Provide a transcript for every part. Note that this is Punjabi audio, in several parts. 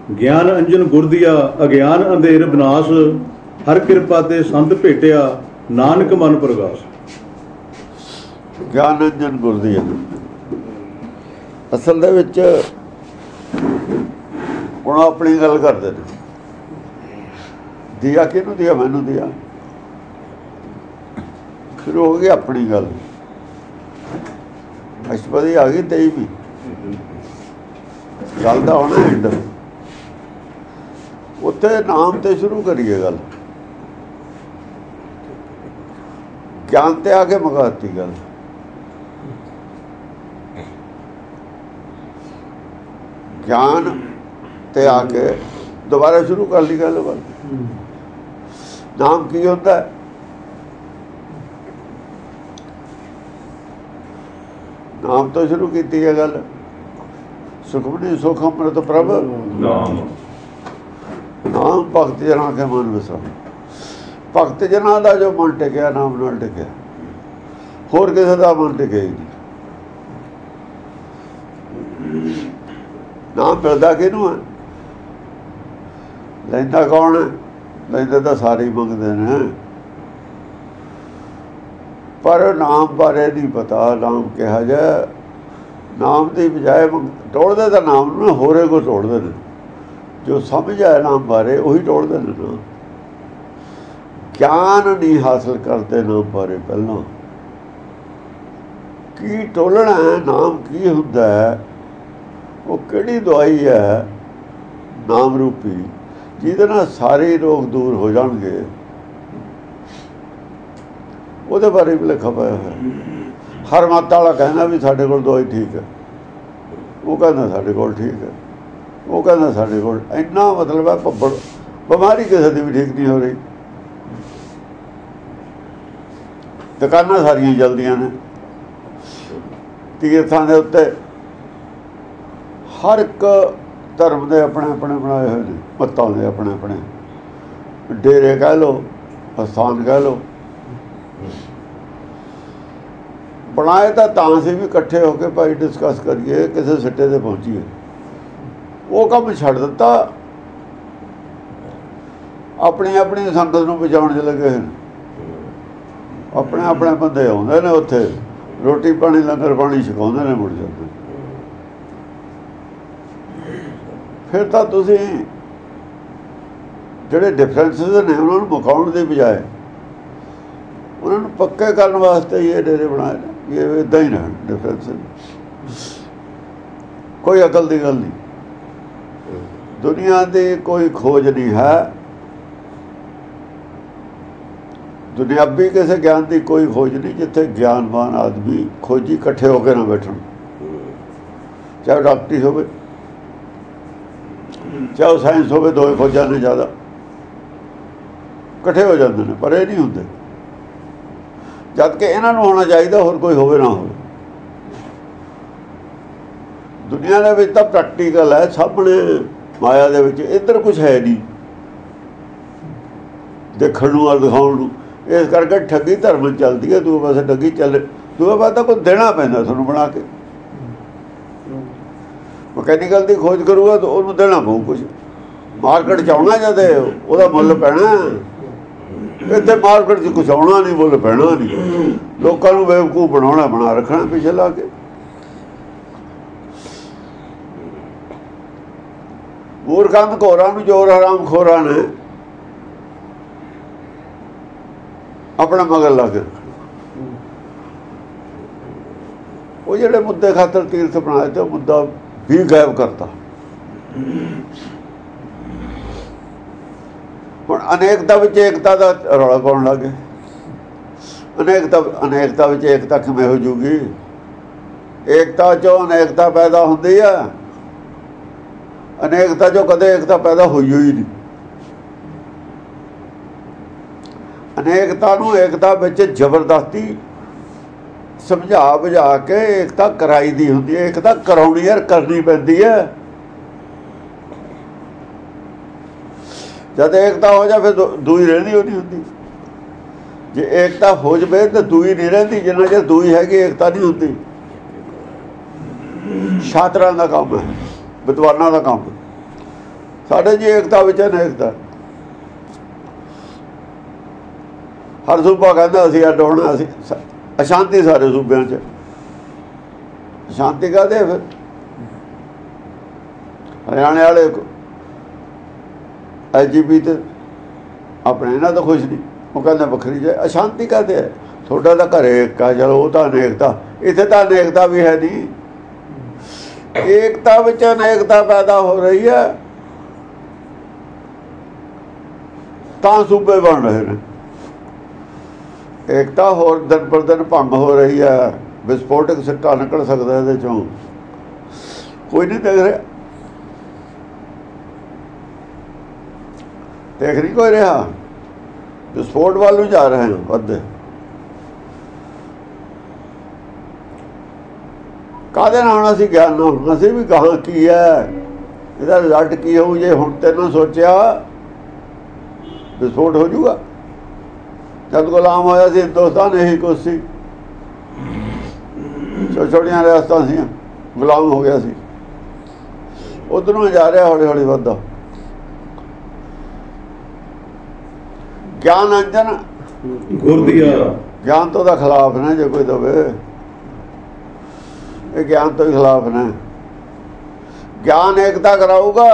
ਗਿਆਨ ਅੰਜਨ ਗੁਰ ਦੀਆ ਅਗਿਆਨ ਅੰਧੇਰ ਵਿਨਾਸ਼, ਹਰ ਕਿਰਪਾ ਤੇ ਸੰਤ ਭੇਟਿਆ ਨਾਨਕ ਮਨ ਪ੍ਰਗਾਸ। ਗਿਆਨ ਅੰਜਨ ਗੁਰ ਦੀਆ ਅਸਲ ਦੇ ਵਿੱਚ ਹੁਣ ਆਪਣੀ ਗੱਲ ਕਰਦੇ ਨੇ। ਦੀਆ ਕਿਹਨੂੰ ਦੀਆ? ਮੈਨੂੰ ਦੀਆ। ਸ਼ੁਰੂ ਹੋ ਗਈ ਆਪਣੀ ਗੱਲ। ਅਸ਼ਪਦੀ ਆ ਗਈ 23ਵੀਂ ਗੱਲ ਦਾ ਹੋਣਾ ਐਂਡ। ਉੱਥੇ ਨਾਮ ਤੇ ਸ਼ੁਰੂ ਕਰੀਏ ਗੱਲ, ਗਿਆਨ ਤੇ ਆ ਕੇ ਮੁਕਾਤੀ ਗੱਲ। ਗਿਆਨ ਤੇ ਆ ਕੇ ਦੁਬਾਰਾ ਸ਼ੁਰੂ ਕਰ ਲਈ ਗੱਲ। ਨਾਮ ਕੀ ਹੁੰਦਾ? ਨਾਮ ਤੋਂ ਸ਼ੁਰੂ ਕੀਤੀ ਹੈ ਗੱਲ। ਸੁਖਮਨੀ ਸੁਖ ਅੰਮ੍ਰਿਤ ਪ੍ਰਭ ਨਾਮ, ਨਾਮ ਭਗਤ ਜਨਾਂ ਕੇ ਮਨ ਵਸਾ। ਭਗਤ ਜਨਾਂ ਦਾ ਜੋ ਮਨ ਟਿਕਿਆ ਨਾਮ ਨਾਲ ਟਿਕਿਆ, ਹੋਰ ਕਿਸੇ ਦਾ ਮਨ ਟਿਕਿਆ ਹੀ ਨਹੀਂ। ਨਾਮ ਮਿਲਦਾ ਕਿਹਨੂੰ ਹੈ? ਲੈਂਦਾ ਕੌਣ ਹੈ? ਲੈਂਦੇ ਤਾਂ ਸਾਰੇ ਹੀ ਮੰਗਦੇ ਨੇ, ਪਰ ਨਾਮ ਬਾਰੇ ਨਹੀਂ ਪਤਾ। ਨਾਮ ਕਿਹਾ ਜਾ, ਨਾਮ ਦੀ ਬਜਾਏ ਟੋੜਦੇ ਤਾਂ ਨਾਮ ਨੂੰ, ਹੋਰੇ ਕੋ ਟੋੜਦੇ ਨੇ। ਜੋ ਸਮਝ ਆਇਆ ਨਾਮ ਬਾਰੇ ਉਹੀ ਟੋੜਦੇ ਨੇ। ਨਾਮ ਗਿਆਨ ਨਹੀਂ ਹਾਸਲ ਕਰਦੇ ਨਾਮ ਬਾਰੇ। ਪਹਿਲਾਂ ਕੀ ਟੋਲਣਾ ਹੈ? ਨਾਮ ਕੀ ਹੁੰਦਾ ਹੈ? ਉਹ ਕਿਹੜੀ ਦਵਾਈ ਹੈ ਨਾਮ ਰੂਪੀ, ਜਿਹਦੇ ਨਾਲ ਸਾਰੇ ਰੋਗ ਦੂਰ ਹੋ ਜਾਣਗੇ? ਉਹਦੇ ਬਾਰੇ ਵੀ ਲਿਖਿਆ ਪਾਇਆ ਹੈ। ਹਰ ਮੱਤ ਵਾਲਾ ਕਹਿੰਦਾ ਵੀ ਸਾਡੇ ਕੋਲ ਦਵਾਈ ਠੀਕ ਹੈ, ਉਹ ਕਹਿੰਦਾ ਸਾਡੇ ਕੋਲ ਠੀਕ ਹੈ, ਉਹ ਕਹਿੰਦਾ ਸਾਡੇ ਕੋਲ। ਇੰਨਾ ਮਤਲਬ ਹੈ ਭੱਬੜ। ਬਿਮਾਰੀ ਕਿਸੇ ਦੀ ਵੀ ਠੀਕ ਨਹੀਂ ਹੋ ਰਹੀ। ਦੁਕਾਨਾਂ ਸਾਰੀਆਂ ਚੱਲਦੀਆਂ ਨੇ, ਤੀਰਥਾਂ ਦੇ ਉੱਤੇ ਹਰ ਇੱਕ ਧਰਮ ਦੇ ਆਪਣੇ ਆਪਣੇ ਬਣਾਏ ਹੋਏ ਨੇ, ਮੱਤਾਂ ਦੇ ਆਪਣੇ ਆਪਣੇ ਡੇਰੇ ਕਹਿ ਲਓ, ਅਸਥਾਨ ਕਹਿ ਲਓ। ਬਣਾਏ ਤਾਂ ਸੀ ਵੀ ਇਕੱਠੇ ਹੋ ਕੇ ਭਾਈ ਡਿਸਕਸ ਕਰੀਏ, ਕਿਸੇ ਸਿੱਟੇ ਤੇ ਪਹੁੰਚੀਏ। ਉਹ ਕੰਮ ਛੱਡ ਦਿੱਤਾ, ਆਪਣੀ ਆਪਣੀ ਸੰਗਤ ਨੂੰ ਬਚਾਉਣ 'ਚ ਲੱਗੇ ਹਨ। ਆਪਣੇ ਆਪਣੇ ਬੰਦੇ ਆਉਂਦੇ ਨੇ ਉੱਥੇ, ਰੋਟੀ ਪਾਣੀ ਲੰਗਰ ਪਾਣੀ ਛਕਾਉਂਦੇ ਨੇ, ਮੁੜ ਜਾਂਦੇ। ਫਿਰ ਤਾਂ ਤੁਸੀਂ ਜਿਹੜੇ ਡਿਫਰੈਂਸਿਸ ਨੇ ਉਹਨਾਂ ਨੂੰ ਮੁਕਾਉਣ ਦੀ ਬਜਾਏ ਉਹਨਾਂ ਨੂੰ ਪੱਕੇ ਕਰਨ ਵਾਸਤੇ ਹੀ ਇਹ ਡੇਰੇ ਬਣਾਏ ਨੇ। ਇਹ ਇੱਦਾਂ ਹੀ ਰਹਿਣ ਡਿਫਰੈਂਸ। ਕੋਈ ਅਕਲ ਦੀ ਗੱਲ ਨਹੀਂ। ਦੁਨੀਆ ਦੀ ਕੋਈ ਖੋਜ ਨਹੀਂ ਹੈ, ਦੁਨਿਆਵੀ ਕਿਸੇ ਗਿਆਨ ਦੀ ਕੋਈ ਖੋਜ ਨਹੀਂ ਜਿੱਥੇ ਗਿਆਨਵਾਨ ਆਦਮੀ ਖੋਜੀ ਇਕੱਠੇ ਹੋ ਕੇ ਨਾ ਬੈਠਣ। ਚਾਹੇ ਡਾਕਟਰੀ ਹੋਵੇ, ਚਾਹੇ ਸਾਇੰਸ ਹੋਵੇ, ਦੋਵੇਂ ਖੋਜਾਂ ਨੇ ਜ਼ਿਆਦਾ ਇਕੱਠੇ ਹੋ ਜਾਂਦੇ ਨੇ, ਪਰ ਇਹ ਨਹੀਂ ਹੁੰਦੇ। ਜਦ ਕਿ ਇਹਨਾਂ ਨੂੰ ਹੋਣਾ ਚਾਹੀਦਾ, ਹੋਰ ਕੋਈ ਹੋਵੇ ਨਾ ਹੋਵੇ। ਦੁਨੀਆ ਦੇ ਵਿੱਚ ਤਾਂ ਪ੍ਰੈਕਟੀਕਲ ਹੈ ਸਾਹਮਣੇ, ਮਾਇਆ ਦੇ ਵਿੱਚ ਇੱਧਰ ਕੁਛ ਹੈ ਨਹੀਂ ਦੇਖਣ ਨੂੰ ਔਰ ਦਿਖਾਉਣ ਨੂੰ। ਇਸ ਕਰਕੇ ਠੱਗੀ ਧਰਮ ਚੱਲਦੀ ਹੈ। ਦੂਏ ਪਾਸੇ ਠੱਗੀ ਚੱਲ, ਦੂਏ ਪਾਸੇ ਤਾਂ ਕੋਈ ਦੇਣਾ ਪੈਂਦਾ ਤੁਹਾਨੂੰ ਬਣਾ ਕੇ। ਮਕੈਨੀਕਲ ਦੀ ਖੋਜ ਕਰੂਗਾ ਤਾਂ ਉਹਨੂੰ ਦੇਣਾ ਪਊ ਕੁਛ। ਮਾਰਕੀਟ 'ਚ ਆਉਣਾ ਜਦ ਉਹਦਾ ਮੁੱਲ ਪੈਣਾ। ਇੱਥੇ ਮਾਰਕੀਟ 'ਚ ਕੁਛ ਆਉਣਾ ਨਹੀਂ, ਮੁੱਲ ਪੈਣਾ ਨਹੀਂ। ਲੋਕਾਂ ਨੂੰ ਬੇਵਕੂਫ ਬਣਾਉਣਾ, ਬਣਾ ਰੱਖਣਾ ਪਿੱਛੇ ਲਾ ਕੇ। ਮੂਰਖਾਂ ਘੋਰਾਂ ਨੂੰ ਚੋਰ ਹਰਾਮ ਖੋਰਾਂ ਨੇ ਆਪਣਾ ਮਗਰ ਲਾ ਕੇ ਰੱਖਣਾ। ਉਹ ਜਿਹੜੇ ਮੁੱਦੇ ਖਾਤਰ ਤੀਰਥ ਬਣਾਏ ਤੇ ਉਹ ਮੁੱਦਾ ਵੀ ਗਾਇਬ ਕਰਤਾ। ਹੁਣ ਅਨੇਕਤਾ ਵਿੱਚ ਏਕਤਾ ਦਾ ਰੌਲਾ ਪਾਉਣ ਲੱਗੇ। ਅਨੇਕਤਾ ਵਿੱਚ ਏਕਤਾ ਕਿਵੇਂ ਹੋ ਜੂਗੀ? ਏਕਤਾ 'ਚੋਂ ਅਨੇਕਤਾ ਪੈਦਾ ਹੁੰਦੀ ਆ। ਅਨੇਕਤਾ 'ਚੋਂ ਕਦੇ ਏਕਤਾ ਪੈਦਾ ਹੋਈ ਹੋਈ ਨਹੀਂ। ਅਨੇਕਤਾ ਨੂੰ ਏਕਤਾ ਵਿੱਚ ਜ਼ਬਰਦਸਤੀ ਸਮਝਾ ਬੁਝਾ ਕੇ ਏਕਤਾ ਕਰਾਈ ਦੀ ਹੁੰਦੀ ਹੈ। ਏਕਤਾ ਕਰਾਉਣੀ ਯਾਰ, ਕਰਨੀ ਪੈਂਦੀ ਹੈ। ਜਦ ਏਕਤਾ ਹੋ ਜਾ ਫਿਰ ਦੂਈ ਰਹਿੰਦੀ ਉਹ ਨਹੀਂ ਹੁੰਦੀ। ਜੇ ਏਕਤਾ ਹੋ ਜਾਵੇ ਤਾਂ ਦੂਈ ਨਹੀਂ ਰਹਿੰਦੀ। ਜਿੰਨਾ ਚਿਰ ਦੂਈ ਹੈਗੀ ਏਕਤਾ ਨਹੀਂ ਹੁੰਦੀ। ਸ਼ਾਤਰਾਂ ਦਾ ਕੰਮ ਹੈ, ਵਿਦਵਾਨਾਂ ਦਾ ਕੰਮ। ਸਾਡੇ ਜੀ ਏਕਤਾ ਵਿੱਚ ਅਨੇਕਤਾ। ਹਰ ਸੂਬਾ ਕਹਿੰਦਾ ਅਸੀਂ ਅੱਡ ਹੋਣਾ, ਅਸੀਂ ਅਸ਼ਾਂਤੀ ਸਾਰੇ ਸੂਬਿਆਂ 'ਚ। ਸ਼ਾਂਤੀ ਕਾਹਦੇ ਫਿਰ? ਹਰਿਆਣੇ ਵਾਲੇ IGP ਤੇ ਆਪਣੇ ਇਹਨਾਂ ਤੋਂ ਖੁਸ਼ ਨਹੀਂ, ਉਹ ਕਹਿੰਦੇ ਵੱਖਰੀ ਜਾਏ। ਅਸ਼ਾਂਤੀ ਕਾਹਦੇ ਹੈ? ਤੁਹਾਡਾ ਤਾਂ ਘਰ ਏਕਤਾ, ਚਲੋ ਉਹ ਤਾਂ ਅਨੇਕਤਾ, ਇੱਥੇ ਤਾਂ ਅਨੇਕਤਾ ਵੀ ਹੈ ਨਹੀਂ। ਏਕਤਾ ਵਿੱਚ ਅਨੇਕਤਾ ਪੈਦਾ ਹੋ ਰਹੀ ਹੈ ਤਾਂ ਸੂਬੇ ਬਣ ਰਹੇ ਨੇ। ਏਕਤਾ ਹੋਰ ਦਿਨ ਪਰ ਦਿਨ ਭੰਗ ਹੋ ਰਹੀ ਹੈ। ਵਿਸਫੋਟਕ ਸਿੱਟਾ ਨਿਕਲ ਸਕਦਾ ਇਹਦੇ ਚੋਂ, ਕੋਈ ਨਹੀਂ ਦੇਖ ਰਿਹਾ, ਦੇਖ ਨਹੀਂ ਕੋਈ ਰਿਹਾ। ਵਿਸਫੋਟ ਵੱਲ ਨੂੰ ਜਾ ਰਹੇ ਹਾਂ ਵੱਧਦੇ। ਕਾਹਦੇ ਨਾਲ ਹੋਣਾ ਸੀ? ਗਿਆਨ ਨਾਲ ਹੋਣਾ ਸੀ ਵੀ ਕਹਾਂ ਕੀ ਹੈ, ਇਹਦਾ ਰਿਜ਼ਲਟ ਕੀ ਹੋਊ। ਜੇ ਹੁਣ ਤੈਨੂੰ ਸੋਚਿਆ ਵਿਸਫੋਟ ਹੋ ਜਾਊਗਾ। ਜਦ ਗੁਲਾਮ ਹੋਇਆ ਸੀ ਹਿੰਦੁਸਤਾਨ, ਇਹੀ ਕੁਛ ਸੀ। ਛੋਟੀਆਂ ਰਿਆਸਤਾਂ ਸੀ, ਗੁਲਾਮ ਹੋ ਗਿਆ ਸੀ। ਉਧਰ ਨੂੰ ਜਾ ਰਿਹਾ ਹੌਲੀ ਹੌਲੀ ਵੱਧਦਾ। ਗਿਆਨ ਅੰਜਨ ਗੁਰਦੀਆ ਗਿਆਨ ਤੋਂ ਦਾ ਖਿਲਾਫ ਨੇ। ਜੇ ਕੋਈ ਦਵੇ ਇਹ ਗਿਆਨ ਤੋਂ ਹੀ ਖਿਲਾਫ ਨੇ। ਗਿਆਨ ਏਕਤਾ ਕਰਾਊਗਾ।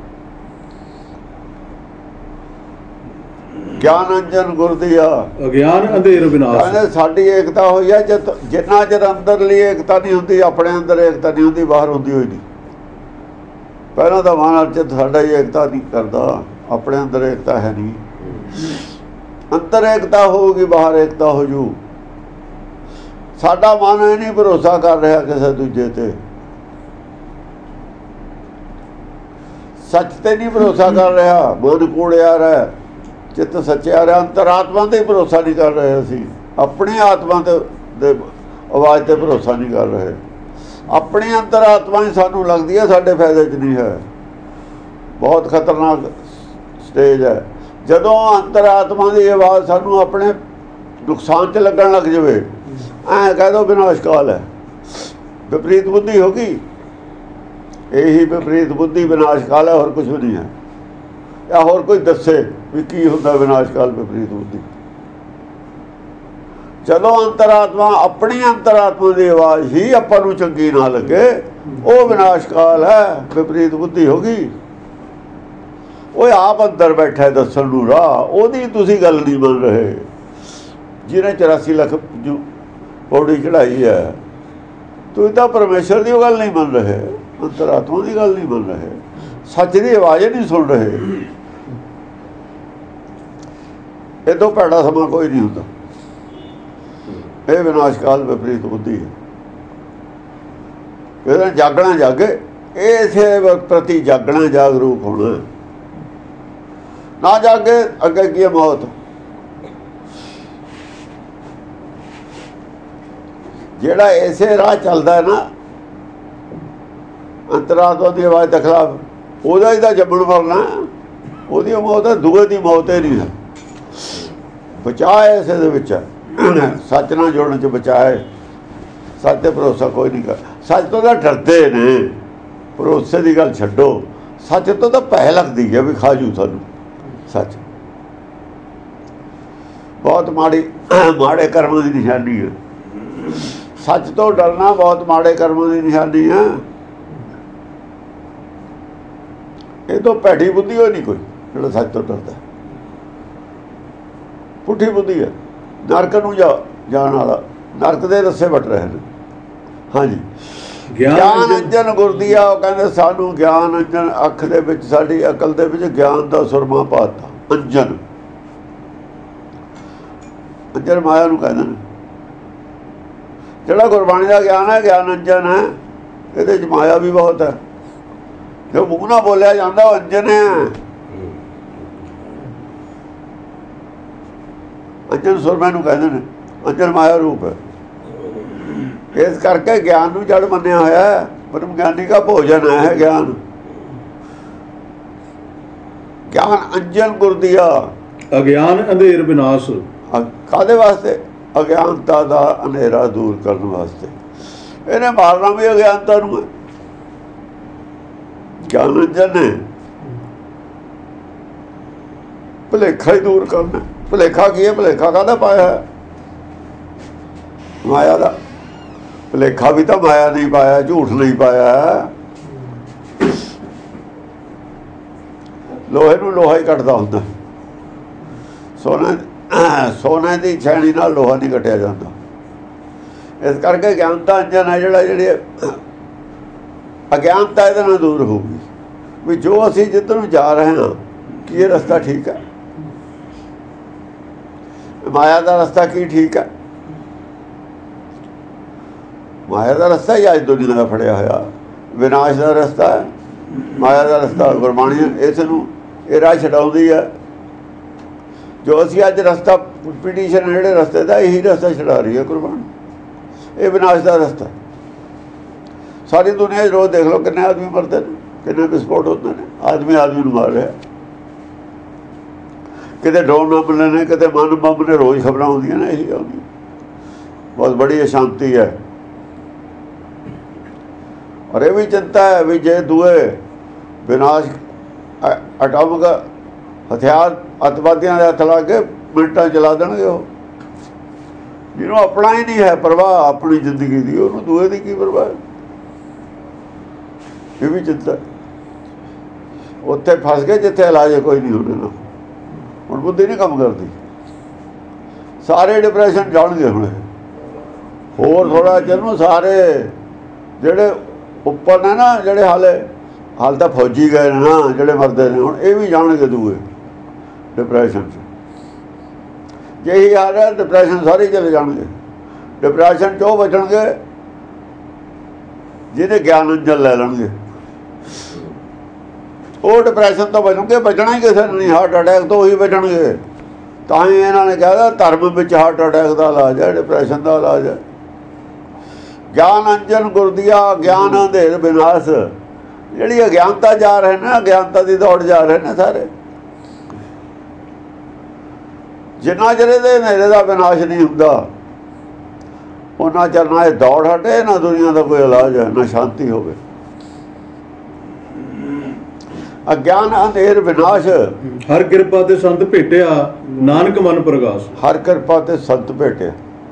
ਗਿਆਨ ਅੰਜਨ ਗੁਰਦੀਆ ਅਗਿਆਨ ਅੰਧੇਰ ਵਿਨਾਸ਼। ਕਹਿੰਦੇ ਸਾਡੀ ਏਕਤਾ ਹੋਈ ਹੈ ਜਿੰਨਾ ਚਿਰ ਅੰਦਰਲੀ ਏਕਤਾ ਨਹੀਂ ਹੁੰਦੀ, ਆਪਣੇ ਅੰਦਰ ਏਕਤਾ ਨਹੀਂ ਹੁੰਦੀ, ਬਾਹਰ ਹੁੰਦੀ ਹੋਈ ਨਹੀਂ। ਪਹਿਲਾਂ ਤਾਂ ਮਨ ਅਰਚਿਤ ਸਾਡਾ ਹੀ ਏਕਤਾ ਨਹੀਂ ਕਰਦਾ, ਆਪਣੇ ਅੰਦਰ ਏਕਤਾ ਹੈ ਨਹੀਂ। ਅੰਦਰ ਏਕਤਾ ਹੋਊਗੀ, ਬਾਹਰ ਏਕਤਾ ਹੋ ਜੂ। ਸਾਡਾ ਮਨ ਇਹ ਨਹੀਂ ਭਰੋਸਾ ਕਰ ਰਿਹਾ ਕਿਸੇ ਦੂਜੇ ਤੇ, ਸੱਚ ਤੇ ਨਹੀਂ ਭਰੋਸਾ ਕਰ ਰਿਹਾ। ਮਨ ਕੂੜਿਆ ਰਿਹਾ, ਚਿੱਤ ਸੱਚਿਆ ਰਿਹਾ। ਅੰਤਰਾਤਮਾ ਤੇ ਭਰੋਸਾ ਨਹੀਂ ਕਰ ਰਹੇ ਅਸੀਂ, ਆਪਣੀ ਆਤਮਾ ਤੇ ਆਵਾਜ਼ ਤੇ ਭਰੋਸਾ ਨਹੀਂ ਕਰ ਰਹੇ। ਆਪਣੀ ਅੰਤਰਾਤਮਾ ਹੀ ਸਾਨੂੰ ਲੱਗਦੀ ਹੈ ਸਾਡੇ ਫਾਇਦੇ 'ਚ ਨਹੀਂ ਹੈ। ਬਹੁਤ ਖਤਰਨਾਕ ਸਟੇਜ ਹੈ ਜਦੋਂ ਅੰਤਰਾਤਮਾ ਦੀ ਆਵਾਜ਼ ਸਾਨੂੰ ਆਪਣੇ ਨੁਕਸਾਨ 'ਚ ਲੱਗਣ ਲੱਗ ਜਾਵੇ। ਐਂ ਕਹਿ ਦੋ ਵਿਨਾਸ਼ ਕਾਲ ਹੈ, ਵਿਪਰੀਤ ਬੁੱਧੀ ਹੋ ਗਈ। ਇਹੀ ਵਿਪਰੀਤ ਬੁੱਧੀ ਵਿਨਾਸ਼ ਕਾਲ ਹੈ, ਹੋਰ ਕੁਝ ਵੀ ਨਹੀਂ ਹੈ। ਜਾਂ ਹੋਰ ਕੋਈ ਦੱਸੇ ਵੀ ਕੀ ਹੁੰਦਾ ਵਿਨਾਸ਼ ਕਾਲ ਵਿਪਰੀਤ ਬੁੱਧੀ। ਜਦੋਂ ਅੰਤਰਾਤਮਾ ਆਪਣੀ ਅੰਤਰਾਤਮਾ ਦੀ ਆਵਾਜ਼ ਹੀ ਆਪਾਂ ਨੂੰ ਚੰਗੀ ਨਾ ਲੱਗੇ, ਉਹ ਵਿਨਾਸ਼ ਕਾਲ ਹੈ, ਵਿਪਰੀਤ ਬੁੱਧੀ ਹੋ ਗਈ। ਉਹ ਆਪ ਅੰਦਰ ਬੈਠਾ ਦੱਸਣ ਨੂੰ ਰਾਹ, ਉਹਦੀ ਤੁਸੀਂ ਗੱਲ ਨਹੀਂ ਮੰਨ ਰਹੇ। ਜਿਹਨੇ 84 ਲੱਖ ਪੌੜੀ ਚੜਾਈ ਹੈ, ਤੁਸੀਂ ਤਾਂ ਪਰਮੇਸ਼ਰ ਦੀ ਉਹ ਗੱਲ ਨਹੀਂ ਮੰਨ ਰਹੇ, ਅੰਤਰਾਤਮਾ ਦੀ ਗੱਲ ਨਹੀਂ ਮੰਨ ਰਹੇ, ਸੱਚ ਦੀ ਆਵਾਜ਼ ਨਹੀਂ ਸੁਣ ਰਹੇ। ਇਹ ਤੋਂ ਭੈੜਾ ਸਮਾਂ ਕੋਈ ਨਹੀਂ ਹੁੰਦਾ। ਇਹ ਵਿਨਾਸ਼ ਕਾਲ ਵਿਪਰੀਤ ਬੁੱਧੀ ਹੈ। ਇਹਦਾ ਜਾਗਣਾ ਜਾਗੇ, ਇਸੇ ਪ੍ਰਤੀ ਜਾਗਣਾ, ਜਾਗਰੂਕ ਹੋਣਾ। ਨਾ ਜਾਗੇ ਅੱਗੇ ਕੀ ਮੌਤ। ਜਿਹੜਾ ਇਸੇ ਰਾਹ ਚੱਲਦਾ ਨਾ ਅੰਤਰਾਤਮਾ ਦੀ ਆਵਾਜ਼ ਦੇ ਖਿਲਾਫ, ਉਹਦਾ ਹੀ ਤਾਂ ਜੰਮਣ ਮਰਨਾ, ਉਹਦੀ ਮੌਤ ਹੈ, ਦੂਏ ਦੀ ਮੌਤ ਹੀ ਨਹੀਂ ਹੈ। ਬਚਾਏ ਇਸੇ ਦੇ ਵਿੱਚ ਸੱਚ ਨਾਲ ਜੁੜਨ 'ਚ ਬਚਾਏ। ਸੱਚ ਤੇ ਭਰੋਸਾ ਕੋਈ ਨਹੀਂ ਕਰ। ਸੱਚ ਤੋਂ ਤਾਂ ਡਰਦੇ ਨੇ, ਭਰੋਸੇ ਦੀ ਗੱਲ ਛੱਡੋ। ਸੱਚ ਤੋਂ ਤਾਂ ਭੈ ਲੱਗਦੀ ਹੈ ਵੀ ਖਾ ਜੂ ਸਾਨੂੰ। ਸੱਚ ਬਹੁਤ ਮਾੜੇ ਕਰਮਾਂ ਦੀ ਨਿਸ਼ਾਨੀ ਹੈ। ਸੱਚ ਤੋਂ ਡਰਨਾ ਬਹੁਤ ਮਾੜੇ ਕਰਮਾਂ ਦੀ ਨਿਸ਼ਾਨੀ ਹੈ। ਇਹ ਤੋਂ ਭੈੜੀ ਬੁੱਧੀ ਹੋਈ ਨਹੀਂ ਕੋਈ ਜਿਹੜਾ ਸੱਚ ਤੋਂ ਡਰਦਾ। ਪੁੱਠੀ ਬੁੱਧੀ ਹੈ, ਨਰਕ ਨੂੰ ਜਾਣ ਵਾਲਾ, ਨਰਕ ਦੇ ਰਸਤੇ ਵੱਟ ਰਹੇ ਨੇ। ਹਾਂਜੀ, ਗਿਆਨ ਅੰਜਨ ਗੁਰਦੀਆ। ਉਹ ਕਹਿੰਦੇ ਸਾਨੂੰ ਗਿਆਨ ਅੰਜਨ, ਅੱਖ ਦੇ ਵਿੱਚ, ਸਾਡੀ ਅਕਲ ਦੇ ਵਿੱਚ ਗਿਆਨ ਦਾ ਸੁਰਮਾ ਪਾਤਾ। ਅੰਜਨ, ਅੰਜਨ ਮਾਇਆ ਨੂੰ ਕਹਿੰਦੇ ਨੇ। ਜਿਹੜਾ ਗੁਰਬਾਣੀ ਦਾ ਗਿਆਨ ਹੈ, ਗਿਆਨ ਅੰਜਨ ਹੈ। ਇਹਦੇ 'ਚ ਮਾਇਆ ਵੀ ਬਹੁਤ ਹੈ। ਜੋ ਮੂੰਹ ਨਾਲ ਬੋਲਿਆ ਜਾਂਦਾ ਉਹ ਅੰਜਨ ਹੈ। ਅੰਜਨ ਸੁਰਮੇ ਨੂੰ ਕਹਿੰਦੇ ਨੇ। ਅੰਜਨ ਮਾਇਆ ਰੂਪ ਹੈ। ਇਸ ਕਰਕੇ ਗਿਆਨ ਨੂੰ ਜੜ ਮੰਨਿਆ ਹੋਇਆ। ਬ੍ਰਹਮ ਗਿਆਨੀ ਦਾ ਭੋਜਨ ਹੈ ਗਿਆਨ। ਗਿਆਨ ਅੰਜਨ ਗੁਰਦੀਆ। ਅਗਿਆਨ ਅੰਧੇਰ ਵਿਨਾਸ਼। ਕਾਹਦੇ ਵਾਸਤੇ? ਅਗਿਆਨਤਾ ਦਾ ਹਨੇਰਾ ਦੂਰ ਕਰਨ ਵਾਸਤੇ। ਇਹਨੇ ਮਾਰਨਾ ਵੀ ਅਗਿਆਨਤਾ ਨੂੰ ਹੈ। ਗਿਆਨ ਅੰਜਨ ਨੇ ਭੁਲੇਖਾ ਹੀ ਦੂਰ ਕਰਨਾ। ਭੁਲੇਖਾ ਕੀ ਹੈ? ਭੁਲੇਖਾ ਕਾਹਦਾ ਪਾਇਆ ਹੈ? ਮਾਇਆ ਦਾ ਭੁਲੇਖਾ ਵੀ ਤਾਂ ਮਾਇਆ ਨਹੀਂ ਪਾਇਆ, ਝੂਠ ਨਹੀਂ ਪਾਇਆ। ਲੋਹੇ ਨੂੰ ਲੋਹਾ ਹੀ ਕੱਟਦਾ ਹੁੰਦਾ। ਸੋਨੇ ਦੀ ਛੈਣੀ ਨਾਲ ਲੋਹਾ ਨਹੀਂ ਕੱਟਿਆ ਜਾਂਦਾ। ਇਸ ਕਰਕੇ ਗਿਆਨਤਾ ਅੰਜਨ ਹੈ ਜਿਹੜੀ ਅਗਿਆਨਤਾ ਇਹਦੇ ਨਾਲ ਦੂਰ ਹੋਊਗੀ ਵੀ ਜੋ ਅਸੀਂ ਜਿੱਧਰ ਨੂੰ ਜਾ ਰਹੇ ਹਾਂ ਕੀ ਇਹ ਰਸਤਾ ਠੀਕ ਹੈ? ਮਾਇਆ ਦਾ ਰਸਤਾ ਕੀ ਠੀਕ ਹੈ? ਮਾਇਆ ਦਾ ਰਸਤਾ ਹੀ ਅੱਜ ਦੁਨੀਆ ਦਾ ਫੜਿਆ ਹੋਇਆ ਵਿਨਾਸ਼ ਦਾ ਰਸਤਾ ਹੈ। ਮਾਇਆ ਦਾ ਰਸਤਾ ਗੁਰਬਾਣੀ ਇਸ ਨੂੰ ਇਹ ਰਾਹ ਛਡਾਉਂਦੀ ਹੈ। ਜੋ ਅਸੀਂ ਅੱਜ ਰਸਤਾ ਪੀਟੀਸ਼ਨ ਜਿਹੜੇ ਰਸਤੇ ਦਾ ਇਹੀ ਰਸਤਾ ਛਡਾ ਰਹੀ ਹੈ ਗੁਰਬਾਣੀ। ਇਹ ਵਿਨਾਸ਼ ਦਾ ਰਸਤਾ। ਸਾਰੀ ਦੁਨੀਆ 'ਚ ਰੋਜ਼ ਦੇਖ ਲਓ ਕਿੰਨੇ ਆਦਮੀ ਮਰਦੇ ਨੇ, ਕਿੰਨੇ ਵਿਸਫੋਟ ਹੁੰਦੇ ਨੇ। ਆਦਮੀ ਨੂੰ ਮਾਰ ਰਿਹਾ। ਕਿਤੇ ਡਰੋਨ ਬੰਬ ਨੇ, ਕਿਤੇ ਮਨ ਬੰਬ ਨੇ। ਰੋਜ਼ ਖਬਰਾਂ ਆਉਂਦੀਆਂ ਨੇ, ਇਹੀ ਆਉਂਦੀਆਂ। ਬਹੁਤ ਬੜੀ ਅਸ਼ਾਂਤੀ ਹੈ। ਔਰ ਇਹ ਵੀ ਚਿੰਤਾ ਹੈ ਵੀ ਜੇ ਦੂਏ ਵਿਨਾਸ਼ ਐਟੋਮਿਕ ਹਥਿਆਰ ਅੱਤਵਾਦੀਆਂ ਦੇ ਹੱਥ ਲਾ ਕੇ ਮਿੰਟਾਂ ਚਲਾ ਦੇਣਗੇ। ਉਹ ਜਿਹਨੂੰ ਆਪਣਾ ਹੀ ਨਹੀਂ ਹੈ ਪਰਵਾਹ ਆਪਣੀ ਜ਼ਿੰਦਗੀ ਦੀ, ਉਹਨੂੰ ਦੂਏ ਦੀ ਕੀ ਪਰਵਾਹ? ਇਹ ਵੀ ਚਿੰਤਾ। ਉੱਥੇ ਫਸ ਗਏ ਜਿੱਥੇ ਇਲਾਜ ਕੋਈ ਨਹੀਂ ਹੋਣੇ ਨਾ। ਹੁਣ ਬੁੱਧੀ ਨਹੀਂ ਕੰਮ ਕਰਦੀ। ਸਾਰੇ ਡਿਪਰੈਸ਼ਨ ਜਾਣਗੇ ਹੁਣ। ਹੋਰ ਥੋੜ੍ਹਾ ਜਿਹਨੂੰ ਸਾਰੇ ਜਿਹੜੇ ਉੱਪਰ ਨੇ ਨਾ, ਜਿਹੜੇ ਹਾਲ ਤਾਂ ਫੌਜੀ ਗਏ ਨੇ ਨਾ, ਜਿਹੜੇ ਮਰਦੇ ਨੇ, ਹੁਣ ਇਹ ਵੀ ਜਾਣਗੇ ਦੂਏ ਡਿਪਰੈਸ਼ਨ 'ਚ। ਜੇ ਇਹੀ ਹਾਲ ਹੈ ਡਿਪਰੈਸ਼ਨ ਸਾਰੇ ਚਲੇ ਜਾਣਗੇ। ਡਿਪਰੈਸ਼ਨ 'ਚ ਉਹ ਬਚਣਗੇ ਜਿਹਨੇ ਗਿਆਨ ਅੰਜਨ ਲੈ ਲੈਣਗੇ। ਉਹ ਡਿਪਰੈਸ਼ਨ ਤੋਂ ਬਚਣਗੇ। ਬਚਣਾ ਹੀ ਕਿਸੇ ਨੂੰ ਨਹੀਂ। ਹਾਰਟ ਅਟੈਕ ਤੋਂ ਉਹੀ ਬਚਣਗੇ। ਤਾਂ ਹੀ ਇਹਨਾਂ ਨੇ ਕਿਹਾ ਧਰਮ ਵਿੱਚ ਹਾਰਟ ਅਟੈਕ ਦਾ ਇਲਾਜ ਹੈ, ਡਿਪਰੈਸ਼ਨ ਦਾ ਇਲਾਜ ਹੈ। ਗਿਆਨ ਅੰਜਨ ਗੁਰਦੀਆ ਗਿਆਨ ਅੰਧੇਰ ਵਿਨਾਸ਼। ਜਿਹੜੀ ਅਗਿਆਨਤਾ ਜਾ ਰਹੇ ਨੇ, ਅਗਿਆਨਤਾ ਦੀ ਦੌੜ ਜਾ ਰਹੇ ਨੇ ਸਾਰੇ। ਜਿੰਨਾ ਚਿਰ ਇਹਦੇ ਹਨੇਰੇ ਦਾ ਵਿਨਾਸ਼ ਨਹੀਂ ਹੁੰਦਾ ਉਹਨਾਂ ਚਿਰ ਨਾ ਇਹ ਦੌੜ ਹਟੇ, ਨਾ ਦੁਨੀਆ ਦਾ ਕੋਈ ਇਲਾਜ ਹੈ, ਨਾ ਸ਼ਾਂਤੀ ਹੋਵੇ। ਅਗਿਆਨ ਅੰਧੇਰ ਵਿਨਾਸ਼। ਹਰ ਕਿਰਪਾ ਤੇ ਸੰਤ ਭੇਟਿਆ ਨਾਨਕ ਮਨ ਪ੍ਰਗਾਸ। ਹਰ ਕਿਰਪਾ ਤੇ ਸੰਤ ਭੇਟਿਆ।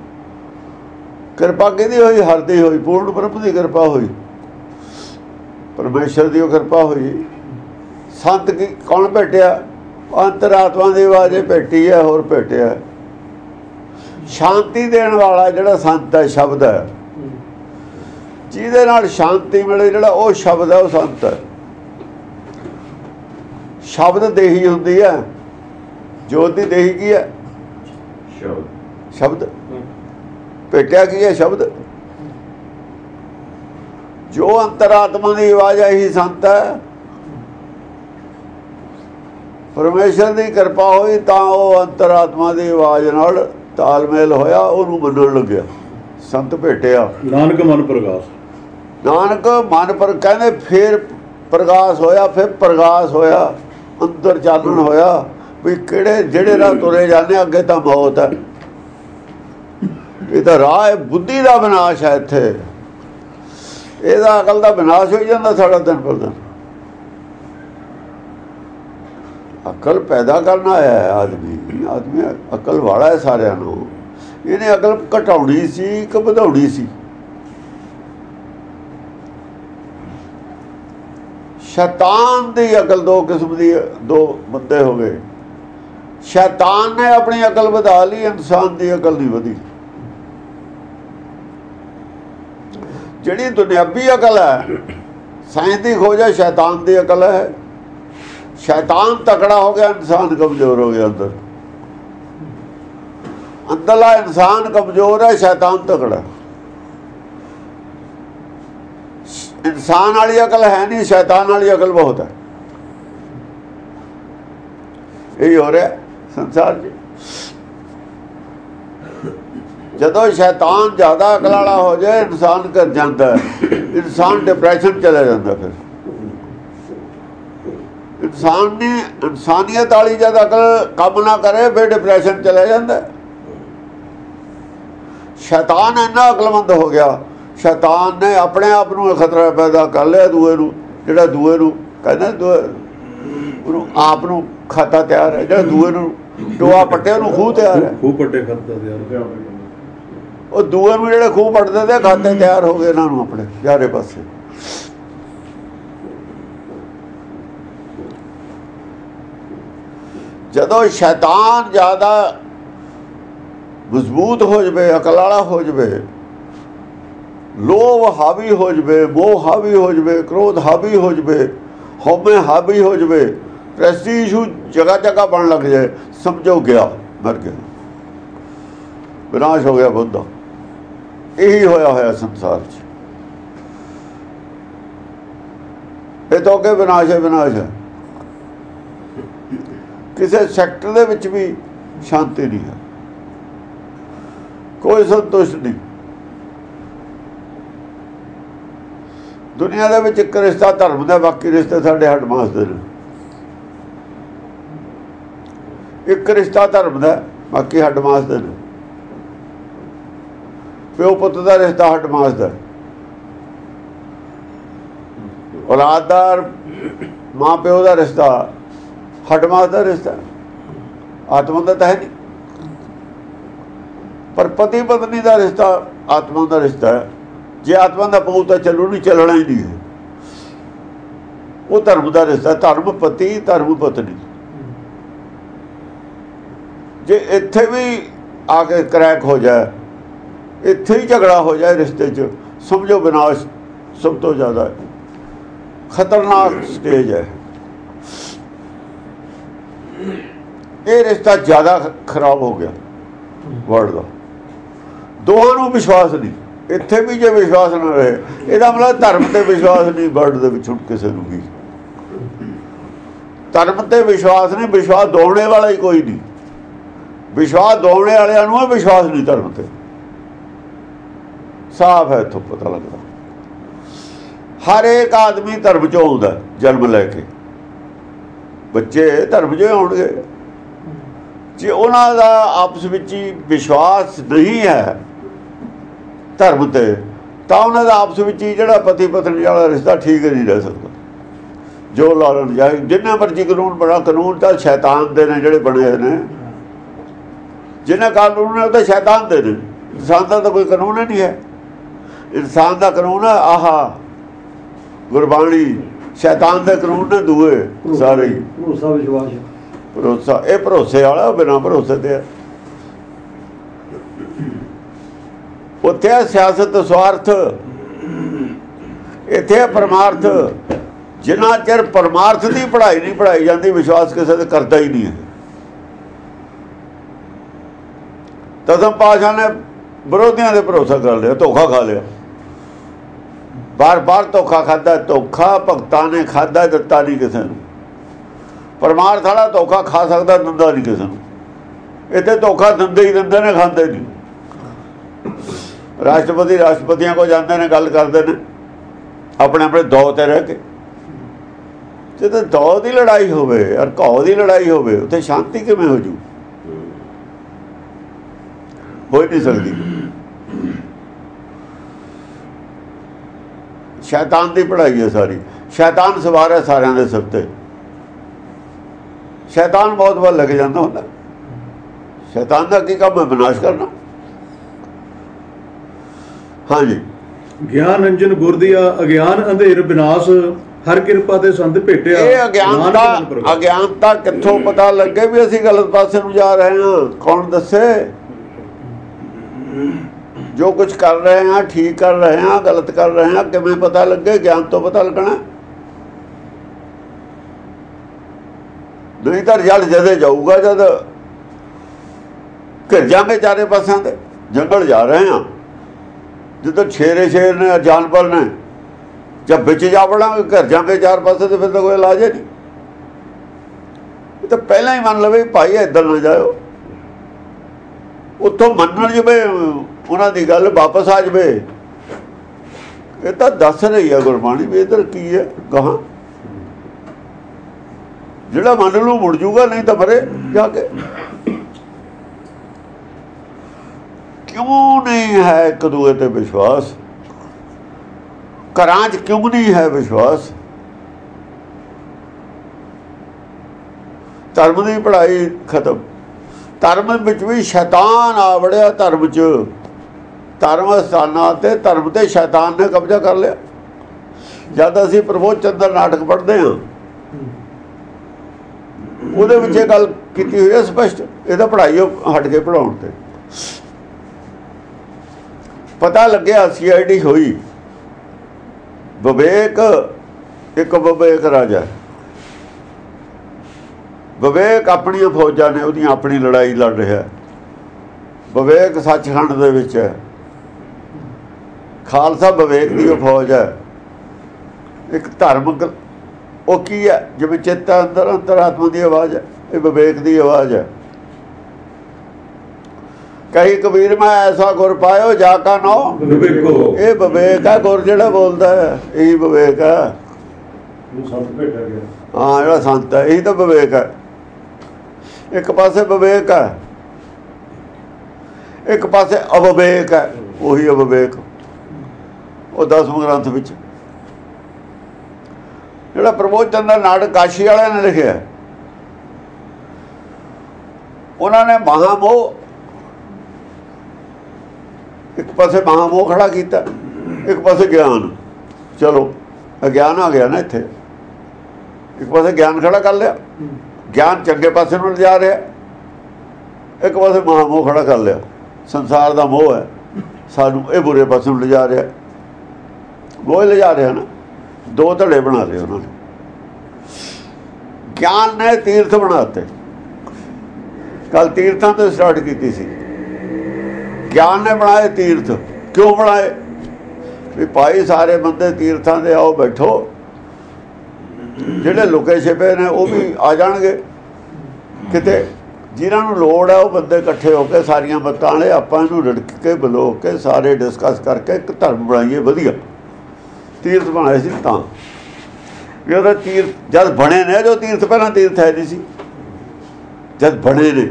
ਕਿਰਪਾ ਕਿਹਦੀ ਹੋਈ? ਹਰ ਦੀ ਹੋਈ। ਪੂਰਨ ਬ੍ਰਹਮ ਦੀ ਕਿਰਪਾ ਹੋਈ, ਪਰਮੇਸ਼ਰ ਦੀ ਉਹ ਕਿਰਪਾ ਹੋਈ। ਸੰਤ ਕੀ ਕੌਣ ਭੇਟਿਆ? ਅੰਤਰਾਤਮਾ ਦੀ ਆਵਾਜ਼ ਭੇਟੀ ਹੈ। ਹੋਰ ਭੇਟਿਆ ਸ਼ਾਂਤੀ ਦੇਣ ਵਾਲਾ ਜਿਹੜਾ ਸੰਤ ਹੈ, ਸ਼ਬਦ ਹੈ, ਜਿਹਦੇ ਨਾਲ ਸ਼ਾਂਤੀ ਮਿਲੇ, ਜਿਹੜਾ ਉਹ ਸ਼ਬਦ ਹੈ, ਉਹ ਸੰਤ ਹੈ। ਸ਼ਬਦ ਦੇਹੀ ਹੁੰਦੀ ਹੈ। ਜੋਤ ਦੀ ਦੇਹੀ ਕੀ ਹੈ? ਸ਼ਬਦ। ਭੇਟਿਆ ਕੀ ਹੈ? ਸ਼ਬਦ। ਜੋ ਅੰਤਰਾਤਮਾ ਦੀ ਆਵਾਜ਼ ਹੈ, ਇਹੀ ਸੰਤ ਹੈ। ਪਰਮੇਸ਼ਰ ਦੀ ਕਿਰਪਾ ਹੋਈ ਤਾਂ ਉਹ ਅੰਤਰਾਤਮਾ ਦੀ ਆਵਾਜ਼ ਨਾਲ ਤਾਲਮੇਲ ਹੋਇਆ, ਉਹਨੂੰ ਮੰਨਣ ਲੱਗਿਆ। ਸੰਤ ਭੇਟਿਆ ਨਾਨਕ ਮਨ ਪ੍ਰਗਾਸ। ਨਾਨਕ ਮਨ ਪਰ ਕਹਿੰਦੇ ਫਿਰ ਪ੍ਰਗਾਸ ਹੋਇਆ। ਫਿਰ ਪ੍ਰਗਾਸ ਹੋਇਆ, ਅੰਦਰ ਚਾਨਣ ਹੋਇਆ ਵੀ ਕਿਹੜੇ ਜਿਹੜੇ ਰਾਹ ਤੁਰੇ ਜਾਂਦੇ ਅੱਗੇ ਤਾਂ ਮੌਤ ਹੈ। ਇਹ ਤਾਂ ਰਾਹ ਹੈ ਬੁੱਧੀ ਦਾ ਵਿਨਾਸ਼ ਹੈ। ਇੱਥੇ ਇਹਦਾ ਅਕਲ ਦਾ ਵਿਨਾਸ਼ ਹੋ ਜਾਂਦਾ ਸਾਡਾ ਦਿਨ ਪਰ ਦਿਨ। ਅਕਲ ਪੈਦਾ ਕਰਨ ਆਇਆ ਹੈ ਆਦਮੀ ਅਕਲ ਵਾਲਾ ਹੈ ਸਾਰਿਆਂ ਨੂੰ। ਇਹਨੇ ਅਕਲ ਘਟਾਉਣੀ ਸੀ ਕਿ ਵਧਾਉਣੀ ਸੀ? ਸ਼ੈਤਾਨ ਦੀ ਅਕਲ ਦੋ ਕਿਸਮ ਦੀ, ਦੋ ਬੰਦੇ ਹੋ ਗਏ। ਸ਼ੈਤਾਨ ਨੇ ਆਪਣੀ ਅਕਲ ਵਧਾ ਲਈ, ਇਨਸਾਨ ਦੀ ਅਕਲ ਨਹੀਂ ਵਧੀ। ਜਿਹੜੀ ਦੁਨਿਆਵੀ ਅਕਲ ਹੈ, ਸਾਇੰਸ ਦੀ ਖੋਜ ਹੈ, ਸ਼ੈਤਾਨ ਦੀ ਅਕਲ ਹੈ। ਸ਼ੈਤਾਨ ਤਕੜਾ ਹੋ ਗਿਆ, ਇਨਸਾਨ ਕਮਜ਼ੋਰ ਹੋ ਗਿਆ। ਅੰਦਰਲਾ ਇਨਸਾਨ ਕਮਜ਼ੋਰ ਹੈ, ਸ਼ੈਤਾਨ ਤਕੜਾ। ਇਨਸਾਨ ਵਾਲੀ ਅਕਲ ਹੈ ਨਹੀਂ, ਸ਼ੈਤਾਨ ਵਾਲੀ ਅਕਲ ਬਹੁਤ ਹੈ। ਇਹੀ ਹੋ ਰਿਹਾ ਸੰਸਾਰ 'ਚ। ਜਦੋਂ ਸ਼ੈਤਾਨ ਜ਼ਿਆਦਾ ਅਕਲ ਵਾਲਾ ਹੋ ਜਾਏ, ਇਨਸਾਨ ਕਰ ਜਾਂਦਾ, ਇਨਸਾਨ ਡਿਪਰੈਸ਼ਨ ਚਲਾ ਜਾਂਦਾ। ਫਿਰ ਇਨਸਾਨੀਅਤ ਵਾਲੀ ਜਦ ਅਕਲ ਕੰਮ ਨਾ ਕਰੇ, ਫਿਰ ਡਿਪਰੈਸ਼ਨ ਚਲਾ ਜਾਂਦਾ। ਸ਼ੈਤਾਨ ਇੰਨਾ ਅਕਲਮੰਦ ਹੋ ਗਿਆ, ਸ਼ੈਤਾਨ ਨੇ ਆਪਣੇ ਆਪ ਨੂੰ ਖਤਰਾ ਪੈਦਾ ਕਰ ਲਿਆ ਦੂਏ ਨੂੰ। ਜਿਹੜਾ ਦੂਏ ਨੂੰ ਕਹਿੰਦਾ ਉਹਨੂੰ ਆਪ ਨੂੰ ਖਾਤਾ ਤਿਆਰ ਹੈ, ਜਿਹੜਾ ਦੂਏ ਨੂੰ ਟੋਆ ਪੱਟਿਆ ਉਹਨੂੰ ਖੂਹ ਤਿਆਰ ਹੈ। ਖੂਹ ਪੱਟੇ ਖਾਤਾ ਤਿਆਰ, ਉਹ ਦੂਏ ਨੂੰ ਜਿਹੜੇ ਖੂਹ ਪੱਟਦੇ ਤੇ ਖਾਤੇ ਤਿਆਰ ਹੋ ਗਏ ਇਹਨਾਂ ਨੂੰ ਆਪਣੇ ਚਾਰੇ ਪਾਸੇ। ਜਦੋਂ ਸ਼ੈਤਾਨ ਜ਼ਿਆਦਾ ਮਜ਼ਬੂਤ ਹੋ ਜਾਵੇ, ਅਕਲ ਵਾਲਾ ਹੋ ਜਾਵੇ, ਲੋਭ ਹਾਵੀ ਹੋ ਜਾਵੇ, ਮੋਹ ਹਾਵੀ ਹੋ ਜਾਵੇ, ਕ੍ਰੋਧ ਹਾਵੀ ਹੋ ਜਾਵੇ, ਹਉਮੈ ਹਾਵੀ ਹੋ ਜਾਵੇ, ਪ੍ਰੈਸਟੀਜ ਜਗ੍ਹਾ ਜਗ੍ਹਾ ਬਣ ਲੱਗ ਜਾਏ, ਸਮਝੋ ਗਿਆ, ਮਰ ਗਿਆ, ਵਿਨਾਸ਼ ਹੋ ਗਿਆ ਬੁੱਧ ਦਾ। ਇਹੀ ਹੋਇਆ ਸੰਸਾਰ 'ਚ। ਇਹ ਤੋਂ ਅੱਗੇ ਵਿਨਾਸ਼ ਹੈ, ਵਿਨਾਸ਼ ਹੈ। ਕਿਸੇ ਸੈਕਟਰ ਦੇ ਵਿੱਚ ਵੀ ਸ਼ਾਂਤੀ ਨਹੀਂ ਹੈ, ਕੋਈ ਸੰਤੁਸ਼ਟ ਨਹੀਂ। ਦੁਨੀਆ ਦੇ ਵਿੱਚ ਇੱਕ ਰਿਸ਼ਤਾ ਧਰਮ ਦਾ, ਬਾਕੀ ਰਿਸ਼ਤੇ ਸਾਡੇ ਹੱਡਮਾਸ ਦੇ ਨੇ। ਇੱਕ ਰਿਸ਼ਤਾ ਧਰਮ ਦਾ, ਬਾਕੀ ਹੱਡਮਾਸ ਦੇ ਨੇ। ਪਿਓ ਪੁੱਤ ਦਾ ਰਿਸ਼ਤਾ ਹੱਡਮਾਸ ਦਾ, ਔਲਾਦ ਦਾ ਮਾਂ ਪਿਓ ਦਾ ਰਿਸ਼ਤਾ ਹੱਡਮਾਸ ਦਾ ਰਿਸ਼ਤਾ, ਆਤਮਾ ਦਾ ਤਾਂ ਹੈ ਨਹੀਂ। ਪਰ ਪਤੀ ਪਤਨੀ ਦਾ ਰਿਸ਼ਤਾ ਆਤਮਾ ਦਾ ਰਿਸ਼ਤਾ ਹੈ। ਜੇ ਆਤਮਾ ਦਾ ਪਊ ਤਾਂ ਚੱਲੂ, ਨਹੀਂ ਚੱਲਣਾ ਹੀ ਨਹੀਂ ਹੈ। ਉਹ ਧਰਮ ਦਾ ਰਿਸ਼ਤਾ, ਧਰਮ ਪਤੀ ਧਰਮ ਪਤਨੀ। ਜੇ ਇੱਥੇ ਵੀ ਆ ਕੇ ਕਰੈਕ ਹੋ ਜਾਏ, ਇੱਥੇ ਹੀ ਝਗੜਾ ਹੋ ਜਾਏ ਰਿਸ਼ਤੇ 'ਚ, ਸਮਝੋ ਵਿਨਾਸ਼ ਸਭ ਤੋਂ ਜ਼ਿਆਦਾ ਖਤਰਨਾਕ ਸਟੇਜ ਹੈ। ਇਹ ਰਿਸ਼ਤਾ ਜ਼ਿਆਦਾ ਖਰਾਬ ਹੋ ਗਿਆ ਵਰਲਡ ਦਾ। ਦੋਹਾਂ ਨੂੰ ਵਿਸ਼ਵਾਸ ਨਹੀਂ। ਇੱਥੇ ਵੀ ਜੇ ਵਿਸ਼ਵਾਸ ਨਾ ਰਹੇ, ਇਹਦਾ ਮਤਲਬ ਧਰਮ ਤੇ ਵਿਸ਼ਵਾਸ ਨਹੀਂ ਵਰਲਡ ਦੇ ਵਿੱਚ ਹੁਣ ਕਿਸੇ ਨੂੰ ਵੀ। ਧਰਮ ਤੇ ਵਿਸ਼ਵਾਸ ਨਹੀਂ, ਵਿਸ਼ਵਾਸ ਦੋਣੇ ਵਾਲਾ ਹੀ ਕੋਈ ਨਹੀਂ। ਵਿਸ਼ਵਾਸ ਦੋਣੇ ਵਾਲਿਆਂ ਨੂੰ ਵਿਸ਼ਵਾਸ ਨਹੀਂ ਧਰਮ ਤੇ। ਸਾਫ਼ ਹੈ, ਇੱਥੋਂ ਪਤਾ ਲੱਗਦਾ। ਹਰ ਇੱਕ ਆਦਮੀ ਧਰਮ 'ਚੋਂ ਆਉਂਦਾ, ਜਨਮ ਲੈ ਕੇ ਬੱਚੇ ਧਰਮ 'ਚੋਂ ਆਉਣਗੇ। ਜੇ ਉਹਨਾਂ ਦਾ ਆਪਸ ਵਿੱਚ ਹੀ ਵਿਸ਼ਵਾਸ ਨਹੀਂ ਹੈ ਧਰਮ ਤੇ, ਤਾਂ ਉਹਨਾਂ ਦਾ ਆਪਸ ਵਿੱਚ ਹੀ ਜਿਹੜਾ ਪਤੀ ਪਤਨੀ ਵਾਲਾ ਰਿਸ਼ਤਾ ਠੀਕ ਨਹੀਂ ਰਹਿ ਸਕਦਾ। ਜੋ ਲਾਲਣ ਜਾਏ, ਜਿੰਨਾ ਮਰਜ਼ੀ ਕਾਨੂੰਨ ਬਣਾ, ਕਾਨੂੰਨ ਤਾਂ ਸ਼ੈਤਾਨ ਦੇ ਨੇ ਜਿਹੜੇ ਬਣੇ ਹੋਏ ਨੇ। ਜਿੰਨਾ ਕਾਨੂੰਨ ਨੇ ਉਹ ਤਾਂ ਸ਼ੈਤਾਨ ਦੇ ਨੇ। ਇਨਸਾਨ ਦਾ ਤਾਂ ਕੋਈ ਕਾਨੂੰਨ ਹੀ ਨਹੀਂ ਹੈ। ਇਨਸਾਨ ਦਾ ਕਾਨੂੰਨ ਹੈ ਆਹਾ ਗੁਰਬਾਣੀ, ਸ਼ੈਤਾਨ ਦੇ ਕਾਨੂੰਨ ਨੇ ਦੂਏ ਸਾਰੇ ਹੀ। ਭਰੋਸਾ ਵਿਸ਼ਵਾਸ, ਭਰੋਸਾ, ਇਹ ਭਰੋਸੇ ਵਾਲਾ, ਬਿਨਾਂ ਭਰੋਸੇ ਤੇ ਹੈ। ਉੱਥੇ ਹੈ ਸਿਆਸਤ ਸਵਾਰਥ, ਇੱਥੇ ਹੈ ਪਰਮਾਰਥ। ਜਿੰਨਾ ਚਿਰ ਪਰਮਾਰਥ ਦੀ ਪੜ੍ਹਾਈ ਨਹੀਂ ਪੜ੍ਹਾਈ ਜਾਂਦੀ, ਵਿਸ਼ਵਾਸ ਕਿਸੇ ਤੇ ਕਰਦਾ ਹੀ ਨਹੀਂ ਹੈ। ਦਸਮ ਪਾਤਸ਼ਾਹ ਨੇ ਵਿਰੋਧੀਆਂ ਦੇ ਭਰੋਸਾ ਕਰ ਲਿਆ, ਧੋਖਾ ਖਾ ਲਿਆ। ਬਾਰ-ਬਾਰ ਧੋਖਾ ਖਾਧਾ। ਧੋਖਾ ਭਗਤਾਂ ਨੇ ਖਾਧਾ, ਦਿੱਤਾ ਨਹੀਂ ਕਿਸੇ ਨੂੰ। ਪਰਮਾਰਥ ਵਾਲਾ ਧੋਖਾ ਖਾ ਸਕਦਾ, ਦਿੰਦਾ ਨਹੀਂ ਕਿਸੇ ਨੂੰ। ਇੱਥੇ ਧੋਖਾ ਦਿੰਦੇ ਹੀ ਦਿੰਦੇ ਨੇ, ਖਾਂਦੇ ਨਹੀਂ। ਰਾਸ਼ਟਰਪਤੀਆਂ ਕੋਲ ਜਾਂਦੇ ਨੇ, ਗੱਲ ਕਰਦੇ ਨੇ ਆਪਣੇ ਆਪਣੇ ਦੌ ਤੇ ਰਹਿ ਕੇ। ਜਦੋਂ ਦੌ ਦੀ ਲੜਾਈ ਹੋਵੇ ਔਰ ਘੌ ਦੀ ਲੜਾਈ ਹੋਵੇ, ਉੱਥੇ ਸ਼ਾਂਤੀ ਕਿਵੇਂ ਹੋ ਜੂ? ਹੋ ਹੀ ਨਹੀਂ ਸਕਦੀ। ਸ਼ੈਤਾਨ ਦੀ ਪੜ੍ਹਾਈ ਹੈ ਸਾਰੀ। ਸ਼ੈਤਾਨ ਸਵਾਰ ਹੈ ਸਾਰਿਆਂ ਦੇ ਸਿਰ ਤੇ। ਸ਼ੈਤਾਨ ਬਹੁਤ ਵਾਰ ਲੱਗ ਜਾਂਦਾ ਹੁੰਦਾ। ਸ਼ੈਤਾਨ ਦਾ ਕੀ ਕੰਮ ਹੈ? ਵਿਨਾਸ਼ ਕਰਨਾ। ਹਾਂਜੀ, ਗਿਆਨ ਅੰਜਨ ਗੁਰ ਦੀਆ, ਅਗਿਆਨ ਅੰਧੇਰ ਵਿਨਾਸ਼, ਹਰ ਕਿਰਪਾ ਤੇ ਸੰਤ ਭੇਟਿਆ। ਇਹ ਅਗਿਆਨਤਾ ਕਿੱਥੋਂ ਪਤਾ ਲੱਗੇ ਵੀ ਅਸੀਂ ਗਲਤ ਪਾਸੇ ਨੂੰ ਜਾ ਰਹੇ ਹਾਂ? ਕੌਣ ਦੱਸੇ? ਜੋ ਕੁਝ ਕਰ ਰਹੇ ਹਾਂ, ਠੀਕ ਕਰ ਰਹੇ ਹਾਂ, ਗਲਤ ਕਰ ਰਹੇ ਹਾਂ, ਕਿਵੇਂ ਪਤਾ ਲੱਗੇ? ਗਿਆਨ ਤੋਂ ਪਤਾ ਲੱਗਣਾ। ਨਹੀਂ ਤਾਂ ਰਿਜ਼ਲਟ ਜਦੇ ਜਾਊਗਾ ਜਦ ਘਿਰ ਜਾਂਗੇ ਚਾਰੇ ਪਾਸਿਆਂ ਤੇ। ਜੰਗਲ ਜਾ ਰਹੇ ਹਾਂ, ਜਦੋਂ ਸ਼ੇਰ ਨੇ, ਜਾਨਵਰ ਨੇ, ਜਦ ਵਿੱਚ ਜਾ ਵੜਾਂਗੇ ਘਿਰ ਜਾਂਗੇ ਚਾਰ ਪਾਸੇ ਤੇ ਫਿਰ ਤਾਂ ਕੋਈ ਇਲਾਜ ਨਹੀਂ। ਇਹ ਤਾਂ ਪਹਿਲਾਂ ਹੀ ਮੰਨ ਲਵੇ ਭਾਈ ਇੱਧਰ ਨਾ ਜਾਇਓ। ਉੱਥੋਂ ਮੰਨਣ ਜਵੇ ਉਹਨਾਂ ਦੀ ਗੱਲ, ਵਾਪਸ ਆ ਜਾਵੇ। ਇਹ ਤਾਂ ਦੱਸ ਰਹੀ ਹੈ ਗੁਰਬਾਣੀ ਵੀ ਇੱਧਰ ਕੀ ਹੈ ਕਹਾਂ। ਜਿਹੜਾ ਮੰਨ ਲੂ ਮੁੜ ਜੂਗਾ, ਨਹੀਂ ਤਾਂ ਮਰੇ ਜਾ ਕੇ। ਕਿਉਂ ਨਹੀਂ ਹੈ ਇੱਕ ਦੂਏ ਤੇ ਵਿਸ਼ਵਾਸ? ਘਰਾਂ 'ਚ ਕਿਉਂ ਨਹੀਂ ਹੈ ਵਿਸ਼ਵਾਸ? ਧਰਮ ਦੀ ਪੜ੍ਹਾਈ ਖਤਮ। ਧਰਮ ਵਿੱਚ ਵੀ ਸ਼ੈਤਾਨ ਆ ਵੜਿਆ। ਧਰਮ 'ਚ ਧਰਮ ਸਥਾਨਾਂ ਤੇ ਧਰਮ ਤੇ ਸ਼ੈਤਾਨ ਨੇ ਕਬਜ਼ਾ ਕਰ ਲਿਆ। ਜਦ ਅਸੀਂ ਪ੍ਰਬੋਧ ਚੰਦਰ ਨਾਟਕ ਪੜ੍ਹਦੇ ਹਾਂ ਉਹਦੇ ਵਿੱਚ ਇਹ ਗੱਲ ਕੀਤੀ ਹੋਈ ਹੈ ਸਪਸ਼ਟ। ਇਹਦਾ ਪੜ੍ਹਾਈ ਹਟ ਕੇ ਪੜ੍ਹਾਉਣ ਤੇ ਪਤਾ ਲੱਗਿਆ CID ਹੋਈ। ਵਿਵੇਕ ਇੱਕ ਵਿਵੇਕ ਰਾਜਾ, ਵਿਵੇਕ ਆਪਣੀਆਂ ਫੌਜਾਂ ਨੇ ਉਹਦੀਆਂ ਆਪਣੀ ਲੜਾਈ ਲੜ ਰਿਹਾ। ਵਿਵੇਕ ਸੱਚਖੰਡ ਦੇ ਵਿੱਚ ਹੈ। ਖਾਲਸਾ ਵਿਵੇਕ ਦੀ ਉਹ ਫੌਜ ਹੈ। ਇੱਕ ਧਾਰਮਿਕ ਉਹ ਕੀ ਹੈ ਜਿਵੇਂ ਚਿੱਤ ਅੰਦਰ ਅੰਤਰਾਤਮਾ ਦੀ ਆਵਾਜ਼ ਹੈ। ਇਹ ਵਿਵੇਕ ਦੀ ਆਵਾਜ਼ ਹੈ। ਕਹੀ ਕਬੀਰ ਮੈਂ ਐਸਾ ਗੁਰ ਪਾਇਓ ਜਾ ਕਾ ਨਾਮ ਵਿਵੇਕੋ। ਇਹ ਵਿਵੇਕ ਹੈ। ਗੁਰ ਜਿਹੜਾ ਬੋਲਦਾ ਹੈ ਇਹੀ ਵਿਵੇਕ ਹੈ। ਹਾਂ ਜਿਹੜਾ ਸੰਤ ਹੈ ਇਹੀ ਤਾਂ ਵਿਵੇਕ ਹੈ। ਇੱਕ ਪਾਸੇ ਵਿਵੇਕ ਹੈ, ਇੱਕ ਪਾਸੇ ਅਵਿਵੇਕ ਹੈ। ਉਹੀ ਅਵਿਵੇਕ ਉਹ 10ਵੇਂ ਗ੍ਰੰਥ ਵਿੱਚ ਜਿਹੜਾ ਪ੍ਰਬੋਧ ਚੰਦਰ ਨਾਟਕ ਕਾਸ਼ੀ ਵਾਲਿਆਂ ਨੇ ਲਿਖਿਆ, ਉਹਨਾਂ ਨੇ ਮਹਾਮੋਹ ਇੱਕ ਪਾਸੇ ਮਹਾਮੋਹ ਖੜਾ ਕੀਤਾ, ਇੱਕ ਪਾਸੇ ਗਿਆਨ। ਚਲੋ ਅਗਿਆਨ ਆ ਗਿਆ ਨਾ ਇੱਥੇ। ਇੱਕ ਪਾਸੇ ਗਿਆਨ ਖੜਾ ਕਰ ਲਿਆ, ਗਿਆਨ ਚੰਗੇ ਪਾਸੇ ਨੂੰ ਲਿਜਾ ਰਿਹਾ। ਇੱਕ ਪਾਸੇ ਮਹਾਮੋਹ ਖੜਾ ਕਰ ਲਿਆ, ਸੰਸਾਰ ਦਾ ਮੋਹ ਹੈ ਸਾਨੂੰ, ਇਹ ਬੁਰੇ ਪਾਸੇ ਨੂੰ ਲਿਜਾ ਰਿਹਾ। ਮੋਹ ਲਿਜਾ ਰਿਹਾ ਨਾ। ਦੋ ਧੜੇ ਬਣਾ ਲਏ ਉਹਨਾਂ ਨੇ। ਗਿਆਨ ਨੇ ਤੀਰਥ ਬਣਾਤੇ। ਕੱਲ ਤੀਰਥਾਂ ਤੋਂ ਸਟਾਰਟ ਕੀਤੀ ਸੀ। ਗਿਆਨ ਨੇ ਬਣਾਏ ਤੀਰਥ। ਕਿਉਂ ਬਣਾਏ? ਵੀ ਭਾਈ ਸਾਰੇ ਬੰਦੇ ਤੀਰਥਾਂ ਦੇ ਆਓ ਬੈਠੋ, ਜਿਹੜੇ ਲੁਕੇ ਛਿਪੇ ਨੇ ਉਹ ਵੀ ਆ ਜਾਣਗੇ ਕਿਤੇ। ਜਿਨ੍ਹਾਂ ਨੂੰ ਲੋੜ ਹੈ ਉਹ ਬੰਦੇ ਇਕੱਠੇ ਹੋ ਕੇ ਸਾਰੀਆਂ ਮਤਾਂ ਵਾਲੇ ਆਪਾਂ ਇਹਨੂੰ ਰਿੜਕ ਕੇ ਬਲੋ ਕੇ ਸਾਰੇ ਡਿਸਕਸ ਕਰਕੇ ਇੱਕ ਧਰਮ ਬਣਾਈਏ ਵਧੀਆ। ਤੀਰਥ ਬਣਾਏ ਸੀ ਤਾਂ ਵੀ ਉਹਦਾ ਤੀਰਥ ਜਦ ਬਣੇ ਨੇ, ਜੋ ਤੀਰਥ ਪਹਿਲਾਂ ਤੀਰਥ ਹੈ ਨਹੀਂ ਸੀ, ਜਦ ਬਣੇ ਨੇ।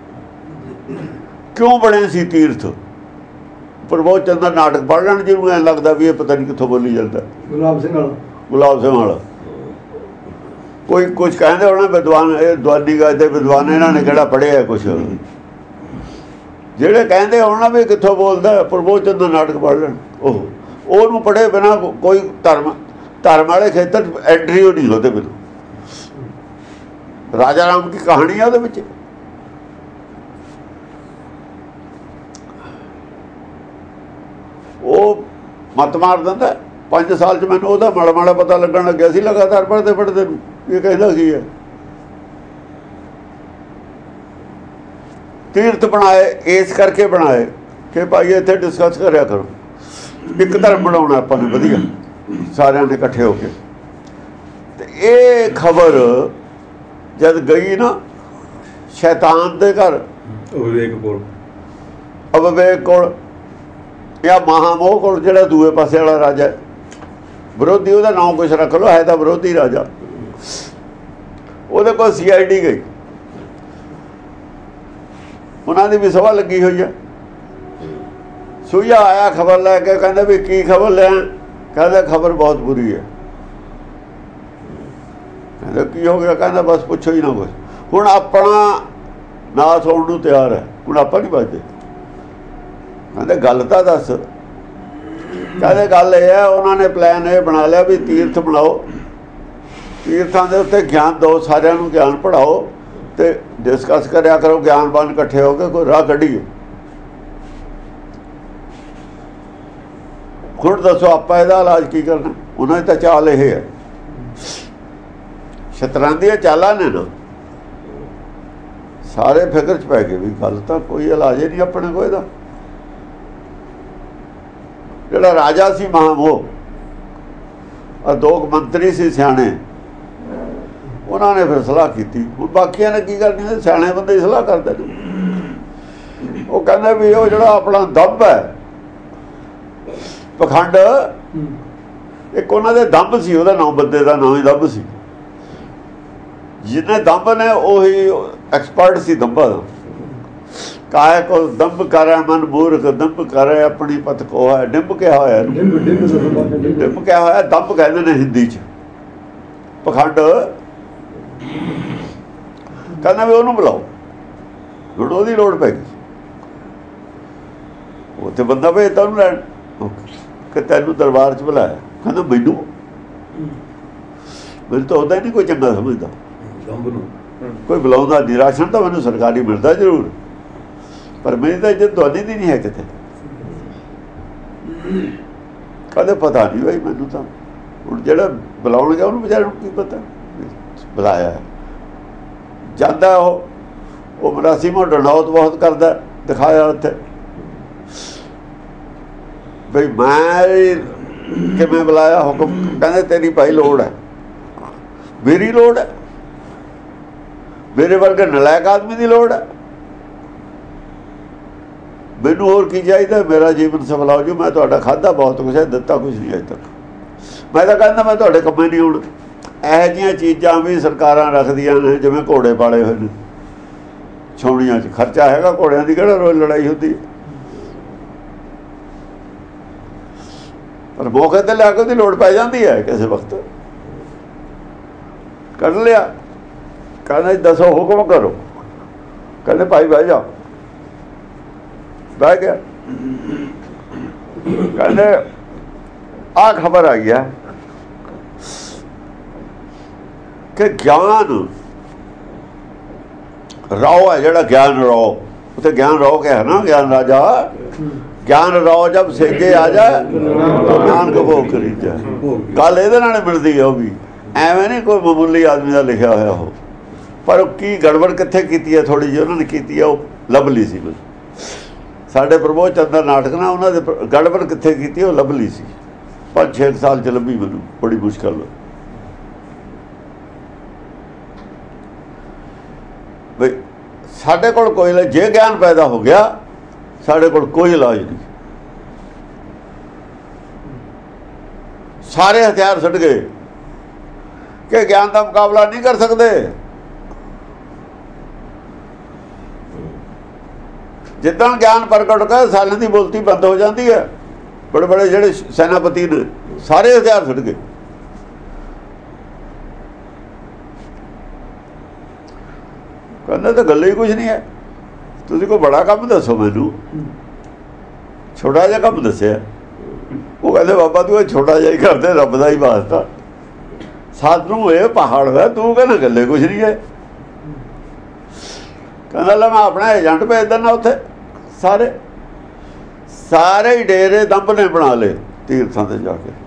ਕਿਉਂ ਬਣੇ ਸੀ ਤੀਰਥ? ਪ੍ਰਬੋਧ ਚੰਦਰ ਨਾਟਕ ਪੜ੍ਹ ਲੈਣ ਜਿਹਨੂੰ ਐਂ ਲੱਗਦਾ ਵੀ ਇਹ ਪਤਾ ਨਹੀਂ ਕਿੱਥੋਂ ਬੋਲੀ ਜਾਂਦਾ। ਗੁਲਾਬ ਸਿੰਘ ਵਾਲਾ ਕੋਈ ਕੁਛ ਕਹਿੰਦੇ ਹੋਣਾ ਵਿਦਵਾਨ, ਇਹ ਦੁਆਨੀ ਗਾਜ ਦੇ ਵਿਦਵਾਨ ਇਹਨਾਂ ਨੇ ਕਿਹੜਾ ਪੜ੍ਹਿਆ ਕੁਛ। ਜਿਹੜੇ ਕਹਿੰਦੇ ਹੋਣਾ ਵੀ ਕਿੱਥੋਂ ਬੋਲਦਾ, ਪ੍ਰਬੋਧ ਚੰਦਰ ਨਾਟਕ ਪੜ੍ਹ ਲੈਣ। ਉਹਨੂੰ ਪੜ੍ਹੇ ਬਿਨਾਂ ਕੋਈ ਧਰਮ ਵਾਲੇ ਖੇਤਰ ਐਂਟਰੀ ਹੋ ਨਹੀਂ ਉਹਦੇ ਬਿਨਾਂ। ਰਾਜਾ ਰਾਮ ਦੀ ਕਹਾਣੀ ਆ ਉਹਦੇ ਵਿੱਚ। ਉਹ ਮੱਤ ਮਾਰ ਦਿੰਦਾ। 5 ਸਾਲ 'ਚ ਮੈਨੂੰ ਉਹਦਾ ਮਾੜਾ ਮਾੜਾ ਪਤਾ ਲੱਗਣ ਲੱਗਿਆ ਸੀ ਲਗਾਤਾਰ ਪੜ੍ਹਦੇ ਨੂੰ। ਇਹ ਕਹਿੰਦਾ ਕੀ ਹੈ? ਤੀਰਥ ਬਣਾਏ ਇਸ ਕਰਕੇ ਬਣਾਏ ਕਿ ਭਾਈ ਇੱਥੇ ਡਿਸਕਸ ਕਰਿਆ ਕਰੋ। ਇੱਕ ਧਰਮ ਬਣਾਉਣਾ ਆਪਾਂ ਨੇ ਵਧੀਆ ਸਾਰਿਆਂ ਨੇ ਇਕੱਠੇ ਹੋ ਕੇ। ਤੇ ਇਹ ਖਬਰ ਜਦ ਗਈ ਨਾ ਸ਼ੈਤਾਨ ਦੇ ਘਰ, ਅਵਿਵੇਕ ਕੋਲ ਜਾਂ ਮਹਾਮੋਹ ਕੋਲ, ਜਿਹੜਾ ਦੂਏ ਪਾਸੇ ਵਾਲਾ ਰਾਜਾ ਵਿਰੋਧੀ, ਉਹਦਾ ਨਾਮ ਕੁਛ ਰੱਖ ਲਓ, ਹੈ ਤਾਂ ਵਿਰੋਧੀ ਰਾਜਾ। ਉਹਦੇ ਕੋਲ CID ਗਈ। ਉਹਨਾਂ ਦੀ ਵੀ ਸਭਾ ਲੱਗੀ ਹੋਈ ਹੈ। ਸੂਈਆ ਆਇਆ ਖਬਰ ਲੈ ਕੇ, ਕਹਿੰਦਾ ਵੀ ਕੀ ਖਬਰ ਲਿਆ? ਕਹਿੰਦਾ ਖਬਰ ਬਹੁਤ ਬੁਰੀ ਹੈ। ਕਹਿੰਦਾ ਕੀ ਹੋ ਗਿਆ? ਕਹਿੰਦਾ ਬਸ ਪੁੱਛੋ ਹੀ ਨਾ ਕੁਛ। ਹੁਣ ਆਪਣਾ ਨਾਸ ਹੋਣ ਨੂੰ ਤਿਆਰ ਹੈ, ਹੁਣ ਆਪਾਂ ਨਹੀਂ ਬਚਦੇ। ਕਹਿੰਦੇ ਗੱਲ ਤਾਂ ਦੱਸ। ਕਹਿੰਦੇ ਗੱਲ ਇਹ ਹੈ, ਉਹਨਾਂ ਨੇ ਪਲਾਨ ਇਹ ਬਣਾ ਲਿਆ ਵੀ ਤੀਰਥ ਬਣਾਓ, ਤੀਰਥਾਂ ਦੇ ਉੱਤੇ ਗਿਆਨ ਦਿਓ, ਸਾਰਿਆਂ ਨੂੰ ਗਿਆਨ ਪੜ੍ਹਾਓ ਤੇ ਡਿਸਕਸ ਕਰਿਆ ਕਰੋ, ਗਿਆਨਵਾਨ ਇਕੱਠੇ ਹੋ ਕੇ ਕੋਈ ਰਾਹ ਕੱਢੀਏ। ਹੁਣ ਦੱਸੋ ਆਪਾਂ ਇਹਦਾ ਇਲਾਜ ਕੀ ਕਰਨਾ? ਉਹਨਾਂ ਦੀ ਤਾਂ ਚਾਲ ਇਹ ਹੈ, ਸ਼ਤਰੰਦੀਆਂ ਚਾਲਾਂ ਨੇ ਨਾ। ਸਾਰੇ ਫਿਕਰ 'ਚ ਪੈ ਗਏ ਵੀ ਗੱਲ ਤਾਂ ਕੋਈ ਇਲਾਜ ਨਹੀਂ ਆਪਣੇ ਕੋਲ ਇਹਦਾ। ਜਿਹੜਾ ਰਾਜਾ ਸੀ ਮਹਾਮੋਹ, ਔਰ 2 ਮੰਤਰੀ ਸੀ ਸਿਆਣੇ, ਉਹਨਾਂ ਨੇ ਫਿਰ ਸਲਾਹ ਕੀਤੀ। ਹੁਣ ਬਾਕੀਆਂ ਨੇ ਕੀ ਕਰਨੀ? ਸਿਆਣੇ ਬੰਦੇ ਹੀ ਸਲਾਹ ਕਰਦੇ ਨੇ। ਉਹ ਕਹਿੰਦੇ ਵੀ ਉਹ ਜਿਹੜਾ ਆਪਣਾ ਦੰਭ ਹੈ, ਪਖੰਡ, ਇੱਕ ਉਹਨਾਂ ਦੇ ਦੰਭ ਸੀ, ਉਹਦਾ ਨਾਮ ਬੰਦੇ ਦਾ ਨਾਮ ਹੀ ਦੰਭ ਸੀ। ਜਿਹਨੇ ਦੰਭ ਨੇ ਉਹੀ ਐਕਸਪਰਟ ਸੀ ਦੰਭਾਂ ਦਾ। ਕਾਇਆ ਕੋ ਦੰਭ ਕਰੇ ਮਨ ਮੂਰਖ, ਦੰਭ ਕਰੇ ਆਪਣੀ ਪਤ ਕੋ ਹੈ। ਡਿੰਬ ਕਿਹਾ ਹੋਇਆ, ਡਿੰਬ ਕਿਹਾ ਹੋਇਆ, ਦੰਭ ਕਹਿੰਦੇ ਨੇ ਹਿੰਦੀ 'ਚ। ਪਖੰਡ ਕਹਿੰਦਾ ਵੀ ਉਹਨੂੰ ਬੁਲਾਓ। ਹੁਣ ਉਹਦੀ ਲੋੜ ਪੈ ਗਈ, ਉੱਥੇ ਬੰਦਾ ਭੇਜਤਾ ਉਹਨੂੰ ਲੈਣ ਕਿ ਤੈਨੂੰ ਦਰਬਾਰ 'ਚ ਬੁਲਾਇਆ। ਕਹਿੰਦਾ ਮੈਨੂੰ ਤਾਂ ਉਹਦਾ ਹੀ ਨਹੀਂ ਕੋਈ ਚੰਗਾ ਸਮਝਦਾ, ਕੋਈ ਬੁਲਾਉਂਦਾ ਨਹੀਂ। ਰਾਸ਼ਨ ਤਾਂ ਮੈਨੂੰ ਸਰਕਾਰੀ ਮਿਲਦਾ ਜ਼ਰੂਰ, ਪਰ ਮੇਰੀ ਤਾਂ ਇੱਜ਼ਤ ਤੁਹਾਡੀ ਦੀ ਨਹੀਂ ਹੈ ਕਿਤੇ। ਕਦੇ ਪਤਾ ਨਹੀਂ ਬਈ ਮੈਨੂੰ ਤਾਂ। ਹੁਣ ਜਿਹੜਾ ਬੁਲਾਉਣ ਗਿਆ ਉਹਨੂੰ ਵਿਚਾਰੇ ਨੂੰ ਕੀ ਪਤਾ ਬੁਲਾਇਆ ਜਾਂਦਾ। ਉਹ ਮਰਾਸੀ ਮੋਢ ਡਣੌਤ ਬਹੁਤ ਕਰਦਾ, ਦਿਖਾਇਆ ਉੱਥੇ ਬਈ ਮੈਂ ਕਿਵੇਂ ਬੁਲਾਇਆ। ਹੁਕਮ ਕਹਿੰਦੇ ਤੇਰੀ ਭਾਈ ਲੋੜ ਹੈ, ਮੇਰੀ ਲੋੜ ਹੈ, ਮੇਰੇ ਵਰਗੇ ਨਲਾਇਕ ਆਦਮੀ ਦੀ ਲੋੜ ਹੈ। ਮੈਨੂੰ ਹੋਰ ਕੀ ਚਾਹੀਦਾ? ਮੇਰਾ ਜੀਵਨ ਸਫਲ ਹੋ ਜੂ। ਮੈਂ ਤੁਹਾਡਾ ਖਾਧਾ ਬਹੁਤ ਕੁਛ ਹੈ, ਦਿੱਤਾ ਕੁਛ ਨਹੀਂ ਅਜੇ ਤੱਕ। ਮੈਂ ਤਾਂ ਕਹਿੰਦਾ ਮੈਂ ਤੁਹਾਡੇ ਕੰਮੇ ਨਹੀਂ ਆਉਣਾ। ਇਹੋ ਜਿਹੀਆਂ ਚੀਜ਼ਾਂ ਵੀ ਸਰਕਾਰਾਂ ਰੱਖਦੀਆਂ ਨੇ, ਜਿਵੇਂ ਘੋੜੇ ਪਾਲੇ ਹੋਏ ਨੇ ਛਾਉਣੀਆਂ 'ਚ। ਖਰਚਾ ਹੈਗਾ ਘੋੜਿਆਂ ਦੀ, ਕਿਹੜਾ ਰੋਜ਼ ਲੜਾਈ ਹੁੰਦੀ। ਪਰ ਮੌਕੇ 'ਤੇ ਲਿਆ ਕੇ ਉਹਦੀ ਲੋੜ ਪੈ ਜਾਂਦੀ ਹੈ ਕਿਸੇ ਵਕਤ। ਕੱਢ ਲਿਆ, ਕਹਿੰਦਾ ਦੱਸੋ ਹੁਕਮ ਕਰੋ। ਕਹਿੰਦੇ ਭਾਈ ਬਹਿ ਜਾ। ਬਹਿ ਗਿਆ। ਕਹਿੰਦੇ ਆਹ ਖਬਰ ਆਈ ਹੈ ਕਿ ਗਿਆਨ ਰਾਓ ਹੈ ਜਿਹੜਾ ਗਿਆਨ ਰਾਓ, ਉੱਥੇ ਗਿਆਨ ਰਾਓ ਕਿਹਾ ਨਾ, ਗਿਆਨ ਰਾਜਾ। ਗਿਆਨ ਰਾਓ ਜਬ ਸੇਜੇ ਆ ਜਾ ਗਿਆਨ ਕਬੋ ਕਰੀ ਜਾ। ਗੱਲ ਇਹਦੇ ਨਾਲ ਮਿਲਦੀ ਹੈ। ਉਹ ਵੀ ਐਵੇਂ ਨਹੀਂ ਕੋਈ ਮਾਮੂਲੀ ਆਦਮੀ ਦਾ ਲਿਖਿਆ ਹੋਇਆ ਉਹ, ਪਰ ਉਹ ਕੀ ਗੜਬੜ ਕਿੱਥੇ ਕੀਤੀ ਹੈ ਥੋੜ੍ਹੀ ਜਿਹੀ ਉਹਨਾਂ ਨੇ ਕੀਤੀ ਹੈ, ਉਹ ਲੱਭ ਲਈ ਸੀ। ਸਾਡੇ ਪ੍ਰਬੋਧ ਚੰਦਰ ਨਾਟਕ ਨਾਲ ਉਹਨਾਂ ਦੇ ਗੜਬੜ ਕਿੱਥੇ ਕੀਤੀ ਉਹ ਲੱਭ ਲਈ ਸੀ। 5-6 ਸਾਲ 'ਚ ਲੱਭੀ ਮੈਨੂੰ, ਬੜੀ ਮੁਸ਼ਕਲ। ਬਈ ਸਾਡੇ ਕੋਲ ਕੋਈ ਇਲਾਜ, ਜੇ ਗਿਆਨ ਪੈਦਾ ਹੋ ਗਿਆ ਸਾਡੇ ਕੋਲ ਕੋਈ ਇਲਾਜ ਨਹੀਂ। ਸਾਰੇ ਹਥਿਆਰ ਛੱਡ ਗਏ ਕਿ ਗਿਆਨ ਦਾ ਮੁਕਾਬਲਾ ਨਹੀਂ ਕਰ ਸਕਦੇ। ਜਿੱਦਾਂ ਗਿਆਨ ਪ੍ਰਗਟ ਕਰ ਸਾਲਾਂ ਦੀ ਬੋਲਤੀ ਬੰਦ ਹੋ ਜਾਂਦੀ ਹੈ। ਬੜੇ ਬੜੇ ਜਿਹੜੇ ਸੈਨਾਪਤੀ ਨੇ ਸਾਰੇ ਹਥਿਆਰ ਛੱਡ ਗਏ। ਕਹਿੰਦਾ ਤਾਂ ਗੱਲ ਹੀ ਕੁਝ ਨਹੀਂ ਹੈ। ਤੁਸੀਂ ਕੋਈ ਬੜਾ ਕੰਮ ਦੱਸੋ ਮੈਨੂੰ। ਛੋਟਾ ਜਿਹਾ ਕੰਮ ਦੱਸਿਆ। ਉਹ ਕਹਿੰਦੇ ਬਾਬਾ ਤੂੰ ਇਹ ਛੋਟਾ ਜਿਹਾ ਹੀ ਕਰਦੇ, ਰੱਬ ਦਾ ਹੀ ਵਾਸਤਾ। ਸਾਨੂੰ ਇਹ ਪਹਾੜ ਹੈ, ਤੂੰ ਕਹਿੰਦਾ ਗੱਲੇ ਕੁਝ ਨਹੀਂ ਹੈ। ਕਹਿੰਦਾ ਲੈ ਮੈਂ ਆਪਣਾ ਏਜੰਟ ਭੇਜ ਦਿੰਦਾ ਉੱਥੇ। ਸਾਰੇ ਹੀ ਡੇਰੇ ਦੰਬ ਨੇ ਬਣਾ ਲਏ ਤੀਰਥਾਂ ਤੇ ਜਾ ਕੇ।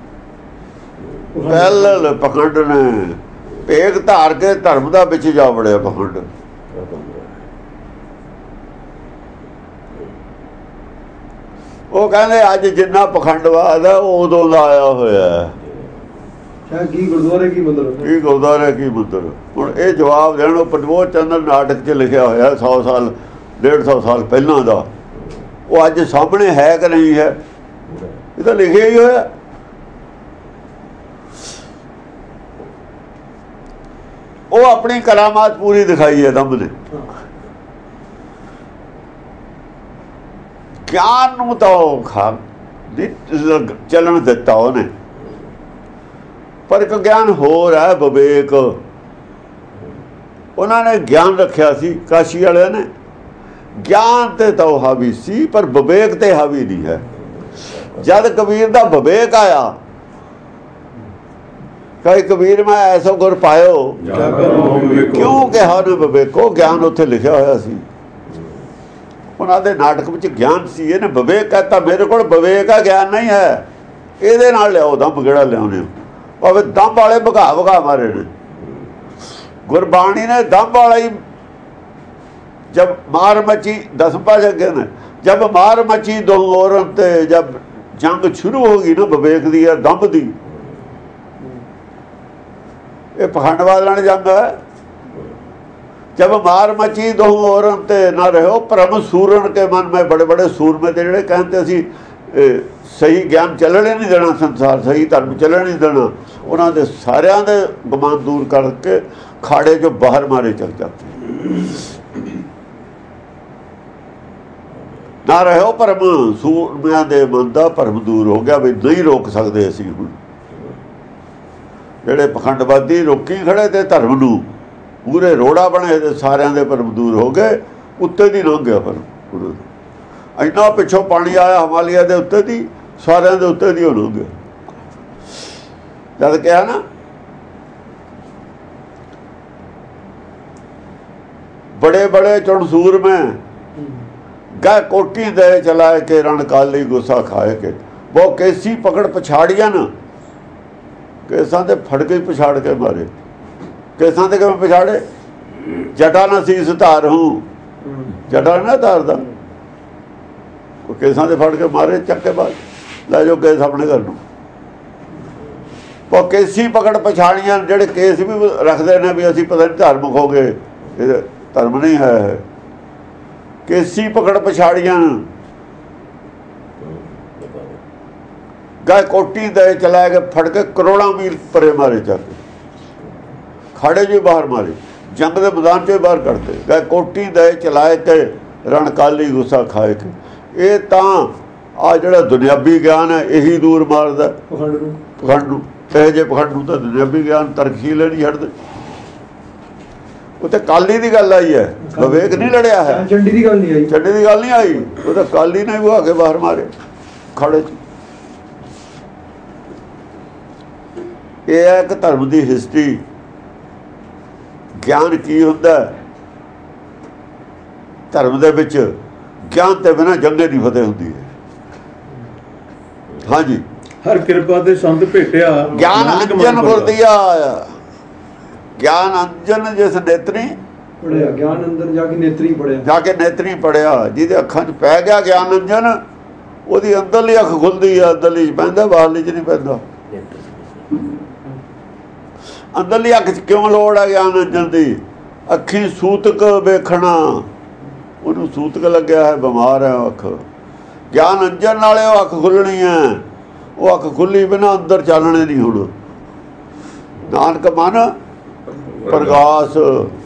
ਪਹਿਲ ਪਖੰਡ ਨੇ ਭੇਗ ਧਾਰ ਕੇ ਧਰਮ ਦਾ ਵਿੱਚ ਜਾ ਵੜਿਆ ਪਖੰਡ। ਉਹ ਕਹਿੰਦੇ ਅੱਜ ਜਿੰਨਾ ਪਖੰਡਵਾਦ ਹੈ ਉਹ ਉਦੋਂ ਦਾ ਆਇਆ ਹੋਇਆ। ਕੀ ਗੁਰਦੁਆਰੇ ਕੀ ਮੰਦਰ, ਕੀ ਗੁਰਦੁਆਰੇ ਕੀ ਮੰਦਰ। ਹੁਣ ਇਹ ਜਵਾਬ ਦੇਣ ਉਹ ਪ੍ਰਬੋਧ ਚੰਦਰ ਨਾਟਕ 'ਚ ਲਿਖਿਆ ਹੋਇਆ 100 ਸਾਲ 150 ਸਾਲ ਪਹਿਲਾਂ ਦਾ। ਉਹ ਅੱਜ ਸਾਹਮਣੇ ਹੈ ਕਿ ਨਹੀਂ ਹੈ? ਇਹ ਤਾਂ ਲਿਖਿਆ ਹੀ ਹੋਇਆ। ਉਹ ਆਪਣੀ ਕਰਾਮਾਤ ਪੂਰੀ ਦਿਖਾਈ ਹੈ ਦੰਬ ਨੇ। ਗਿਆਨ ਨੂੰ ਤਾਂ ਚੱਲਣ ਦਿੱਤਾ ਉਹਨੇ, ਪਰ ਇੱਕ ਗਿਆਨ ਹੋਰ ਹੈ ਵਿਵੇਕ। ਉਹਨਾਂ ਨੇ ਗਿਆਨ ਰੱਖਿਆ ਸੀ ਕਾਸ਼ੀ ਵਾਲਿਆਂ ਨੇ। ਗਿਆਨ ਤੇ ਤਾਂ ਉਹ ਹਾਵੀ ਸੀ, ਪਰ ਵਿਵੇਕ ਤੇ ਹਾਵੀ ਨਹੀਂ ਹੈ। ਜਦ ਕਬੀਰ ਦਾ ਵਿਵੇਕ ਆਇਆ, ਕਈ ਕਬੀਰ ਮੈਂ ਐਸੋ ਗੁਰ ਪਾਇਓ ਕਿਉਂ ਕਿਹਾ ਉਹਨੇ ਵਿਵੇਕੋ। ਗਿਆਨ ਉੱਥੇ ਲਿਖਿਆ ਹੋਇਆ ਸੀ ਉਹਨਾਂ ਦੇ ਨਾਟਕ ਵਿੱਚ। ਗਿਆਨ ਸੀ, ਇਹਨੇ ਵਿਵੇਕ ਕਹਤਾ। ਮੇਰੇ ਕੋਲ ਵਿਵੇਕ ਹੈ, ਗਿਆਨ ਨਹੀਂ ਹੈ। ਇਹਦੇ ਨਾਲ ਲਿਆਓ ਦੰਭ, ਕਿਹੜਾ ਲਿਆਉਣੇ ਹੋ ਭਾਵੇਂ ਦੰਭ ਵਾਲੇ ਭਗਾ ਮਾਰੇ ਨੇ। ਗੁਰਬਾਣੀ ਨੇ ਦੰਭ ਵਾਲਾ ਹੀ ਜਬ ਮਾਰ ਮਚੀ, 10 ਪਾਸ਼ਾ ਕਹਿੰਦੇ ਜਬ ਮਾਰ ਮਚੀ ਦੋ ਔਰਨ ਤੇ ਜਬ ਜੰਗ ਸ਼ੁਰੂ ਹੋ ਗਈ ਨਾ ਵਿਵੇਕ ਦੀ ਜਾਂ ਦੰਭ ਦੀ। ਇਹ ਪਖੰਡਵਾਦ ਨਾਲ ਜੰਗ ਹੈ। जब मार मची दो औरन ते ना रहो परम सूरन के मन में। बड़े बड़े सूरमे ते ਜਿਹੜੇ ਕਹਿੰਦੇ ਅਸੀਂ ਸਹੀ ਗਿਆਨ ਚੱਲਣੇ ਨਹੀਂ ਦੇਣਾ, ਸੰਸਾਰ ਸਹੀ ਧਰਮ ਚੱਲਣ ਨਹੀਂ ਦੇਣਾ, ਉਹਨਾਂ ਦੇ ਸਾਰਿਆਂ ਦੇ ਗੁਮਾਨ ਦੂਰ ਕਰਕੇ ਖਾੜੇ 'ਚੋਂ ਬਾਹਰ ਮਾਰੇ ਚੱਲ ਜਾਂਦੇ। ਨਾ ਰਹੋ ਭਰਮ, ਸੂਰਮਿਆਂ ਦੇ ਮਨ ਦਾ ਭਰਮ ਦੂਰ ਹੋ ਗਿਆ ਵੀ ਨਹੀਂ ਰੋਕ ਸਕਦੇ ਅਸੀਂ। ਹੁਣ ਜਿਹੜੇ ਪਖੰਡਵਾਦੀ ਰੋਕੀ ਖੜੇ ਤੇ ਧਰਮ ਨੂੰ, ਪੂਰੇ ਰੋੜਾ ਬਣੇ ਤੇ ਸਾਰਿਆਂ ਦੇ ਭਰਮ ਦੂਰ ਹੋ ਗਏ, ਉੱਤੇ ਦੀ ਲੰਘ ਗਿਆ ਪਰ ਇੰਨਾ ਪਿੱਛੋਂ ਪਾਣੀ ਆਇਆ ਹਿਮਾਲਿਆ ਦੇ ਉੱਤੇ ਦੀ, ਸਾਰਿਆਂ ਦੇ ਉੱਤੇ ਦੀ ਹੋ ਲੰਘ ਗਿਆ। ਜਦ ਕਿਹਾ ਨਾ बड़े बड़े चुणसूर में गए कोटी दे चलाए के रण काली गुस्सा खाए के, वो कैसी पकड़ पछाड़िया न, केसां ते फड़ के पछाड़ के मारे। केसां ते किवें पछाड़े? जटा ना सीस धार हूँ, जटा ना धारदा, केसां ते फड़ के मारे, चक के बाद लै जाओ केस अपने घर नूं। वो कैसी पकड़ पछाड़ियां, जेड़े केस भी रखते ने भी असीं पता नहीं धार्मिक हो गए, धर्म नहीं है। केसी पकड़ पछाड़ियां गए कोटी दे चलाए गए, फड़ के करोड़ों मील परे मारे जाके, खाड़े जो बाहर मारे, जंग के मैदान चो बाहर करते गए। कोटी दे चलाए के रण काली गुस्सा खाए के। ये तां आ जिहड़ा दुनियावी ज्ञान है यही दूर मारदा पखंड नूं। ਇਹੋ ਜਿਹੇ ਪਖੰਡ ਨੂੰ ਤਾਂ ਦੁਨਿਆਵੀ ਗਿਆਨ ਤਰਕਸ਼ੀਲ ਨਹੀਂ ਛੱਡਦੇ। ਉਹ ਤਾਂ ਕਾਲੀ ਦੀ ਗੱਲ ਆਈ ਹੈ, ਵਿਵੇਕ ਨਹੀਂ ਲੜਿਆ ਹੈ, ਚੰਡੀ ਦੀ ਗੱਲ ਨਹੀਂ ਆਈ, ਚੰਡੀ ਦੀ ਗੱਲ ਨਹੀਂ ਆਈ। ਉਹ ਤਾਂ ਕਾਲੀ ਨੇ ਵਹਾ ਕੇ ਬਾਹਰ ਮਾਰੇ ਖੜੇ ਚ। ਇਹ ਹੈ ਇੱਕ ਧਰਮ ਦੀ ਹਿਸਟਰੀ। ਗਿਆਨ ਕੀ ਹੁੰਦਾ? ਧਰਮ ਦੇ ਵਿੱਚ ਗਿਆਨ ਤੇ ਬਿਨਾਂ ਜੰਗੇ ਨਹੀਂ ਫਤਿਹ ਹੁੰਦੀ ਹੈ। ਹਾਂਜੀ, ਹਰ ਕਿਰਪਾ ਦੇ ਸੰਤ ਭੇਟਿਆ ਗਿਆਨ ਅੰਜਨ ਗੁਰਦੀਆ। ਗਿਆਨ ਅੰਜਨ ਜਿਸ ਨੇਤਰੀ ਪੜਿਆ, ਗਿਆਨ ਅੰਦਰ ਜਾ ਕੇ ਨੇਤਰੀ ਪੜਿਆ, ਜਾ ਕੇ ਨੇਤਰੀ ਪੜਿਆ, ਜਿਹਦੇ ਅੱਖਾਂ 'ਚ ਪੈ ਗਿਆ ਗਿਆਨ ਅੰਜਨ, ਉਹਦੀ ਅੰਦਰਲੀ ਅੱਖ ਖੁੱਲਦੀ ਆ, ਅੰਦਰਲੀ 'ਚ ਪੈਂਦਾ, ਬਾਹਰਲੀ 'ਚ ਨਹੀਂ ਪੈਂਦਾ। ਅੰਦਰਲੀ ਅੱਖ 'ਚ ਕਿਉਂ ਲੋੜ ਹੈ ਗਿਆਨ ਅੰਜਨ ਦੀ? ਅੱਖੀ ਸੂਤਕ ਵੇਖਣਾ, ਉਹਨੂੰ ਸੂਤਕ ਲੱਗਿਆ ਹੈ, ਬਿਮਾਰ ਹੈ ਅੱਖ। ਗਿਆਨ ਅੰਜਨ ਨਾਲੇ ਉਹ ਅੱਖ ਖੁੱਲਣੀ ਹੈ। ਉਹ ਅੱਖ ਖੁੱਲੀ ਬਿਨਾਂ ਅੰਦਰ ਚਾਨਣੇ ਨਹੀਂ ਹੋਣਾ। ਨਾਨਕ ਮਨ ਪ੍ਰਗਾਸ।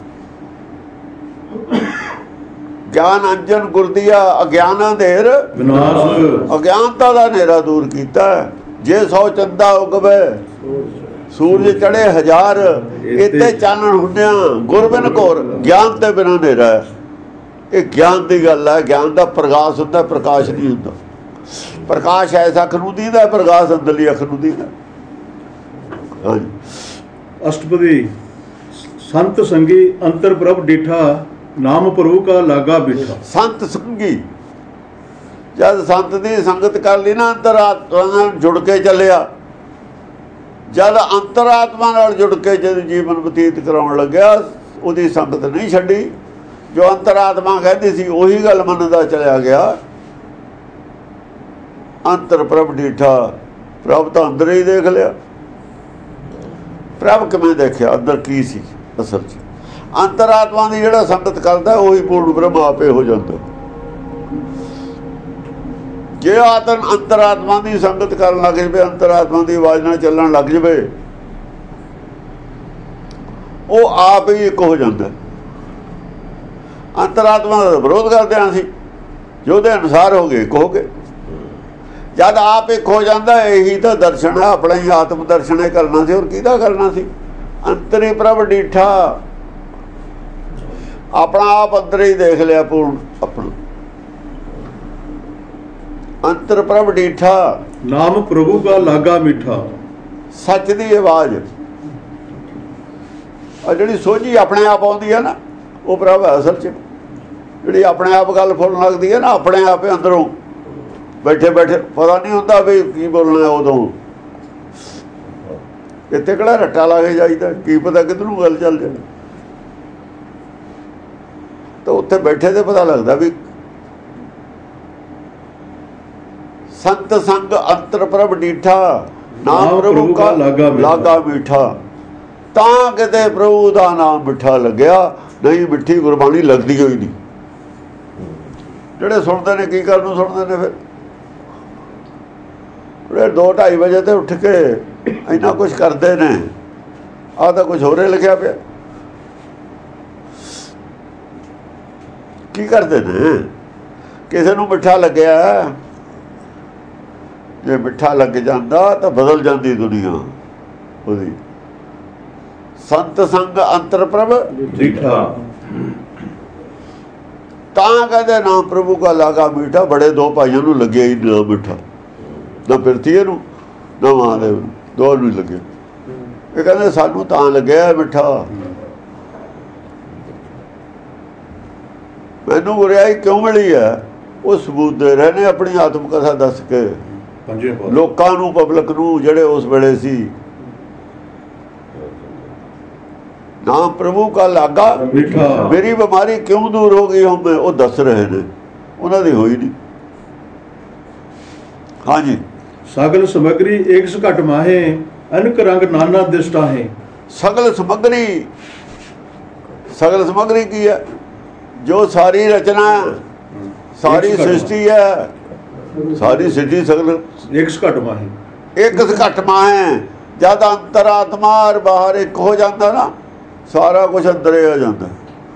ਗਿਆਨ ਅੰਜਨ ਗੁਰਦੀਆ ਅਗਿਆਨ ਅੰਧੇਰ ਵਿਨਾਸ਼। ਅਗਿਆਨਤਾ ਦਾ ਹਨੇਰਾ ਦੂਰ ਕੀਤਾ। ਜੇ 100 ਚੰਦਾ ਉਗਵੇ ਸੂਰਜ ਚੜੇ 1000, ਇੱਥੇ ਚਾਨਣ ਹੁੰਦਿਆਂ ਗੁਰਬਿਨ ਘੋਰ। ਗਿਆਨ ਤੇ ਬਿਨਾਂ ਹਨੇਰਾ ਹੈ। ਇਹ ਗਿਆਨ ਦੀ ਗੱਲ ਹੈ। ਗਿਆਨ ਦਾ ਪ੍ਰਗਾਸ ਹੁੰਦਾ, ਪ੍ਰਕਾਸ਼ ਨਹੀਂ ਹੁੰਦਾ। ਪ੍ਰਕਾਸ਼ ਐਸਾ ਅੱਖ ਨੂੰ ਦੀਦਾ, ਪ੍ਰਕਾਸ਼ ਅੰਦਰਲੀ ਅੱਖ ਨੂੰ ਦੀਦਾ। ਹਾਂਜੀ, ਅਸ਼ਟਪਦੀ ਸੰਤ ਸੰਗੀ ਅੰਤਰ ਪ੍ਰਭ ਡੀਠਾ, ਨਾਮ ਪ੍ਰਭੂ ਕਾ ਲਾਗਾ ਬੈਠਾ। ਸੰਤ ਸੰਗੀ ਜਦ ਸੰਤ ਦੀ ਸੰਗਤ ਕਰ ਲਈ ਨਾ, ਅੰਤਰਾਤਮਾ ਨਾਲ ਜੁੜ ਕੇ ਚੱਲਿਆ। ਜਦ ਅੰਤਰਾਤਮਾ ਨਾਲ ਜੁੜ ਕੇ ਜਦ ਜੀਵਨ ਬਤੀਤ ਕਰਾਉਣ ਲੱਗਿਆ, ਉਹਦੀ ਸੰਗਤ ਨਹੀਂ ਛੱਡੀ। ਜੋ ਅੰਤਰਾਤਮਾ ਕਹਿੰਦੀ ਸੀ ਉਹੀ ਗੱਲ ਮੰਨਦਾ ਚਲਿਆ ਗਿਆ। ਅੰਤਰ ਪ੍ਰਭ ਡੀਠਾ, ਪ੍ਰਭ ਤਾਂ ਅੰਦਰ ਹੀ ਦੇਖ ਲਿਆ। ਪ੍ਰਭ ਕਿਵੇਂ ਦੇਖਿਆ? ਅੰਦਰ ਕੀ ਸੀ ਅਸਲ 'ਚ? ਅੰਤਰਾਤਮਾ ਦੀ ਜਿਹੜਾ ਸੰਗਤ ਕਰਦਾ ਉਹੀ ਪੂਰਨ ਬ੍ਰਹਮ ਆਪੇ ਹੋ ਜਾਂਦਾ। ਜੇ ਅੰਤਰਾਤਮਾ ਦੀ ਸੰਗਤ ਕਰਨ ਲੱਗ ਜਾਵੇ, ਅੰਤਰਾਤਮਾ ਦੀ ਆਵਾਜ਼ ਨਾਲ ਚੱਲਣ ਲੱਗ ਜਾਵੇ, ਉਹ ਆਪ ਹੀ ਇੱਕ ਹੋ ਜਾਂਦਾ। ਅੰਤਰਾਤਮਾ ਦਾ ਵਿਰੋਧ ਕਰਦੇ ਹਾਂ ਅਸੀਂ, ਜੋ ਉਹਦੇ ਅਨੁਸਾਰ ਹੋ ਗਏ, ਇੱਕ ਹੋ ਗਏ। ਜਦ ਆਪ ਇੱਕ ਹੋ ਜਾਂਦਾ, ਇਹੀ ਤਾਂ ਦਰਸ਼ਨ ਹੈ। ਆਪਣਾ ਹੀ ਆਤਮ ਦਰਸ਼ਨ ਹੀ ਕਰਨਾ ਸੀ, ਹੋਰ ਕਿਹਦਾ ਕਰਨਾ ਸੀ? ਅੰਤਰੀ ਪ੍ਰਭ ਡੀਠਾ, ਆਪਣਾ ਆਪ ਅੰਦਰ ਹੀ ਦੇਖ ਲਿਆ ਪੂਰਨ ਆਪਣਾ। ਅੰਤਰ ਪ੍ਰਭ ਡੀਠਾ, ਨਾਮ ਪ੍ਰਭੂ ਕਾ ਲਾਗਾ ਮਿੱਠਾ। ਸੱਚ ਦੀ ਆਵਾਜ਼, ਆ ਜਿਹੜੀ ਸੋਝੀ ਆਪਣੇ ਆਪ ਆਉਂਦੀ ਹੈ ਨਾ, ਉਹ ਪ੍ਰਭ ਹੈ ਅਸਲ 'ਚ। ਜਿਹੜੀ ਆਪਣੇ ਆਪ ਗੱਲ ਫੁੱਲਣ ਲੱਗਦੀ ਹੈ ਨਾ, ਆਪਣੇ ਆਪ ਹੀ ਅੰਦਰੋਂ ਬੈਠੇ ਬੈਠੇ ਪਤਾ ਨਹੀਂ ਹੁੰਦਾ ਵੀ ਕੀ ਬੋਲਣਾ। ਉਦੋਂ ਇੱਥੇ ਕਿਹੜਾ ਰੱਟਾ ਲਾ ਕੇ ਜਾਈਦਾ, ਕੀ ਪਤਾ ਕਿੱਧਰ ਨੂੰ ਗੱਲ ਚੱਲ ਜਾਏ। ਤਾਂ ਉੱਥੇ ਬੈਠੇ ਤੇ ਪਤਾ ਲੱਗਦਾ ਵੀ ਸੰਤ ਸੰਗ ਅੰਤਰ ਪ੍ਰਭ ਡੀਠਾ, ਨਾਮ ਪ੍ਰਭੂ ਕਾ ਲਾਗਾ ਮਿੱਠਾ। ਤਾਂ ਕਿਤੇ ਪ੍ਰਭੂ ਦਾ ਨਾਮ ਮਿੱਠਾ ਲੱਗਿਆ, ਨਹੀਂ ਮਿੱਠੀ ਗੁਰਬਾਣੀ ਲੱਗਦੀ ਹੋਈ ਨਹੀਂ। ਜਿਹੜੇ ਸੁਣਦੇ ਨੇ ਕੀ ਕਰਨ ਨੂੰ ਸੁਣਦੇ ਨੇ? ਫਿਰ 2-2:30 ਵਜੇ ਤੇ ਉੱਠ ਕੇ ਇੰਨਾ ਕੁਛ ਕਰਦੇ ਨੇ। ਆਹ ਤਾਂ ਕੁਛ ਹੋਰੇ ਲਿਖਿਆ ਪਿਆ। ਕੀ ਕਰਦੇ ਨੇ? ਕਿਸੇ ਨੂੰ ਮਿੱਠਾ ਲੱਗਿਆ, ਜੇ ਮਿੱਠਾ ਲੱਗ ਜਾਂਦਾ ਤਾਂ ਬਦਲ ਜਾਂਦੀ ਦੁਨੀਆ ਉਹਦੀ। ਸੰਤ ਸੰਗ ਅੰਤਰ ਪ੍ਰਭ ਡਿਠਾ। ਤਾਂ ਕਹਿੰਦੇ ਨਾਮ ਪ੍ਰਭੂ ਕਾ ਲਾਗਾ ਮੀਠਾ। ਬੜੇ ਦੋ ਭਾਈਆਂ ਨੂੰ ਲੱਗਿਆ ਹੀ ਨਾ ਮਿੱਠਾ, ਨਾ ਪਿਰਤੀਏ ਨੂੰ ਨਾ ਮਹਾਦੇਵ ਨੂੰ, ਦੋ ਨੂੰ ਹੀ ਲੱਗਿਆ। ਇਹ ਕਹਿੰਦੇ ਸਾਨੂੰ ਤਾਂ ਲੱਗਿਆ ਮਿੱਠਾ। ਮੈਨੂੰ ਗੁਰਿਆਈ ਕਿਉਂ ਮਿਲੀ ਹੈ? ਉਹ ਸਬੂਤ ਦੇ ਰਹੇ ਨੇ ਆਪਣੀ ਆਤਮ ਕਥਾ ਦੱਸ ਕੇ ਲੋਕਾਂ ਨੂੰ, ਪਬਲਿਕ ਨੂੰ, ਜਿਹੜੇ ਉਸ ਵੇਲੇ ਸੀ। ਨਾਮ ਪ੍ਰਭੂ ਕਾ ਲਾਗਾ ਮਿੱਠਾ। ਮੇਰੀ ਬਿਮਾਰੀ ਕਿਉਂ ਦੂਰ ਹੋ ਗਈ ਹੁਣ ਉਹ ਦੱਸ ਰਹੇ ਨੇ, ਉਹਨਾਂ ਦੀ ਹੋਈ ਨਹੀਂ। ਹਾਂਜੀ। ਸਗਲ ਸਮਗਰੀ ਏਕ ਘਟ ਮਾਹੇ ਅਨਕ ਰੰਗ ਨਾਨਾ ਦਿਸ਼ਟਾ ਹੈ। ਸਗਲ ਸਮਗਰੀ, ਸਗਲ ਸਮਗਰੀ ਕੀ ਹੈ? ਜੋ ਸਾਰੀ ਰਚਨਾ, ਸਾਰੀ ਸ੍ਰਿਸ਼ਟੀ ਹੈ, ਸਾਰੀ ਸ੍ਰਿਸ਼ਟੀ ਸਗਲ ਏਕ ਘਟ ਮਾਹੇ। ਇੱਕ ਘਟ ਮਾਹੇ। ਜਦ ਅੰਤਰਾਤਮਾ ਔਰ ਬਾਹਰ ਇੱਕ ਹੋ ਜਾਂਦਾ ਨਾ, ਸਾਰਾ ਕੁਝ ਅੰਦਰੇ ਆ ਜਾਂਦਾ।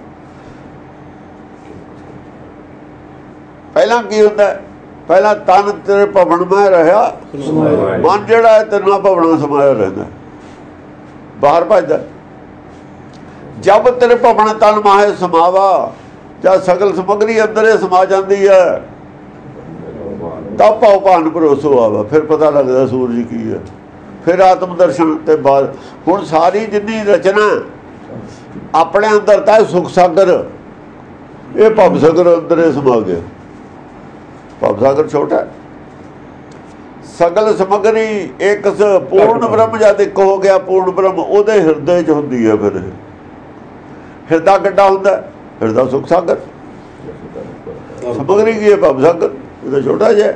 ਪਹਿਲਾਂ ਕੀ ਹੁੰਦਾ? ਪਹਿਲਾਂ ਤਨ ਤੇਰੇ ਭਵਨ ਮੈਂ ਰਿਹਾ, ਮਨ ਜਿਹੜਾ ਹੈ ਤੇਰੇ ਨਾਲ ਭਵਨਾਂ ਸਮਾਇਆ ਰਹਿੰਦਾ, ਬਾਹਰ ਭੱਜਦਾ। ਜਦ ਤੇਰੇ ਭਵਨ ਤਨ ਮਾਹੇ ਸਮਾਵਾ, ਜਦ ਸਗਲ ਸਮਗਰੀ ਅੰਦਰੇ ਸਮਾ ਜਾਂਦੀ ਹੈ, ਤਾਂ ਭਾਉ ਭਾਨ ਭਰੋਸੋ ਆਵਾ। ਫਿਰ ਪਤਾ ਲੱਗਦਾ ਸੂਰਜ ਕੀ ਹੈ। ਫਿਰ ਆਤਮ ਦਰਸ਼ਨ ਤੇ ਬਾਅਦ ਹੁਣ ਸਾਰੀ ਜਿੰਨੀ ਰਚਨਾ ਆਪਣੇ ਅੰਦਰ ਤਾਂ ਸੁਖ ਸਾਗਰ, ਇਹ ਭਵ ਸਾਗਰ ਅੰਦਰੇ ਸਮਾ ਗਿਆ। ਭਵ ਸਾਗਰ ਛੋਟਾ, ਸਗਲ ਸਮਗਰੀ ਇੱਕ ਪੂਰਨ ਬ੍ਰਹਮ ਜਦ ਇੱਕ ਹੋ ਗਿਆ, ਪੂਰਨ ਬ੍ਰਹਮ ਉਹਦੇ ਹਿਰਦੇ 'ਚ ਹੁੰਦੀ ਹੈ। ਫਿਰ ਹਿਰਦਾ ਕਿੱਡਾ ਹੁੰਦਾ? ਹਿਰਦਾ ਸੁਖ ਸਾਗਰ। ਸਮਗਰੀ ਕੀ ਹੈ? ਭਵ ਸਾਗਰ। ਇਹਦਾ ਛੋਟਾ ਜਿਹਾ,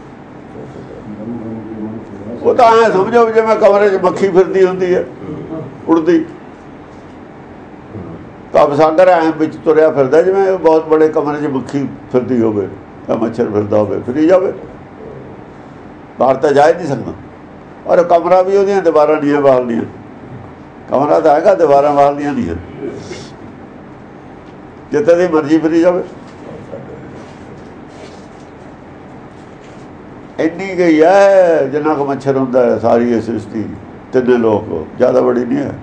ਉਹ ਤਾਂ ਐਂ ਸਮਝੋ ਜਿਵੇਂ ਕਮਰੇ 'ਚ ਮੱਖੀ ਫਿਰਦੀ ਹੁੰਦੀ ਹੈ, ਉੜਦੀ। ਭਵ ਸਾਗਰ ਐਂ ਵਿੱਚ ਤੁਰਿਆ ਫਿਰਦਾ, ਜਿਵੇਂ ਬਹੁਤ ਬੜੇ ਕਮਰੇ 'ਚ ਮੱਖੀ ਫਿਰਦੀ ਹੋਵੇ ਤਾਂ ਮੱਛਰ ਫਿਰਦਾ ਹੋਵੇ, ਫਿਰੀ ਜਾਵੇ, ਬਾਹਰ ਤਾਂ ਜਾ ਹੀ ਨਹੀਂ ਸਕਦਾ। ਔਰ ਕਮਰਾ ਵੀ ਉਹਦੀਆਂ ਦੀਵਾਰਾਂ ਨਹੀਂ ਹੈ ਬਾਹਰਲੀਆਂ। ਕਮਰਾ ਤਾਂ ਹੈਗਾ, ਦੀਵਾਰਾਂ ਬਾਹਰਲੀਆਂ ਨਹੀਂ ਹੈ, ਜਿੱਥੇ ਦੀ ਮਰਜ਼ੀ ਫਿਰੀ ਜਾਵੇ। ਇੰਨੀ ਗਈ ਹੈ ਜਿੰਨਾ ਕੁ ਮੱਛਰ ਹੁੰਦਾ ਹੈ ਸਾਰੀ ਇਹ ਸ੍ਰਿਸ਼ਟੀ। ਤਿੰਨੇ ਲੋਕ, ਜ਼ਿਆਦਾ ਬੜੀ ਨਹੀਂ ਹੈ,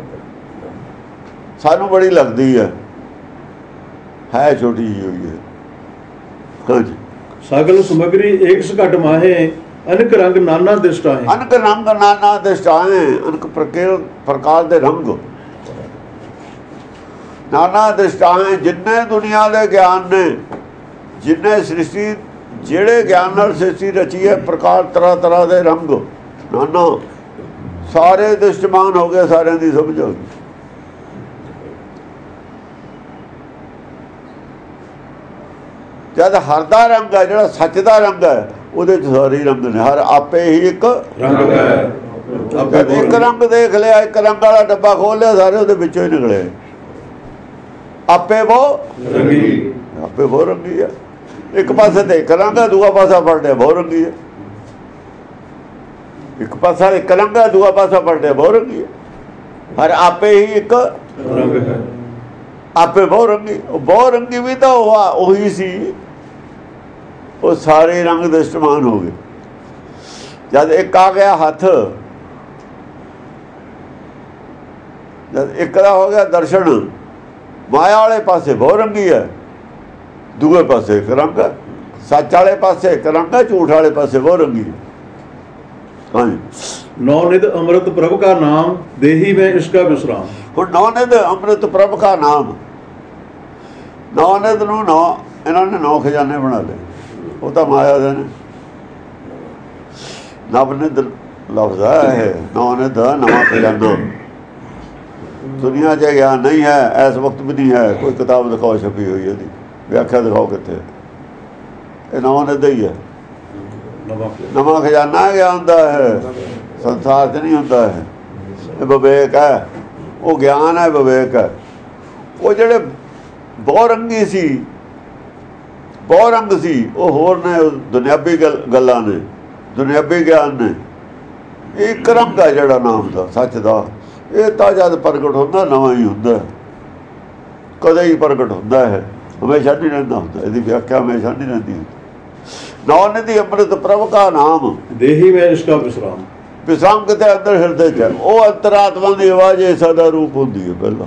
ਸਾਨੂੰ ਬੜੀ ਲੱਗਦੀ ਹੈ ਛੋਟੀ ਜਿਹੀ ਹੋਈ ਹੈ। ਹਾਂਜੀ। ਸਗਲ ਸਮਗਰੀ ਏਕ ਘਟ ਮਾਹੇ ਅਨਕ ਰੰਗ ਨਾਨਾ ਦਿਸ਼ਟਾ ਹੈ। ਅਨਕ ਰੰਗ ਨਾਨਾ ਦਿਸ਼ਟਾ ਹੈ। ਅਨਕ ਪ੍ਰਕਾਰ ਦੇ ਰੰਗ, ਨਾਨਾ ਦਿਸ਼ਟਾ ਹੈ। ਜਿੰਨੇ ਦੁਨੀਆ ਦੇ ਗਿਆਨ ਨੇ, ਜਿੰਨੇ ਸ੍ਰਿਸ਼ਟੀ, ਜਿਹੜੇ ਗਿਆਨ ਨਾਲ ਸ੍ਰਿਸ਼ਟੀ ਰਚੀ ਹੈ, ਪ੍ਰਕਾਰ ਤਰ੍ਹਾਂ ਤਰ੍ਹਾਂ ਦੇ ਰੰਗ, ਨਾਨਾ, ਸਾਰੇ ਦ੍ਰਿਸ਼ਟਮਾਨ ਹੋ ਗਏ, ਸਾਰਿਆਂ ਦੀ ਸਮਝ ਹੋ ਗਈ। ਜਦ ਹਰ ਦਾ ਰੰਗ ਹੈ, ਜਿਹੜਾ ਸੱਚ ਦਾ ਰੰਗ ਹੈ, ਉਹਦੇ 'ਚ ਸਾਰੇ ਰੰਗ ਨੇ। ਹਰ ਆਪੇ ਹੀ ਇੱਕ ਰੰਗ ਹੈ। ਇੱਕ ਰੰਗ ਦੇਖ ਲਿਆ, ਇੱਕ ਰੰਗ ਵਾਲਾ ਡੱਬਾ ਖੋਲ ਲਿਆ, ਸਾਰੇ ਉਹਦੇ ਵਿੱਚੋਂ ਹੀ ਨਿਕਲੇ। ਆਪੇ ਬਹੁ ਰੰਗੀ, ਆਪੇ ਬਹੁ ਰੰਗੀ ਹੈ। ਇੱਕ ਪਾਸੇ ਤੇ ਇੱਕ ਰੰਗ ਹੈ, ਦੂਆ ਪਾਸਾ ਪਲਟਿਆ ਬਹੁ ਰੰਗੀ ਹੈ। ਇੱਕ ਪਾਸਾ ਇੱਕ ਰੰਗ ਹੈ, ਦੂਆ ਪਾਸਾ ਪਲਟਿਆ ਬਹੁ ਰੰਗੀ ਹੈ। ਹਰ ਆਪੇ ਹੀ ਇੱਕ ਰੰਗ ਹੈ। ਆਪੇ ਬਹੁ ਰੰਗੀ। ਬਹੁ ਰੰਗੀ ਵੀ ਤਾਂ ਉਹੀ ਸੀ, ਉਹ ਸਾਰੇ ਰੰਗ ਦ੍ਰਿਸ਼ਟਮਾਨ ਹੋ ਗਏ। ਜਦ ਇੱਕ ਆ ਗਿਆ ਹੱਥ, ਜਦ ਇੱਕ ਦਾ ਹੋ ਗਿਆ ਦਰਸ਼ਨ, ਮਾਇਆ ਵਾਲੇ ਪਾਸੇ ਬਹੁ ਰੰਗੀ ਹੈ, ਦੂਏ ਪਾਸੇ ਇੱਕ ਰੰਗ ਹੈ। ਸੱਚ ਵਾਲੇ ਪਾਸੇ ਇੱਕ ਰੰਗ ਹੈ, ਝੂਠ ਵਾਲੇ ਪਾਸੇ ਬਹੁ ਰੰਗੀ ਹੈ। ਹਾਂਜੀ। ਨੌ ਨਿਧ ਅੰਮ੍ਰਿਤ ਪ੍ਰਭ ਕਾ ਨਾਮ ਦੇਹੀ ਮੈਂ ਇਸਕਾ ਵਿਸਰਾਮ। ਹੁਣ ਨੌ ਨਿਧ ਅੰਮ੍ਰਿਤ ਪ੍ਰਭ ਕਾ ਨਾਮ, ਨੌ ਨਿਧ ਨੂੰ ਨੌ, ਇਹਨਾਂ ਨੇ 9 ਖਜ਼ਾਨੇ ਬਣਾ ਲਏ। ਉਹ ਤਾਂ ਮਾਇਆ ਦੇ ਨੇ। ਨਵ ਨਿਧ ਲਫ਼ਜ਼ ਹੈ, ਨੌ ਨਿਧ ਨਵਾਂ ਖਜ਼ਾਨਾ। ਦੁਨੀਆ 'ਚ ਗਿਆਨ ਨਹੀਂ ਹੈ, ਇਸ ਵਕਤ ਵੀ ਨਹੀਂ ਹੈ। ਕੋਈ ਕਿਤਾਬ ਦਿਖਾਓ ਛਪੀ ਹੋਈ ਇਹਦੀ, ਵਿਆਖਿਆ ਦਿਖਾਓ ਕਿੱਥੇ। ਇਹ ਨੌ ਨਿਧ ਹੀ ਹੈ, ਨਵਾਂ ਖਜ਼ਾਨਾ ਗਿਆਨ ਦਾ ਹੈ, ਸੰਸਾਰ 'ਚ ਨਹੀਂ ਹੁੰਦਾ ਹੈ। ਇਹ ਵਿਵੇਕ ਹੈ, ਉਹ ਗਿਆਨ ਹੈ, ਵਿਵੇਕ ਹੈ। ਉਹ ਜਿਹੜੇ ਬਹੁ ਰੰਗੀ ਸੀ, ਬਹੁ ਰੰਗ ਸੀ, ਉਹ ਹੋਰ ਨੇ, ਦੁਨਿਆਵੀ ਗੱਲਾਂ ਨੇ, ਦੁਨਿਆਵੀ ਗਿਆਨ ਨੇ। ਇੱਕ ਰੰਗ ਹੈ ਜਿਹੜਾ ਨਾਮ ਦਾ, ਸੱਚ ਦਾ। ਇਹ ਤਾਂ ਜਦ ਪ੍ਰਗਟ ਹੁੰਦਾ ਨਵਾਂ ਹੀ ਹੁੰਦਾ, ਕਦੇ ਹੀ ਪ੍ਰਗਟ ਹੁੰਦਾ ਹੈ, ਹਮੇਸ਼ਾ ਨਹੀਂ ਰਹਿੰਦਾ ਹੁੰਦਾ। ਇਹਦੀ ਵਿਆਖਿਆ ਹਮੇਸ਼ਾ ਨਹੀਂ ਰਹਿੰਦੀ ਹੁੰਦੀ। ਨੌ ਨਿਧੀ ਅੰਮ੍ਰਿਤ ਪ੍ਰਭ ਕਾ ਨਾਮ ਦੇਹੀ ਮੈਂ ਇਸਕਾ ਵਿਸਰਾਮ। ਵਿਸਰਾਮ ਕਿਤੇ ਅੰਦਰ ਹਿਰਦੇ 'ਚ ਹੈ। ਉਹ ਅੰਤਰਾਤਮਾ ਦੀ ਆਵਾਜ਼ ਐਸਾ ਦਾ ਰੂਪ ਹੁੰਦੀ ਹੈ। ਪਹਿਲਾਂ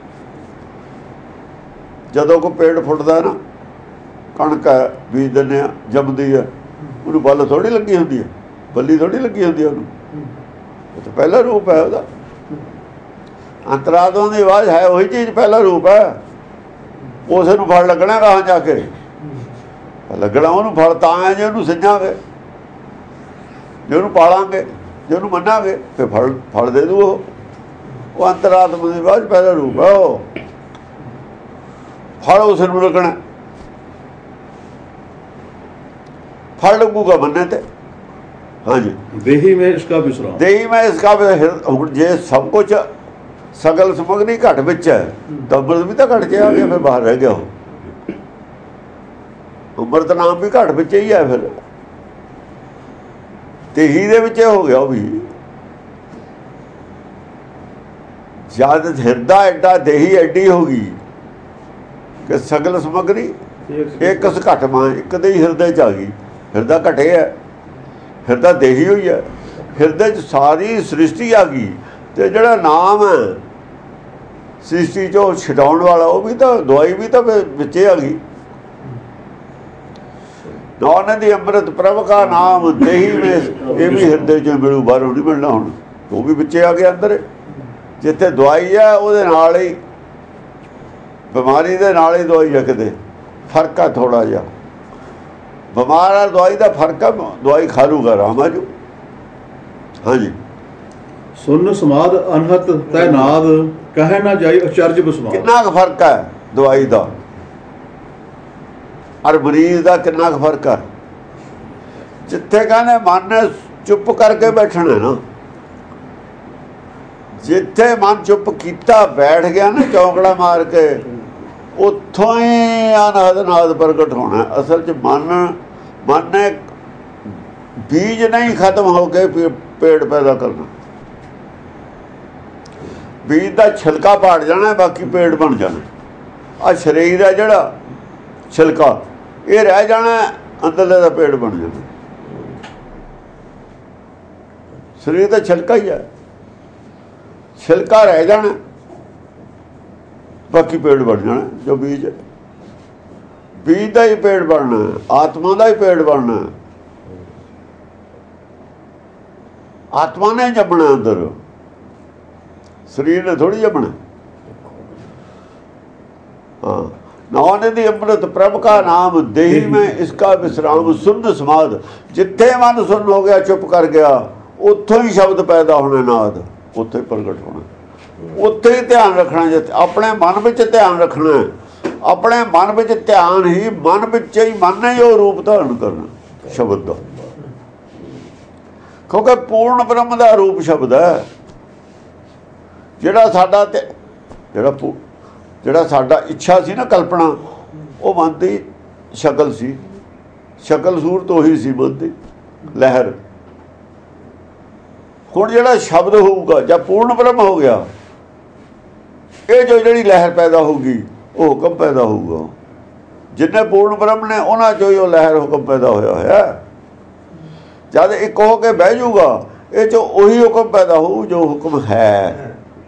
ਜਦੋਂ ਕੋਈ ਪੇੜ ਫੁੱਟਦਾ ਨਾ, ਕਣਕ ਹੈ ਬੀਜ ਦਿੰਦੇ ਆ, ਜੰਮਦੀ ਹੈ, ਉਹਨੂੰ ਬੱਲ ਥੋੜ੍ਹੀ ਲੱਗੀ ਹੁੰਦੀ ਹੈ, ਬੱਲੀ ਥੋੜ੍ਹੀ ਲੱਗੀ ਹੁੰਦੀ ਹੈ ਉਹਨੂੰ। ਉਹ ਤਾਂ ਪਹਿਲਾ ਰੂਪ ਹੈ ਉਹਦਾ। ਅੰਤਰਾਤਮਾ ਦੀ ਆਵਾਜ਼ ਹੈ ਉਹੀ ਚੀਜ਼, ਪਹਿਲਾ ਰੂਪ ਹੈ। ਉਸੇ ਨੂੰ ਫਲ ਲੱਗਣਾ ਗਾਹਾਂ ਜਾ ਕੇ, ਲੱਗਣਾ ਉਹਨੂੰ ਫਲ ਤਾਂ ਹੈ ਜੇ ਉਹਨੂੰ ਸਿੰਜਾਂਗੇ, ਜੇ ਉਹਨੂੰ ਪਾਲਾਂਗੇ, ਜੇ ਉਹਨੂੰ ਮੰਨਾਂਗੇ, ਫਿਰ ਫਲ ਦੇ ਦੂ। ਉਹ ਅੰਤਰਾਤਮਾ ਦੀ ਆਵਾਜ਼ ਪਹਿਲਾ ਰੂਪ ਹੈ। ਉਹ ਫਲ ਉਸ ਨੂੰ ਲੱਗਣਾ, ਫਲ ਲੱਗੂਗਾ ਮੰਨੇ ਤੇ। ਹਾਂਜੀ, ਦੇਹੀ ਮੈਂ ਇਸਕਾ ਵਿਸਰਾਮ, ਦੇਹੀ ਮੈਂ ਇਸਕਾ। ਹੁਣ ਜੇ ਸਭ ਕੁਝ ਸਗਲ ਸਮਗਰੀ ਘਟ ਵਿੱਚ ਹੈ ਤਾਂ ਅੰਮ੍ਰਿਤ ਵੀ ਤਾਂ ਘਟ ਚ ਆ ਗਿਆ, ਫਿਰ ਬਾਹਰ ਰਹਿ ਗਿਆ ਉਹ। ਅੰਮ੍ਰਿਤ ਨਾਮ ਵੀ ਘਟ ਵਿੱਚ ਹੀ ਹੈ, ਫਿਰ ਦੇਹੀ ਦੇ ਵਿੱਚ ਹੋ ਗਿਆ ਉਹ ਵੀ। ਜਦ ਹਿਰਦਾ ਐਡਾ, ਦੇਹੀ ਐਡੀ ਹੋ ਗਈ ਕਿ ਸਗਲ ਸਮਗਰੀ ਇੱਕ ਘਟ ਮਾਂ ਇੱਕ ਦੇ ਹੀ ਹਿਰਦੇ 'ਚ ਆ ਗਈ। ਹਿਰਦਾ ਘਟੇ ਹੈ, ਹਿਰਦਾ ਦੇਹੀ ਹੋਈ ਹੈ, ਹਿਰਦੇ 'ਚ ਸਾਰੀ ਸ੍ਰਿਸ਼ਟੀ ਆ ਗਈ। ਤੇ ਜਿਹੜਾ ਨਾਮ ਹੈ ਸ੍ਰਿਸ਼ਟੀ 'ਚੋਂ ਛਡਾਉਣ ਵਾਲਾ, ਉਹ ਵੀ ਤਾਂ ਦਵਾਈ ਵੀ ਤਾਂ ਵਿੱਚੇ ਆ ਗਈ। ਨਾਨਕ ਦੀ ਅੰਮ੍ਰਿਤ ਪ੍ਰਭ ਕਾ ਨਾਮ ਦੇਹੀ ਵਿੱਚ, ਇਹ ਵੀ ਹਿਰਦੇ 'ਚੋਂ ਮਿਲੂ, ਬਾਹਰੋਂ ਨਹੀਂ ਮਿਲਣਾ ਹੁਣ। ਉਹ ਵੀ ਵਿੱਚੇ ਆ ਗਿਆ ਅੰਦਰ। ਜਿੱਥੇ ਦਵਾਈ ਹੈ ਉਹਦੇ ਨਾਲ ਹੀ, ਬਿਮਾਰੀ ਦੇ ਨਾਲ ਹੀ ਦਵਾਈ ਹੈ। ਕਿਤੇ ਫਰਕ ਆ ਥੋੜ੍ਹਾ ਜਿਹਾ, ਬਿਮਾਰ ਆ ਦਵਾਈ ਦਾ ਫਰਕ ਆ, ਦਵਾਈ ਖਾ ਲੂਗਾ ਆਰਾਮ ਆ ਜੂ। ਹਾਂਜੀ, ਸੁਨ ਸਮਾਦ ਅਨਹਤ ਤੈ ਨਾਦ, ਕਹਿ ਨਾ ਜਾਈ ਅਚਰਜ ਬਿਸਮਾਦ। ਕਿੰਨਾ ਕੁ ਫਰਕ ਹੈ ਦਵਾਈ ਦਾ ਔਰ ਮਰੀਜ਼ ਦਾ, ਕਿੰਨਾ ਕੁ ਫਰਕ ਹੈ। ਜਿੱਥੇ ਕਹਿੰਦੇ ਮਨ ਨੇ ਚੁੱਪ ਕਰਕੇ ਬੈਠਣਾ ਨਾ, ਜਿੱਥੇ ਮਨ ਚੁੱਪ ਕੀਤਾ ਬੈਠ ਗਿਆ ਨਾ ਚੌਂਕੜਾ ਮਾਰ ਕੇ, ਉੱਥੋਂ ਹੀ ਅਨਹਦ ਨਾਦ ਪ੍ਰਗਟ ਹੋਣਾ। ਅਸਲ 'ਚ ਮਨ ਨੇ ਬੀਜ ਨਹੀਂ ਖਤਮ ਹੋ ਕੇ ਪੇੜ ਪੈਦਾ ਕਰਨਾ। ਬੀਜ ਦਾ ਛਿਲਕਾ ਪਾੜ ਜਾਣਾ, ਬਾਕੀ ਪੇੜ ਬਣ ਜਾਣਾ। ਆਹ ਸਰੀਰ ਹੈ ਜਿਹੜਾ ਛਿਲਕਾ, ਇਹ ਰਹਿ ਜਾਣਾ, ਅੰਦਰਲੇ ਦਾ ਪੇੜ ਬਣ ਜਾਣਾ। ਸਰੀਰ ਦਾ ਛਿਲਕਾ ਹੀ ਹੈ, ਛਿਲਕਾ ਰਹਿ ਜਾਣਾ, ਬਾਕੀ ਪੇੜ ਬਣ ਜਾਣਾ। ਜੋ ਬੀਜ ਹੈ, ਬੀਜ ਦਾ ਹੀ ਪੇੜ ਬਣਨਾ, ਆਤਮਾ ਦਾ ਹੀ ਪੇੜ ਬਣਨਾ। ਆਤਮਾ ਨੇ ਜੰਮਣਾ ਅੰਦਰ, ਸਰੀਰ ਨੇ ਥੋੜ੍ਹੀ ਜੰਮਣਾ। ਹਾਂ, ਨਾਨਕ ਦੀ ਅੰਮ੍ਰਿਤ ਪ੍ਰਭ ਕਾ ਨਾਮ ਦੇਹੀ ਮੈਂ ਇਸਕਾ ਵਿਸਰਾਮ, ਸੁਨ ਸਮਾਦ। ਜਿੱਥੇ ਮਨ ਸੁਨ ਹੋ ਗਿਆ, ਚੁੱਪ ਕਰ ਗਿਆ, ਉੱਥੋਂ ਹੀ ਸ਼ਬਦ ਪੈਦਾ ਹੋਣੇ, ਨਾਦ ਉੱਥੇ ਪ੍ਰਗਟ ਹੋਣਾ। ਉੱਥੇ ਹੀ ਧਿਆਨ ਰੱਖਣਾ। ਜਿੱਥੇ ਆਪਣੇ ਮਨ ਵਿੱਚ ਧਿਆਨ ਰੱਖਣਾ, ਆਪਣੇ ਮਨ ਵਿੱਚ ਧਿਆਨ ਹੀ, ਮਨ ਵਿੱਚ ਹੀ ਮਨ ਨੇ ਉਹ ਰੂਪ ਧਾਰਨ ਕਰਨਾ ਸ਼ਬਦ ਦਾ। ਕਿਉਂਕਿ ਪੂਰਨ ਬ੍ਰਹਮ ਦਾ ਰੂਪ ਸ਼ਬਦ ਹੈ। ਜਿਹੜਾ ਸਾਡਾ ਇੱਛਾ ਸੀ ਨਾ, ਕਲਪਨਾ, ਉਹ ਮਨ ਦੀ ਸ਼ਕਲ ਸੀ, ਸ਼ਕਲ ਸੂਰਤ ਉਹੀ ਸੀ ਮਨ ਦੀ ਲਹਿਰ। ਹੁਣ ਜਿਹੜਾ ਸ਼ਬਦ ਹੋਊਗਾ ਜਾਂ ਪੂਰਨ ਬ੍ਰਹਮ ਹੋ ਗਿਆ, ਇਹ ਜਿਹੜੀ ਲਹਿਰ ਪੈਦਾ ਹੋਊਗੀ, ਉਹ ਹੁਕਮ ਪੈਦਾ ਹੋਊਗਾ। ਜਿੰਨੇ ਪੂਰਨ ਬ੍ਰਹਮ ਨੇ ਉਹਨਾਂ 'ਚੋਂ ਹੀ ਉਹ ਲਹਿਰ ਹੁਕਮ ਪੈਦਾ ਹੋਇਆ। ਜਦ ਇੱਕ ਹੋ ਕੇ ਬਹਿ ਜਾਊਗਾ, ਇਹ 'ਚੋਂ ਉਹੀ ਹੁਕਮ ਪੈਦਾ ਹੋਊ ਜੋ ਹੁਕਮ ਹੈ।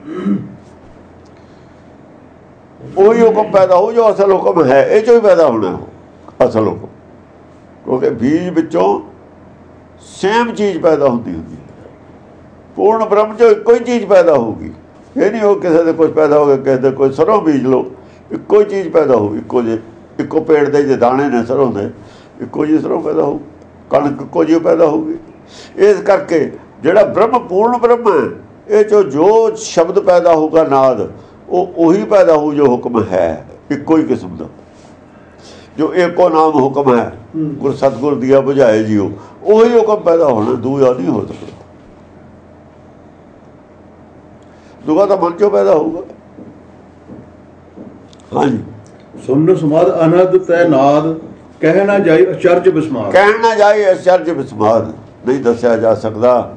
ਉਹੀ ਹੁਕਮ ਪੈਦਾ ਹੋਊ ਜੋ ਅਸਲ ਹੁਕਮ ਹੈ। ਇਹ 'ਚੋਂ ਹੀ ਪੈਦਾ ਹੋਣਾ ਅਸਲ ਹੁਕਮ। ਕਿਉਂਕਿ ਬੀਜ ਵਿੱਚੋਂ ਸੇਮ ਚੀਜ਼ ਪੈਦਾ ਹੁੰਦੀ। ਪੂਰਨ ਬ੍ਰਹਮ 'ਚੋਂ ਇੱਕੋ ਹੀ ਚੀਜ਼ ਪੈਦਾ ਹੋਊਗੀ। ਇਹ ਨਹੀਂ ਹੋ ਕਿਸੇ ਦੇ ਕੁਝ ਪੈਦਾ ਹੋ ਗਿਆ, ਕਿਸੇ ਦੇ ਕੋਈ ਸਰੋਂ ਬੀਜ ਲਓ, ਇੱਕੋ ਹੀ ਚੀਜ਼ ਪੈਦਾ ਹੋਊ। ਇੱਕੋ ਪੇੜ ਦੇ ਜੇ ਦਾਣੇ ਨੇ ਸਰੋਂ ਦੇ, ਇੱਕੋ ਜਿਹੀ ਸਰੋਂ ਪੈਦਾ ਹੋਊ, ਕਣਕ ਇੱਕੋ ਜਿਹੀ ਪੈਦਾ ਹੋਊਗੀ। ਇਸ ਕਰਕੇ ਜਿਹੜਾ ਬ੍ਰਹਮ ਪੂਰਨ ਬ੍ਰਹਮ ਹੈ, ਇਹ 'ਚੋਂ ਜੋ ਸ਼ਬਦ ਪੈਦਾ ਹੋਊਗਾ, ਨਾਦ, ਉਹ ਉਹੀ ਪੈਦਾ ਹੋਊ ਜੋ ਹੁਕਮ ਹੈ, ਇੱਕੋ ਹੀ ਕਿਸਮ ਦਾ, ਜੋ ਇੱਕੋ ਨਾਮ ਹੁਕਮ ਹੈ। ਗੁਰ ਸਤਿਗੁਰ ਦੀਆ ਬੁਝਾਏ ਜੀਓ, ਉਹੀ ਹੁਕਮ ਪੈਦਾ ਹੋਣਾ, ਦੂਜਾ ਨਹੀਂ ਹੋ ਸਕਦਾ। ਦੂਜਾ ਤਾਂ ਮਨ 'ਚੋਂ ਪੈਦਾ ਹੋਊਗਾ। ਹਾਂਜੀ, ਸੁਨ ਸਮਾਦ ਅਨਹਦ ਤੈ ਨਾਦ, ਕਹਿ ਨਾ ਜਾਈ ਅਚਰਜ ਬਿਸਮਾਦ। ਕਹਿ ਨਾ ਜਾਈ ਅਚਰਜ ਬਿਸਮਾਦ, ਨਹੀਂ ਦੱਸਿਆ ਜਾ ਸਕਦਾ।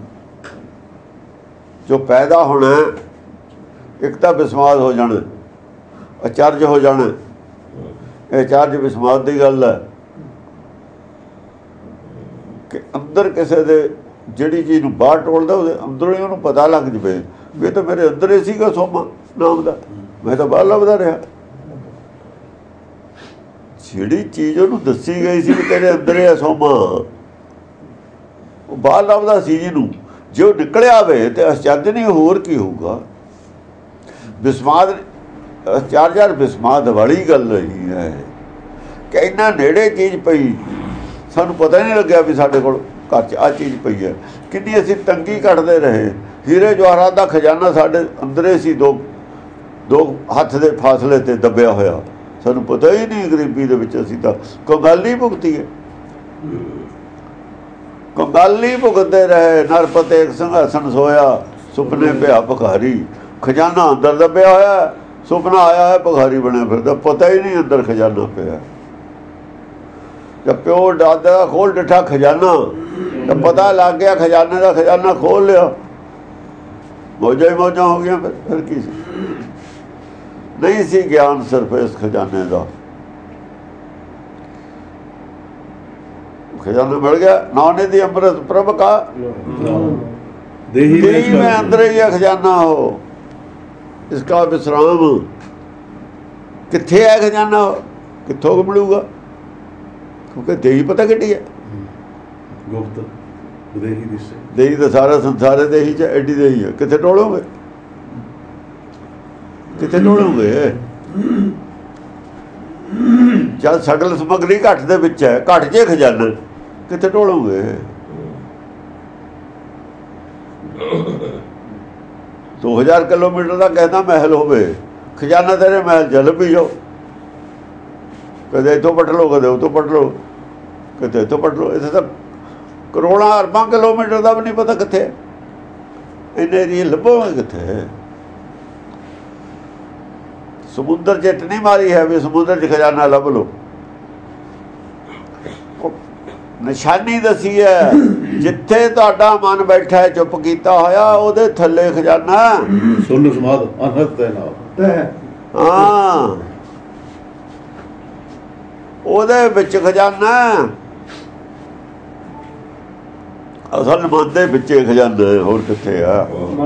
ਜੋ ਪੈਦਾ ਹੋਣਾ, ਇੱਕ ਤਾਂ ਬਿਸਮਾਦ ਹੋ ਜਾਣਾ, ਅਚਰਜ ਹੋ ਜਾਣਾ। ਇਹ ਅਚਰਜ ਬਿਸਮਾਦ ਦੀ ਗੱਲ ਹੈ ਕਿ ਅੰਦਰ ਕਿਸੇ ਦੇ ਜਿਹੜੀ ਚੀਜ਼ ਨੂੰ ਬਾਹਰ ਟੋਲਦਾ ਉਹਦੇ ਅੰਦਰੋਂ ਹੀ ਉਹਨੂੰ ਪਤਾ ਲੱਗ ਜਵੇ ਵੀ ਇਹ ਤਾਂ ਮੇਰੇ ਅੰਦਰ ਹੀ ਸੀਗਾ ਸੋਮਾ ਨਾਮ ਦਾ, ਮੈਂ ਤਾਂ ਬਾਹਰ ਲੱਭਦਾ ਰਿਹਾ। ਜਿਹੜੀ ਚੀਜ਼ ਉਹਨੂੰ ਦੱਸੀ ਗਈ ਸੀ ਵੀ ਤੇਰੇ ਅੰਦਰ ਹੈ ਸੋਮਾ, ਉਹ ਬਾਹਰ ਲੱਭਦਾ ਸੀ ਜਿਹਨੂੰ, ਜੇ ਉਹ ਨਿਕਲਿਆ ਵੇ ਤੇ ਅਚਰਜ ਨਹੀਂ ਹੋਰ ਕੀ ਹੋਊਗਾ। ਬਿਸਮਾਦ ਚਾਰ ਬਿਸਮਾਦ ਵਾਲੀ ਗੱਲ ਰਹੀ ਹੈ ਕਿ ਇੰਨਾ ਨੇੜੇ ਚੀਜ਼ ਪਈ, ਸਾਨੂੰ ਪਤਾ ਨਹੀਂ ਲੱਗਿਆ ਵੀ ਸਾਡੇ ਕੋਲ ਘਰ 'ਚ ਆਹ ਚੀਜ਼ ਪਈ ਹੈ। ਕਿੰਨੀ ਅਸੀਂ ਤੰਗੀ ਕੱਢਦੇ ਰਹੇ, ਹੀਰੇ ਜਵਾਹਰਾਤ ਦਾ ਖਜ਼ਾਨਾ ਸਾਡੇ ਅੰਦਰੇ ਸੀ, ਦੋ ਹੱਥ ਦੇ ਫਾਸਲੇ ਤੇ ਦੱਬਿਆ ਹੋਇਆ, ਸਾਨੂੰ ਪਤਾ ਹੀ ਨਹੀਂ। ਗਰੀਬੀ ਦੇ ਵਿੱਚ ਅਸੀਂ ਤਾਂ ਕੰਗਾਲੀ ਭੁਗਤੀ ਹੈ, ਕੰਗਾਲੀ ਭੁਗਤਦੇ ਰਹੇ। ਨਰਪਤੇ ਇੱਕ ਸਿੰਘਾਸਣ ਸੋਇਆ, ਸੁਪਨੇ ਪਿਆ ਭਿਖਾਰੀ। ਖਜ਼ਾਨਾ ਅੰਦਰ ਦੱਬਿਆ ਹੋਇਆ, ਸੁਪਨਾ ਆਇਆ ਹੈ ਭਿਖਾਰੀ ਬਣਿਆ ਫਿਰਦਾ, ਪਤਾ ਹੀ ਨਹੀਂ ਅੰਦਰ ਖਜ਼ਾਨਾ ਪਿਆ। ਜਦ ਪਿਓ ਦਾਦਾ ਖੋਲ ਡਿੱਠਾ ਖਜ਼ਾਨਾ ਤਾਂ ਪਤਾ ਲੱਗ ਗਿਆ ਖਜ਼ਾਨੇ ਦਾ, ਖਜ਼ਾਨਾ ਖੋਲ ਲਿਆ, ਮੌਜਾਂ ਹੀ ਮੌਜਾਂ ਹੋ ਗਈਆਂ। ਫਿਰ ਕੀ ਸੀ? ਨਹੀਂ ਸੀ ਗਿਆਨ ਸਿਰਫ ਇਸ ਖਜ਼ਾਨੇ ਦਾ। ਖਜ਼ਾਨਾ ਮਿਲ ਗਿਆ, ਨਾਨੇ ਦੀ ਅੰਮ੍ਰਿਤ ਪ੍ਰਭ ਕਾ ਦੇਹੀ में अंदर ही है खजाना हो, इसका विश्राम। किथे है खजाना, कितों मिलूगा? क्योंकि देही पता किड्डी है, गुप्त देही तो सारा संसार है, देही च एडी देही है। किथे टोलोगे, किथे टोलोगे? जब सकल समग्री घट दे विच है, घट च खजाना, किथे टोलोगे? 2000 किलोमीटर का कहता महल होवे, खजाना तेरे महल जल भी जाओ, कदे इतों पट लो, कदे उतों पट लो, कदे इतों पट लो। इतने तो करोड़ों अरबों किलोमीटर का भी नहीं पता किथे, इन्ने एरिए लभोगे किथे? समुद्र चिट नहीं मारी है भी समुद्र च खजाना लभ लो। निशानी दसी है, जिथे तुहाडा मन बैठा है चुप कीता होया, ओदे थल्ले खजाना। सुन समाद अनहद तै नाल, हाँ ओदे विच खजाना। असल मन दे विच खजाना, होर किथे आ?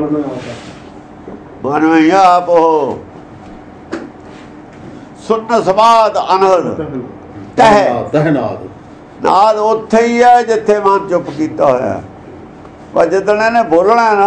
मन में ही आप हो। सुन समाद अनहद तह तहनाद, नाद उत्थे ही है जिथे मन चुप किया होया। पर जिदण इहने बोलना है ना,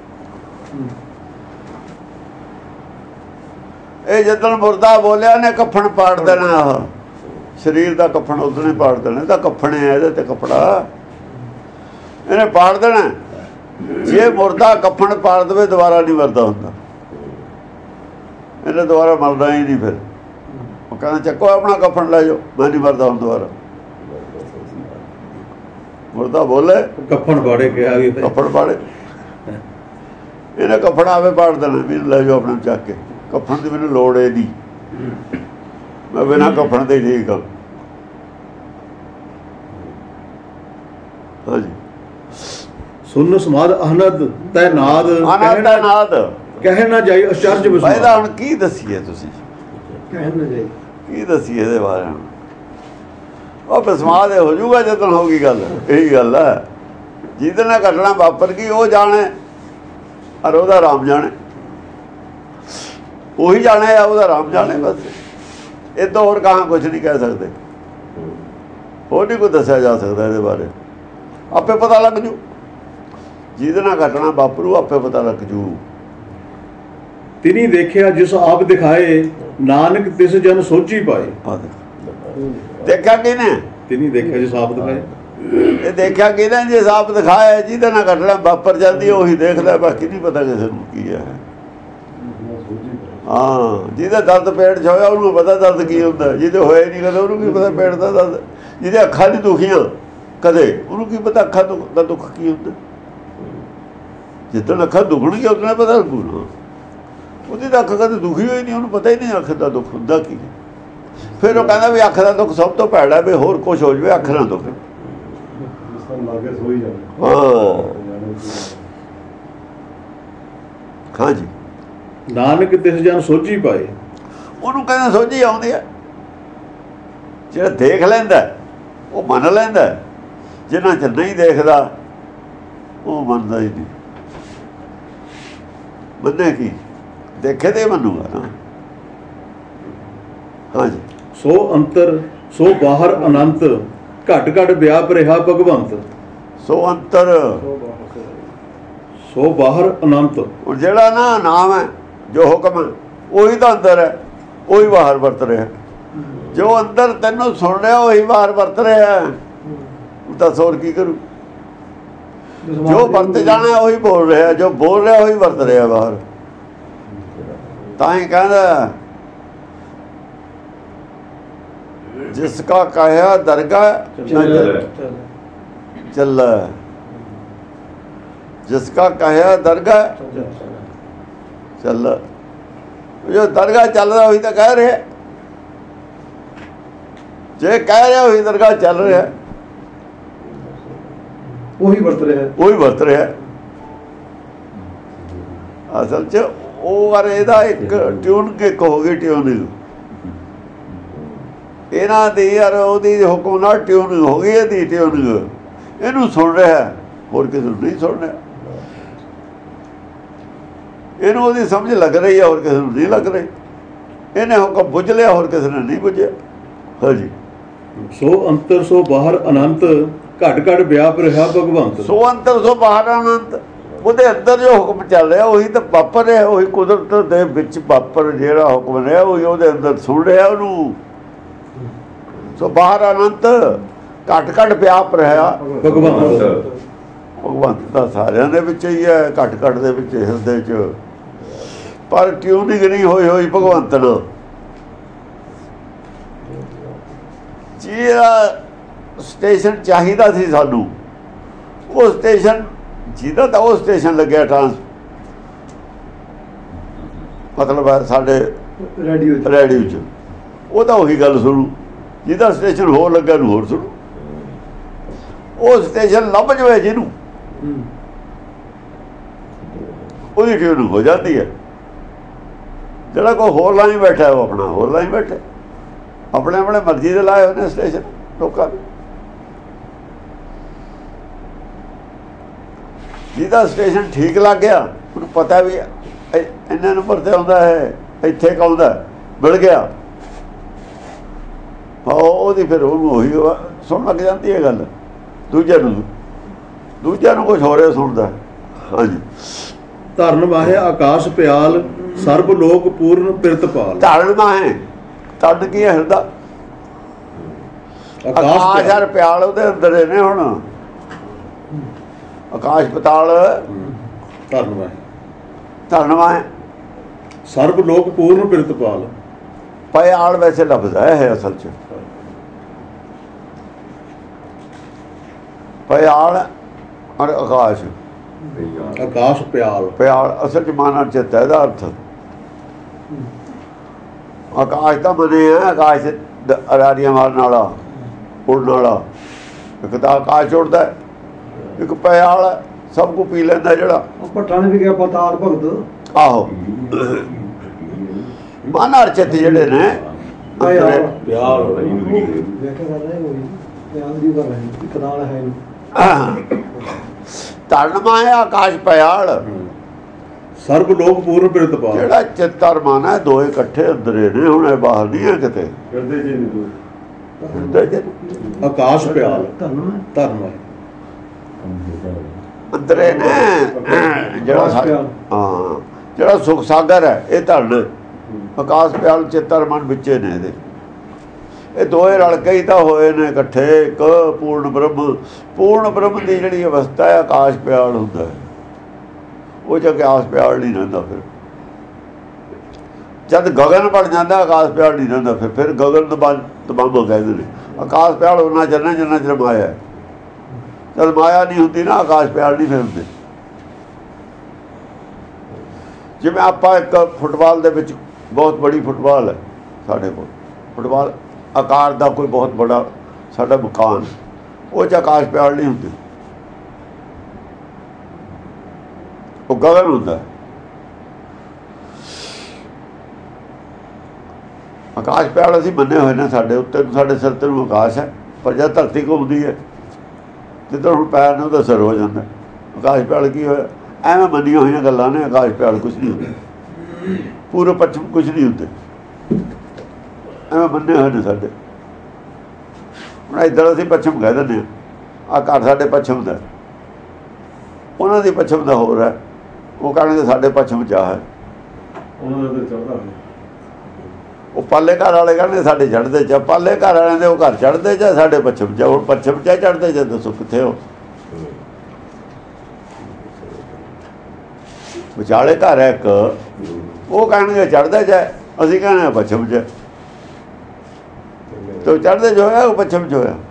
ये जिदण मुर्दा बोलिया ने कफन पाड़ देना, शरीर का कफन उदने पाड़ देना। तो कफन है ये कपड़ा, इन्हें पाड़ देना। जे मुर्दा कफन पाड़ दे दोबारा नहीं मरदा हुंदा, इन्हें दोबारा मरना ही नहीं। फिर वो कहना चको अपना कफन लै जाओ, मैं नहीं मरदा हुण दोबारा। मुर्दा बोले कफन पाड़े क्या, कफन पाड़े, इन्हें कफन आवे पाड़ देना, मैनू लै जाओ अपने चक के, कफन की मैनू लोड़ है नहीं, मैं बिना कफन के ठीक हाँ। हाँ जी, सुन समाद अहनद तैनाद, अनहद तैनाद कह ना जाई अचरज विस्माद। ਇਹਦਾ ਹੁਣ ਕੀ ਦਸੀਏ ਤੁਸੀਂ, ਕੀ ਦਸੀਏ ਇਹਦੇ ਬਾਰੇ? ਹੁਣ ਉਹ ਬਿਸਮਾਦ ਹੋ ਜਾਊਗਾ ਜਦੋਂ ਹੋਊਗੀ ਗੱਲ। ਇਹੀ ਗੱਲ ਹੈ, ਜਿਹਦੇ ਨਾਲ ਘਟਨਾ ਵਾਪਰ ਗਈ ਉਹ ਜਾਣੇ, ਔਰ ਉਹਦਾ ਰਾਮ ਜਾਣੇ, ਉਹੀ ਜਾਣੇ ਆ, ਉਹਦਾ ਰਾਮ ਜਾਣੇ। ਬਸ ਇਦੋਂ ਹੋਰ ਕਹਾਂ ਕੁਝ ਨਹੀਂ ਕਹਿ ਸਕਦੇ, ਹੋਰ ਨਹੀਂ ਕੋਈ ਦੱਸਿਆ ਜਾ ਸਕਦਾ ਇਹਦੇ ਬਾਰੇ। ਆਪੇ ਪਤਾ ਲੱਗ ਜੂ, ਜਿਹਦੇ ਨਾਲ ਘਟਨਾ ਵਾਪਰੂ ਆਪੇ ਪਤਾ ਲੱਗ ਜੂ। तिनी देखिया जिस आप दिखाए, नानक तिस जन सोची पाए। देखा किने? तिनी देखिया जिस आप दिखाए, ਇਹ ਦੇਖਿਆ ਕਿਹਨੇ? ਜਿਸ ਆਪ ਦਿਖਾਇਆ, ਜਿਹਦੇ ਨਾਲ ਘਟਨਾ ਵਾਪਰ ਜਾਂਦੀ ਉਹੀ ਦੇਖਦਾ, ਬਾਕੀ ਨਹੀਂ ਪਤਾ ਕਿਸੇ ਨੂੰ ਕੀ ਹੈ। ਹਾਂ, ਜਿਹਦੇ ਦਰਦ ਪੇਟ 'ਚ ਹੋਇਆ ਉਹਨੂੰ ਪਤਾ ਦਰਦ ਕੀ ਹੁੰਦਾ, ਜਿਹਦੇ ਹੋਇਆ ਨਹੀਂ ਕਦੇ ਉਹਨੂੰ ਕੀ ਪਤਾ ਪੇਟ ਦਾ ਦਰਦ। ਜਿਹਦੇ ਅੱਖਾਂ ਨਹੀਂ ਦੁਖੀਆਂ ਕਦੇ, ਉਹਨੂੰ ਕੀ ਪਤਾ ਅੱਖਾਂ ਦਾ ਦੁੱਖ ਕੀ ਹੁੰਦਾ। ਜਿੱਦਣ ਅੱਖਾਂ ਦੁਖਣਗੀਆਂ ਉਦੋਂ ਪਤਾ ਲੱਗੂਗਾ। ਉਹਦੀ ਤਾਂ ਅੱਖ ਕਦੇ ਦੁਖੀ ਹੋਈ ਨਹੀਂ, ਉਹਨੂੰ ਪਤਾ ਹੀ ਨਹੀਂ ਅੱਖ ਦਾ ਦੁੱਖ ਹੁੰਦਾ ਕੀ। ਫਿਰ ਉਹ ਕਹਿੰਦਾ ਵੀ ਅੱਖ ਦਾ ਦੁੱਖ ਸਭ ਤੋਂ ਭੈੜਾ, ਵੀ ਹੋਰ ਕੁਛ ਹੋ ਜਾਵੇ ਅੱਖ ਨਾ ਦੁੱਖ। ਹਾਂ ਜੀ, ਨਾਨਕ ਤਿਸ ਜਨ ਸੋਝੀ ਪਾਏ। ਉਹਨੂੰ ਕਹਿੰਦਾ ਸੋਝੀ ਆਉਂਦੀ ਹੈ, ਜਿਹੜਾ ਦੇਖ ਲੈਂਦਾ ਉਹ ਮੰਨ ਲੈਂਦਾ, ਜਿਨ੍ਹਾਂ 'ਚ ਨਹੀਂ ਦੇਖਦਾ ਉਹ ਮੰਨਦਾ ਹੀ ਨਹੀਂ। ਮੰਨੇ ਕੀ ਦੇਖੇ ਤੇ ਮੰਨੂਗਾ ਨਾ। ਹਾਂਜੀ ਸੋ ਅੰਤਰ ਸੋ ਬਾਹਰ ਅਨੰਤ ਘਟ ਘਟ ਵਿਆਪ ਰਿਹਾ ਭਗਵੰਤ। ਸੋ ਅੰਤਰ ਸੋ ਬਾਹਰ ਅਨੰਤ। ਹੁਣ ਜਿਹੜਾ ਨਾ ਨਾਮ ਹੈ ਜੋ ਹੁਕਮ ਹੈ ਉਹੀ ਤਾਂ ਅੰਦਰ ਹੈ, ਉਹੀ ਬਾਹਰ ਵਰਤ ਰਿਹਾ। ਜੋ ਅੰਦਰ ਤੈਨੂੰ ਸੁਣ ਰਿਹਾ ਉਹੀ ਬਾਹਰ ਵਰਤ ਰਿਹਾ। ਦੱਸ ਹੋਰ ਕੀ ਕਰੂ? ਜੋ ਵਰਤ ਜਾਣਾ ਉਹੀ ਬੋਲ ਰਿਹਾ, ਜੋ ਬੋਲ ਰਿਹਾ ਉਹੀ ਵਰਤ ਰਿਹਾ ਬਾਹਰ। ਤਾਂ ਹੀ ਕਹਿੰਦਾ ਜਿਸ ਕਾ ਕਹਿਆ ਦਰਗਾਹ ਚੱਲ, ਜਿਸ ਕਾ ਕਹਿਆ ਦਰਗਾਹ ਚੱਲ। ਜੋ ਦਰਗਾਹ ਚੱਲਦਾ ਉਹੀ ਤਾਂ ਕਹਿ ਰਿਹਾ। ਜੇ ਕਹਿ ਰਿਹਾ ਉਹੀ ਦਰਗਾਹ ਚੱਲ ਰਿਹਾ, ਉਹੀ ਵਰਤ ਰਿਹਾ, ਉਹੀ ਵਰਤ ਰਿਹਾ। ਅਸਲ 'ਚ ਉਹ ਵਾਰ ਇਹਦਾ ਇੱਕ ਟਿਊਨ ਕਿੱਕ ਹੋ ਗਈ, ਟਿਊਨਿੰਗ ਇਹਨਾਂ ਦੀ ਯਾਰ ਉਹਦੀ ਹੁਕਮ ਨਾਲ ਟਿਊਨਿੰਗ ਹੋ ਗਈ। ਇਹਦੀ ਟਿਊਨਿੰਗ ਇਹਨੂੰ ਸੁਣ ਰਿਹਾ, ਹੋਰ ਕਿਸੇ ਨੂੰ ਨਹੀਂ ਸੁਣ ਰਿਹਾ। ਇਹਨੂੰ ਉਹਦੀ ਸਮਝ ਲੱਗ ਰਹੀ ਹੈ, ਹੋਰ ਕਿਸੇ ਨੂੰ ਨਹੀਂ ਲੱਗ ਰਹੀ। ਇਹਨੇ ਹੁਕਮ ਬੁੱਝ ਲਿਆ, ਹੋਰ ਕਿਸੇ ਨੇ ਨਹੀਂ ਬੁੱਝਿਆ। ਹਾਂਜੀ ਸੋ ਅੰਤਰ ਸੋ ਬਾਹਰ ਅਨੰਤ ਘਟ ਘਟ ਵਿਆਪ ਰਿਹਾ ਭਗਵੰਤ। ਸੋ ਅੰਤਰ ਸੋ ਬਾਹਰ ਅਨੰਤ। ਉਹਦੇ ਅੰਦਰ ਜੋ ਹੁਕਮ ਚੱਲ ਰਿਹਾ ਉਹੀ ਤਾਂ ਵਾਪਰ ਰਿਹਾ, ਉਹੀ ਕੁਦਰਤ ਦੇ ਵਿੱਚ ਵਾਪਰ ਜਿਹੜਾ ਹੁਕਮ ਰਿਹਾ ਉਹੀ ਉਹਦੇ ਅੰਦਰ ਸੁਣ ਰਿਹਾ ਉਹਨੂੰ। ਸੋ ਬਾਹਰ ਅਨੰਤ ਘਟ ਘਟ ਵਿਆਪ ਰਿਹਾ ਭਗਵੰਤ। ਭਗਵੰਤ ਤਾਂ ਸਾਰਿਆਂ ਦੇ ਵਿੱਚ ਹੀ ਹੈ, ਘਟ ਘਟ ਦੇ ਵਿੱਚ, ਹਿਰਦੇ 'ਚ। ਪਰ ਟਿਊਨਿੰਗ ਨਹੀਂ ਹੋਈ ਭਗਵੰਤ ਨਾਲ। ਜਿਹੜਾ ਸਟੇਸ਼ਨ ਚਾਹੀਦਾ ਸੀ ਸਾਨੂੰ, ਉਹ ਸਟੇਸ਼ਨ ਜਿਹਦਾ ਤਾਂ ਉਹ ਸਟੇਸ਼ਨ ਲੱਗਿਆ ਮਤਲਬ ਹੈ ਸਾਡੇ ਰੇਡੀਓ 'ਚ, ਉਹ ਤਾਂ ਉਹੀ ਗੱਲ ਸੁਣੂ। ਜਿਹਦਾ ਸਟੇਸ਼ਨ ਹੋਰ ਲੱਗਾ ਨੂੰ ਹੋਰ ਸੁਣੂ। ਉਹ ਸਟੇਸ਼ਨ ਲੱਭ ਜਾਵੇ ਜਿਹਨੂੰ, ਉਹਦੀ ਟਿਊਨ ਹੋ ਜਾਂਦੀ ਹੈ। ਜਿਹੜਾ ਕੋਈ ਹੋਰ ਲਾਈ ਬੈਠਾ ਉਹ ਆਪਣਾ ਹੋਰ ਲਾਈ ਬੈਠੇ, ਆਪਣੇ ਆਪਣੇ ਮਰਜ਼ੀ ਦੇ ਲਾਏ ਹੋਏ ਨੇ ਸਟੇਸ਼ਨ ਲੋਕਾਂ ਨੇ। ਜਿਹਦਾ ਸਟੇਸ਼ਨ ਠੀਕ ਲੱਗ ਗਿਆ, ਉਹਨੂੰ ਪਤਾ ਵੀ ਇੰਨੇ ਨੰਬਰ ਤੇ ਆਉਂਦਾ ਹੈ, ਇੱਥੇ ਆਉਂਦਾ, ਮਿਲ ਗਿਆ, ਉਹਦੀ ਫਿਰ ਉਹਨੂੰ ਉਹੀ ਸੁਣ ਲੱਗ ਜਾਂਦੀ ਹੈ ਗੱਲ। ਦੂਜਿਆਂ ਨੂੰ ਕੁਛ ਹੋ ਰਿਹਾ ਸੁਣਦਾ। ਹਾਂਜੀ ਧਰਨ ਵਾਹੇ ਆਕਾਸ਼ ਪਿਆਲ ਸਰਬ ਲੋਕ ਪੂਰਨ ਪਿਰਤਪਾਲ। ਧਰਨ ਵਾਹੇ, ਧਰਨ ਕੀ ਹੈ? ਹਿਰਦਾ। ਆਕਾਸ਼ ਯਾਰ ਪਿਆਲ ਉਹਦੇ ਅੰਦਰ ਨੇ। ਹੁਣ ਆਕਾਸ਼ ਪਤਾਲ ਧਰਨ ਵਾਹੇ ਸਰਬ ਲੋਕ ਪੂਰਨ ਪਿਰਤਪਾਲ। ਪਿਆਲ ਵੈਸੇ ਲਫ਼ਜ਼ ਹੈ ਅਸਲ 'ਚ। ਪਿਆਲ ਔਰ ਆਕਾਸ਼, ਆਕਾਸ਼ ਪਿਆਲ। ਪਿਆਲ ਅਸਲ 'ਚ ਮਾਨਾ ਚਿੱਤ ਹੈ ਇਹਦਾ ਅਰਥ। ਆਕਾਸ਼ ਤਾਂ ਮਨੇ ਹੈ, ਆਕਾਸ਼ ਅਰਾਰੀਆਂ ਮਾਰਨ ਵਾਲਾ, ਉੜਨ ਵਾਲਾ। ਇੱਕ ਤਾਂ ਆਕਾਸ਼ ਉੜਦਾ, ਇੱਕ ਪਿਆਲ ਸਭ ਕੁ ਪੀ ਲੈਂਦਾ। ਜਿਹੜਾ ਭੱਟਾਂ ਨੇ ਵੀ ਕਿਹਾ ਪਤਾਲ ਭਗਤ। ਆਹੋ ਮਾਨਾ ਚਿੱਤ ਜਿਹੜੇ ਨੇ ਧਰਨ ਮਾਇਆ ਆਕਾਸ਼ ਪਿਆਲ ਸਰਬ ਲੋਕ ਪੂਰਨ ਪਿਰਤਪਾਲ। ਜਿਹੜਾ ਚਿੱਤਰ ਮਨ ਹੈ ਦੋਏ ਇਕੱਠੇ ਅੰਦਰੇ ਨੇ। ਹੁਣ ਇਹ ਬਾਹਰ ਨਹੀਂ ਹੈ ਕਿਤੇ। ਆਕਾਸ਼ ਪਿਆਲ ਧਰਨ ਅੰਦਰੇ ਨੇ। ਜਿਹੜਾ ਸੁਖ ਸਾਗਰ ਹੈ ਇਹ ਧਰਨ। ਆਕਾਸ਼ ਪਿਆਲ ਚਿੱਤਰ ਮਨ ਵਿੱਚੇ ਨੇ ਇਹਦੇ। ਇਹ ਦੋਏ ਰਲ ਕੇ ਹੀ ਤਾਂ ਹੋਏ ਨੇ ਇਕੱਠੇ ਇੱਕ ਪੂਰਨ ਬ੍ਰਹਮ। ਪੂਰਨ ਬ੍ਰਹਮ ਦੀ ਜਿਹੜੀ ਅਵਸਥਾ ਹੈ ਆਕਾਸ਼ ਪਿਆਲ ਹੁੰਦਾ ਹੈ। ਉਹ 'ਚ ਆਕਾਸ਼ ਪਿਆਲ ਨਹੀਂ ਰਹਿੰਦਾ। ਫਿਰ ਜਦ ਗਗਨ ਬਣ ਜਾਂਦਾ ਆਕਾਸ਼ ਪਿਆਲ ਨਹੀਂ ਰਹਿੰਦਾ। ਫਿਰ ਗਗਨ ਦਬਾਂਬੋ ਕਹਿੰਦੇ ਨੇ। ਆਕਾਸ਼ ਪਿਆਲ ਉਹਨਾਂ ਜਿੰਨਾ ਚਿਰ ਮਾਇਆ। ਜਦ ਮਾਇਆ ਨਹੀਂ ਹੁੰਦੀ ਨਾ ਆਕਾਸ਼ ਪਿਆਲ ਨਹੀਂ ਫਿਰ ਹੁੰਦੇ। ਜਿਵੇਂ ਆਪਾਂ ਇੱਕ ਫੁੱਟਬਾਲ ਦੇ ਵਿੱਚ ਬਹੁਤ ਬੜੀ ਫੁੱਟਬਾਲ ਹੈ ਸਾਡੇ ਕੋਲ। ਫੁੱਟਬਾਲ ਆਕਾਰ ਦਾ ਕੋਈ ਬਹੁਤ ਬੜਾ ਸਾਡਾ ਮਕਾਨ, ਉਹ 'ਚ ਆਕਾਸ਼ ਪਿਆਲ ਨਹੀਂ ਹੁੰਦੇ। ਉਹ ਗਗਨ ਹੁੰਦਾ। ਆਕਾਸ਼ ਪਿਆਲ ਅਸੀਂ ਮੰਨੇ ਹੋਏ ਨੇ। ਸਾਡੇ ਉੱਤੇ ਸਾਡੇ ਸਿਰ ਤੇ ਨੂੰ ਆਕਾਸ਼ ਹੈ, ਪਰ ਜਦ ਧਰਤੀ ਘੁੰਮਦੀ ਹੈ ਜਿੱਧਰ ਹੁਣ ਪੈਰ ਨੇ ਉਹਦਾ ਸਿਰ ਹੋ ਜਾਂਦਾ। ਆਕਾਸ਼ ਪਿਆਲ ਕੀ ਹੋਇਆ? ਐਵੇਂ ਮੰਨੀਆਂ ਹੋਈਆਂ ਗੱਲਾਂ ਨੇ। ਆਕਾਸ਼ ਪਿਆਲ ਕੁਛ ਨਹੀਂ ਹੁੰਦਾ, ਪੂਰਬ ਪੱਛਮ ਕੁਛ ਨਹੀਂ ਹੁੰਦੇ, ਐਵੇਂ ਮੰਨੇ ਹੋਏ ਨੇ ਸਾਡੇ। ਹੁਣ ਇੱਧਰ ਅਸੀਂ ਪੱਛਮ ਕਹਿ ਦਿੰਦੇ ਹਾਂ, ਆਹ ਘਰ ਸਾਡੇ ਪੱਛਮ ਦਾ, ਉਹਨਾਂ ਦੀ ਪੱਛਮ ਦਾ ਹੋਰ ਹੈ। ਉਹ ਕਹਿੰਦੇ ਸਾਡੇ ਪੱਛਮ 'ਚ ਹੈ, ਉਹ ਪਾਲੇ ਘਰ ਵਾਲੇ ਕਹਿੰਦੇ ਸਾਡੇ ਚੜ੍ਹਦੇ 'ਚ। ਪਾਲੇ ਘਰ ਵਾਲਿਆਂ ਦੇ ਉਹ ਘਰ ਚੜ੍ਹਦੇ 'ਚ, ਸਾਡੇ ਪੱਛਮ 'ਚ। ਹੁਣ ਪੱਛਮ 'ਚ ਚੜ੍ਹਦੇ 'ਚ, ਦੱਸੋ ਕਿੱਥੇ ਹੋ? ਵਿਚਾਲੇ ਘਰ ਹੈ ਇੱਕ, ਉਹ ਕਹਿਣਗੇ ਚੜ੍ਹਦੇ 'ਚ, ਅਸੀਂ ਕਹਿੰਦੇ ਪੱਛਮ 'ਚ। ਤੇ ਚੜ੍ਹਦੇ 'ਚ ਹੋਇਆ, ਉਹ ਪੱਛਮ 'ਚ ਹੋਇਆ।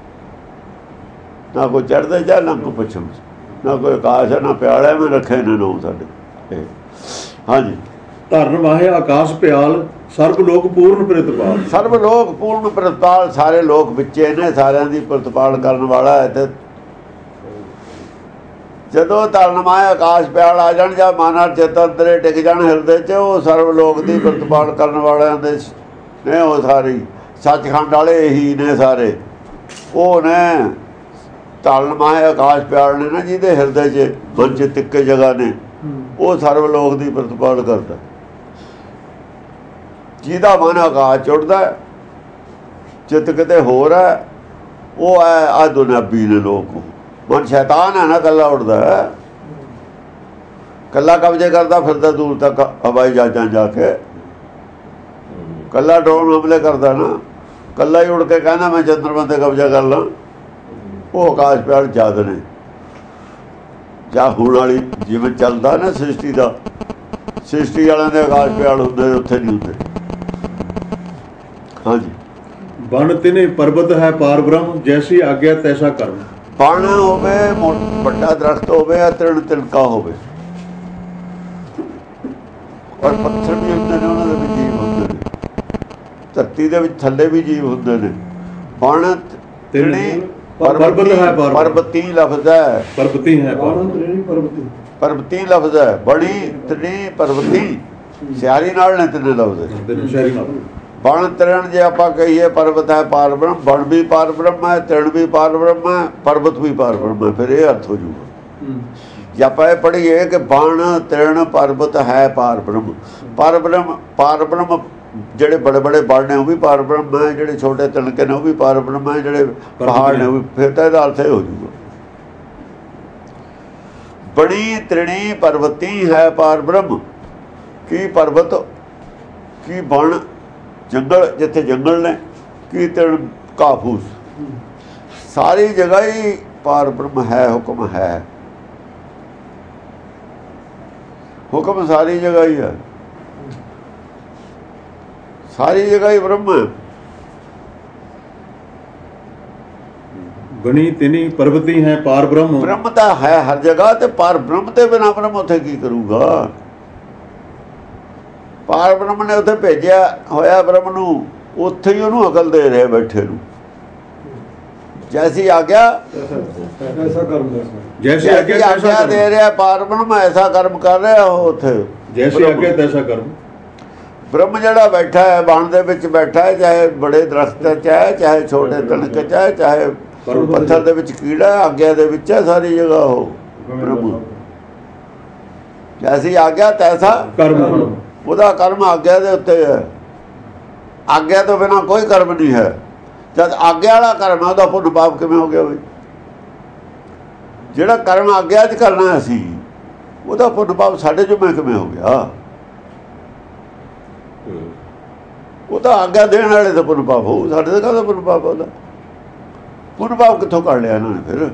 ਨਾ ਕੋਈ ਚੜ੍ਹਦੇ 'ਚ, ਨਾ ਕੋਈ ਪੱਛਮ 'ਚ, ਨਾ ਕੋਈ ਆਕਾਸ਼ ਹੈ, ਨਾ ਪਿਆਲ ਹੈ। ਮੈਂ ਰੱਖੇ ਨੇ ਨਾਮ ਸਾਡੇ। ਹਾਂਜੀ। ਧਰਨ ਮਾਹੇ ਆਕਾਸ਼ ਪਿਆਲ, ਸਰਬ ਲੋਕ ਪੂਰਨ ਪ੍ਰਿਤਪਾਲ। ਸਰਬ ਲੋਕ ਪੂਰਨ ਪ੍ਰਿਤਪਾਲ, ਸਾਰੇ ਲੋਕ ਵਿੱਚੇ ਨੇ, ਸਾਰਿਆਂ ਦੀ ਪ੍ਰਿਤਪਾਲ ਕਰਨ ਵਾਲਾ ਹੈ। ਤੇ ਜਦੋਂ ਧਰਨ ਮਾਹੇ ਆਕਾਸ਼ ਪਿਆਲ ਆ ਜਾਣ, ਜਾਂ ਮਨ ਚਿੱਤ ਅੰਦਰੇ ਟਿਕ ਜਾਣ ਹਿਰਦੇ 'ਚ, ਉਹ ਸਰਬ ਲੋਕ ਦੀ ਪ੍ਰਿਤਪਾਲ ਕਰਨ ਵਾਲਿਆਂ ਦੇ ਨੇ। ਉਹ ਸਾਰੀ ਸੱਚਖੰਡ ਵਾਲੇ ਇਹੀ ਨੇ ਸਾਰੇ, ਉਹ ਨੇ ਧਰਨ ਮਾਹੇ ਆਕਾਸ਼ ਪਿਆਲ ਨੇ ਨਾ, ਜਿਹਦੇ ਹਿਰਦੇ 'ਚ ਮਨ 'ਚ ਤਿੱਕੇ ਜਗ੍ਹਾ ਨੇ, ਉਹ ਸਰਬ ਲੋਕ ਦੀ ਪ੍ਰਤਿਪਾਲ ਕਰਦਾ। ਜਿਹਦਾ ਮਨ ਆਕਾਸ਼ 'ਚ ਉੱਡਦਾ, ਚਿੱਤ ਕਿਤੇ ਹੋਰ ਹੈ, ਉਹ ਹੈ ਆ ਦੁਨਿਆਵੀ ਨੇ ਲੋਕ। ਮਨ ਸ਼ੈਤਾਨ ਹੈ ਨਾ, ਇਕੱਲਾ ਉੱਡਦਾ, ਇਕੱਲਾ ਕਬਜ਼ੇ ਕਰਦਾ ਫਿਰਦਾ ਦੂਰ ਤੱਕ ਹਵਾਈ ਜਹਾਜ਼ਾਂ ਜਾ ਕੇ, ਇਕੱਲਾ ਡਰੋਨ ਹਮਲੇ ਕਰਦਾ ਨਾ, ਇਕੱਲਾ ਹੀ ਉੜ ਕੇ ਕਹਿੰਦਾ ਮੈਂ ਚੰਦਰਮਾ ਤੇ ਕਬਜ਼ਾ ਕਰ ਲਾਂ। ਉਹ ਆਕਾਸ਼ ਪਿਆਲ ਯਾਦ ਨੇ। ਜਾਂ ਹੁਣ ਵਾਲੀ ਜਿਵੇਂ ਚੱਲਦਾ ਨਾ ਸ੍ਰਿਸ਼ਟੀ ਦਾ, ਸ੍ਰਿਸ਼ਟੀ ਵਾਲਿਆਂ ਦੇ ਆਕਾਸ਼ ਪਿਆਲ ਹੁੰਦੇ, ਉੱਥੇ ਨਹੀਂ ਹੁੰਦੇ। ਹਾਂਜੀ। ਬਣ ਤਿਨੇ ਪਰਬਤ ਹੈ ਪਾਰ ਬ੍ਰਹਮ, ਜੈਸੀ ਆਗਿਆ ਤੈਸਾ ਕਰਮ। ਬਣ ਹੋਵੇ, ਵੱਡਾ ਦਰਖਤ ਹੋਵੇ, ਜਾਂ ਤਿਣਕਾ ਹੋਵੇ, ਔਰ ਪੱਥਰ ਵੀ ਹੁੰਦੇ ਨੇ, ਉਹਨਾਂ ਦੇ ਵੀ ਜੀਵ ਹੁੰਦੇ ਨੇ, ਧਰਤੀ ਦੇ ਵਿੱਚ ਥੱਲੇ ਵੀ ਜੀਵ ਹੁੰਦੇ ਨੇ। ਬਣ ਤਿਣੀ ਪਰਬਤ ਹੈ, ਪਰਬਤੀ ਲਫ਼ਜ਼ ਹੈ, ਪਰਬਤੀ ਹੈ, ਪਰਬਤੀ ਲਫ਼ਜ਼ ਹੈ। ਬਣੀ ਤਿਣੀ ਪਰਬਤੀ, ਸਿਆਰੀ ਨਾਲ ਨੇ ਤਿੰਨੇ ਲਫ਼ਜ਼। ਬਣ ਤਿਰਣ ਜੇ ਆਪਾਂ ਕਹੀਏ ਪਰਬਤ ਹੈ ਪਾਰ ਬ੍ਰਹਮ, ਬਣ ਵੀ ਪਾਰ ਬ੍ਰਹਮ ਹੈ, ਤਿਰਣ ਵੀ ਪਾਰ ਬ੍ਰਹਮ ਹੈ, ਪਰਬਤ ਵੀ ਪਾਰ ਬ੍ਰਹਮ ਹੈ। ਫਿਰ ਇਹ ਅਰਥ ਹੋ ਜੂਗਾ ਜੇ ਆਪਾਂ ਇਹ ਪੜ੍ਹੀਏ ਕਿ ਬਣ ਤਿਰਣ ਪਰਬਤ ਹੈ ਪਾਰ ਬ੍ਰਹਮ। ਪਾਰ ਬ੍ਰਹਮ ਜਿਹੜੇ ਬੜੇ ਬੜੇ ਬਣ ਨੇ ਉਹ ਵੀ ਪਾਰ ਬ੍ਰਹਮ ਹੈ, ਜਿਹੜੇ ਛੋਟੇ ਤਿਣਕੇ ਨੇ ਉਹ ਵੀ ਪਾਰ ਬ੍ਰਹਮ ਹੈ, ਜਿਹੜੇ ਪਹਾੜ ਨੇ ਉਹ ਵੀ। ਫਿਰ ਤਾਂ ਇਹਦਾ ਅਰਥ ਇਹ ਹੋ ਜੂਗਾ, ਬਣੀ ਤ੍ਰਿਣੀ ਪਰਬਤੀ ਹੈ ਪਾਰ ਬ੍ਰਹਮ। ਕੀ ਪਰਬਤ, ਕੀ ਬਣ, ਜੰਗਲ ਜਿੱਥੇ ਜੰਗਲ ਨੇ, ਕੀ ਤਿਣ ਘਾਹ ਫੂਸ, ਸਾਰੀ ਜਗ੍ਹਾ ਹੀ ਪਾਰ ਬ੍ਰਹਮ ਹੈ। ਹੁਕਮ ਹੈ, ਹੁਕਮ ਸਾਰੀ ਜਗ੍ਹਾ ਹੀ ਹੈ, ਸਾਰੀ ਜਗ੍ਹਾ ਹੀ ਬ੍ਰਹਮ ਹੈ। ਬਣੀ ਤਿਨੀ ਪਰਬਤੀ ਹੈ ਪਾਰ ਬ੍ਰਹਮ। ਬ੍ਰਹਮ ਤਾਂ ਹੈ ਹਰ ਜਗ੍ਹਾ, ਤੇ ਪਾਰ ਬ੍ਰਹਮ ਤੇ ਬਿਨਾਂ ਬ੍ਰਹਮ ਉੱਥੇ ਕੀ ਕਰੂਗਾ? ਪਾਰ ਬ੍ਰਹਮ ਨੇ ਉੱਥੇ ਭੇਜਿਆ ਹੋਇਆ ਬ੍ਰਹਮ ਨੂੰ, ਉੱਥੇ ਹੀ ਉਹਨੂੰ ਅਕਲ ਦੇ ਰਿਹਾ ਬੈਠੇ ਨੂੰ। ਜੈਸੀ ਆਗਿਆ ਜੈਸੀ ਆਗਿਆ ਦੇ ਰਿਹਾ ਪਾਰ ਬ੍ਰਹਮ, ਐਸਾ ਕਰਮ ਕਰ ਰਿਹਾ ਉਹ ਉੱਥੇ। ਜੈਸੀ ਆਗਿਆ ਤੈਸਾ ਕਰਮ। ਬ੍ਰਹਮ ਜਿਹੜਾ ਬੈਠਾ ਹੈ, ਬਣ ਦੇ ਵਿੱਚ ਬੈਠਾ ਹੈ, ਚਾਹੇ ਬੜੇ ਦਰਖਤ 'ਚ ਹੈ, ਚਾਹੇ ਛੋਟੇ ਤਣਕੇ 'ਚ ਹੈ, ਚਾਹੇ ਪੱਥਰ ਦੇ ਵਿੱਚ ਕੀੜਾ, ਆਗਿਆ ਦੇ ਵਿੱਚ ਹੈ ਸਾਰੀ ਜਗ੍ਹਾ ਉਹ ਬ੍ਰਹਮ। ਜੈਸੀ ਆਗਿਆ ਤੈਸਾ ਕਰਮ। ਉਹਦਾ ਕਰਮ ਆਗਿਆ ਦੇ ਉੱਤੇ ਹੈ। ਆਗਿਆ ਤੋਂ ਬਿਨਾਂ ਕੋਈ ਕਰਮ ਨਹੀਂ ਹੈ। ਜਦ ਆਗਿਆ ਵਾਲਾ ਕਰਮ ਹੈ, ਉਹਦਾ ਪੁੰਨ ਪਾਪ ਕਿਵੇਂ ਹੋ ਗਿਆ ਬਈ? ਜਿਹੜਾ ਕਰਮ ਆਗਿਆ 'ਚ ਕਰਨਾ ਅਸੀਂ, ਉਹਦਾ ਪੁੰਨ ਪਾਪ ਸਾਡੇ ਜੁਮੇ ਕਿਵੇਂ ਹੋ ਗਿਆ? ਉਹ ਤਾਂ ਆਗਿਆ ਦੇਣ ਵਾਲੇ ਦਾ ਪੁੰਨ ਪਾਪ ਹੋਊ, ਸਾਡੇ ਦਾ ਕਾਹਦਾ ਪੁੰਨ ਪਾਪ? ਉਹਦਾ ਪੁੰਨ ਪਾਪ ਕਿੱਥੋਂ ਕੱਢ ਲਿਆ ਇਹਨਾਂ ਨੇ ਫਿਰ?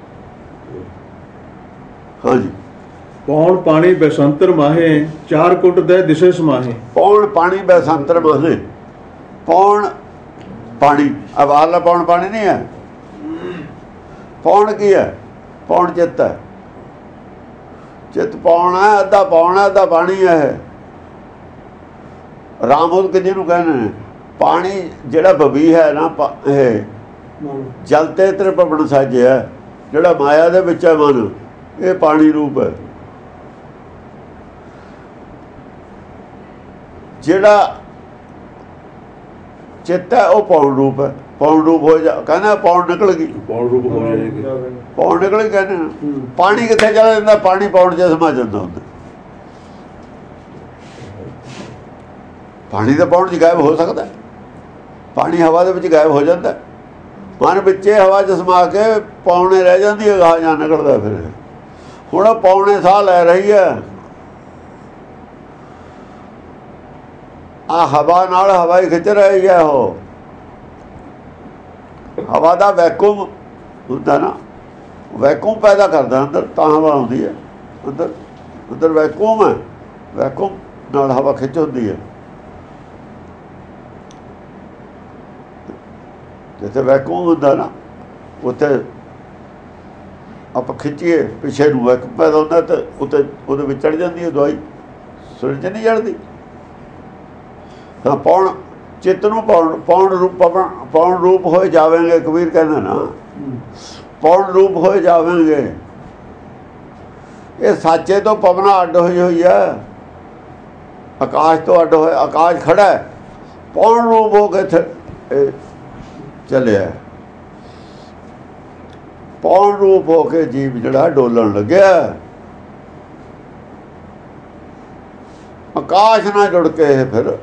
ਹਾਂਜੀ। ਪੌਣ ਪਾਣੀ ਬੈਸੰਤਰ ਮਾਹੇ, ਚਾਰ ਕੁੰਟ ਦੇ ਦਿਸੇ ਸਮਾਹੇ। ਪੌਣ ਪਾਣੀ ਬੈਸੰਤਰ ਮਾਹੇ, ਪੌਣ ਪਾਣੀ, ਆਵਾਲਾ ਪੌਣ ਪਾਣੀ ਨਹੀਂ ਹੈ। ਪੌਣ ਕੀ ਹੈ? ਪੌਣ ਚਿੱਤ ਹੈ। ਚਿੱਤ ਪੌਣ ਹੈ, ਅੱਧਾ ਪੌਣ ਹੈ, ਅੱਧਾ ਪਾਣੀ ਹੈ। ਰਾਮੋਦ ਜਿਹਨੂੰ ਕਹਿੰਦੇ ਨੇ ਪਾਣੀ, ਜਿਹੜਾ ਬਵੀ ਹੈ ਨਾ, ਇਹ ਜਲ ਤੇ ਤ੍ਰਿਪਵਨ ਸਾਜਿਆ, ਜਿਹੜਾ ਮਾਇਆ ਦੇ ਵਿੱਚ ਹੈ ਮਨ, ਇਹ ਪਾਣੀ ਰੂਪ ਹੈ। ਜਿਹੜਾ ਚਿੱਤ ਹੈ ਉਹ ਪੌਣ ਰੂਪ ਹੈ। ਪੌਣ ਰੂਪ ਹੋ ਜਾ, ਕਹਿੰਦਾ ਪੌਣ ਨਿਕਲ ਗਈ, ਪੌਣ ਰੂਪ ਹੋ ਜਾਏਗੀ। ਪੌਣ ਨਿਕਲ ਗਈ ਕਹਿੰਦੇ ਨਾ। ਪਾਣੀ ਕਿੱਥੇ ਚਲਾ ਜਾਂਦਾ? ਪਾਣੀ ਪੌਣ 'ਚ ਸਮਾ ਜਾਂਦਾ ਹੁੰਦਾ। ਪਾਣੀ ਤਾਂ ਪੌਣ 'ਚ ਗਾਇਬ ਹੋ ਸਕਦਾ, ਪਾਣੀ ਹਵਾ ਦੇ ਵਿੱਚ ਗਾਇਬ ਹੋ ਜਾਂਦਾ। ਮਨ ਵਿੱਚੇ ਹਵਾ 'ਚ ਸਮਾ ਕੇ ਪੌਣੇ ਰਹਿ ਜਾਂਦੀ ਹੈ, ਗਾਹ ਜਾਂ ਨਿਕਲਦਾ ਫਿਰ। ਹੁਣ ਪੌਣੇ ਸਾਹ ਲੈ ਰਹੀ ਹੈ, ਆ ਹਵਾ ਨਾਲ ਹਵਾ ਹੀ ਖਿੱਚ ਰਹੀ ਹੈ। ਉਹ ਹਵਾ ਦਾ ਵੈਕੂਮ ਹੁੰਦਾ ਨਾ, ਵੈਕੂਮ ਪੈਦਾ ਕਰਦਾ ਅੰਦਰ, ਤਾਂ ਹਵਾ ਆਉਂਦੀ ਹੈ ਅੰਦਰ। ਅੰਦਰ ਵੈਕੂਮ ਹੈ, ਵੈਕੂਮ ਨਾਲ ਹਵਾ ਖਿੱਚ ਹੁੰਦੀ ਹੈ। ਜਿੱਥੇ ਵੈਕੂਮ ਹੁੰਦਾ ਨਾ, ਉੱਥੇ ਆਪਾਂ ਖਿੱਚੀਏ ਪਿੱਛੇ ਨੂੰ, ਵੈਕੂਮ ਪੈਦਾ ਹੁੰਦਾ ਤਾਂ ਉੱਤੇ ਉਹਦੇ ਵਿੱਚ ਚੜ੍ਹ ਜਾਂਦੀ ਹੈ ਦਵਾਈ, ਸੂਰਜ 'ਚ ਨਹੀਂ ਚੜ੍ਹਦੀ। ਹਾਂ, ਪੌਣ ਚਿੱਤ ਨੂੰ ਪੌਣ ਰੂਪ ਹੋਏ ਜਾਵੇਂਗੇ, ਕਬੀਰ ਕਹਿੰਦਾ ਨਾ, ਪੌਣ ਰੂਪ ਹੋਏ ਜਾਵੇਂਗੇ। ਇਹ ਸਾਚੇ ਤੋਂ ਪਵਨਾ ਅੱਡ ਹੋਈ ਹੈ, ਆਕਾਸ਼ ਤੋਂ ਅੱਡ ਹੋਇਆ। ਆਕਾਸ਼ ਖੜਾ ਹੈ, ਪੌਣ ਰੂਪ ਹੋ ਕੇ ਚੱਲਿਆ, ਪੌਣ ਰੂਪ ਹੋ ਕੇ ਜੀਵ ਜਿਹੜਾ ਡੋਲਣ ਲੱਗਿਆ। ਆਕਾਸ਼ ਨਾਲ ਜੁੜ ਕੇ ਇਹ ਫਿਰ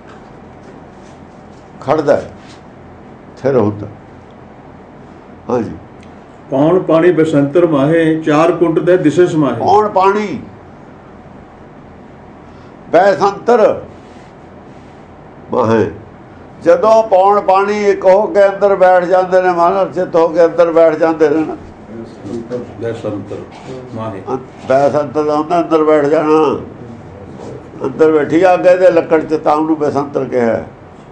ਖੜਦਾ, ਥਿਰ ਹੁੰਦਾ। ਹਾਂਜੀ, ਪੌਣ ਪਾਣੀ ਬਸੰਤਰ ਮਾਹੇ, 4 ਕੁੰਟ ਦੇ ਦਿਸੇ ਸਮਾਹੇ। ਪੌਣ ਪਾਣੀ ਬੈਸੰਤਰ ਮਾਹੇ, ਜਦੋਂ ਪੌਣ ਪਾਣੀ ਇੱਕ ਹੋ ਕੇ ਅੰਦਰ ਬੈਠ ਜਾਂਦੇ ਨੇ, ਮਨ ਚਿੱਤ ਹੋ ਕੇ ਅੰਦਰ ਬੈਠ ਜਾਂਦੇ ਨੇ ਨਾ। ਬੈਸੰਤਰ ਮਾਹੇ, ਬੈਸੰਤਰ ਦਾ ਹੁੰਦਾ ਅੰਦਰ ਬੈਠ ਜਾਣਾ। ਅੰਦਰ ਬੈਠੀ ਅੱਗੇ ਦੇ ਲੱਕੜ 'ਚ, ਤਾਂ ਉਹਨੂੰ ਬੈਸੰਤਰ ਕਿਹਾ।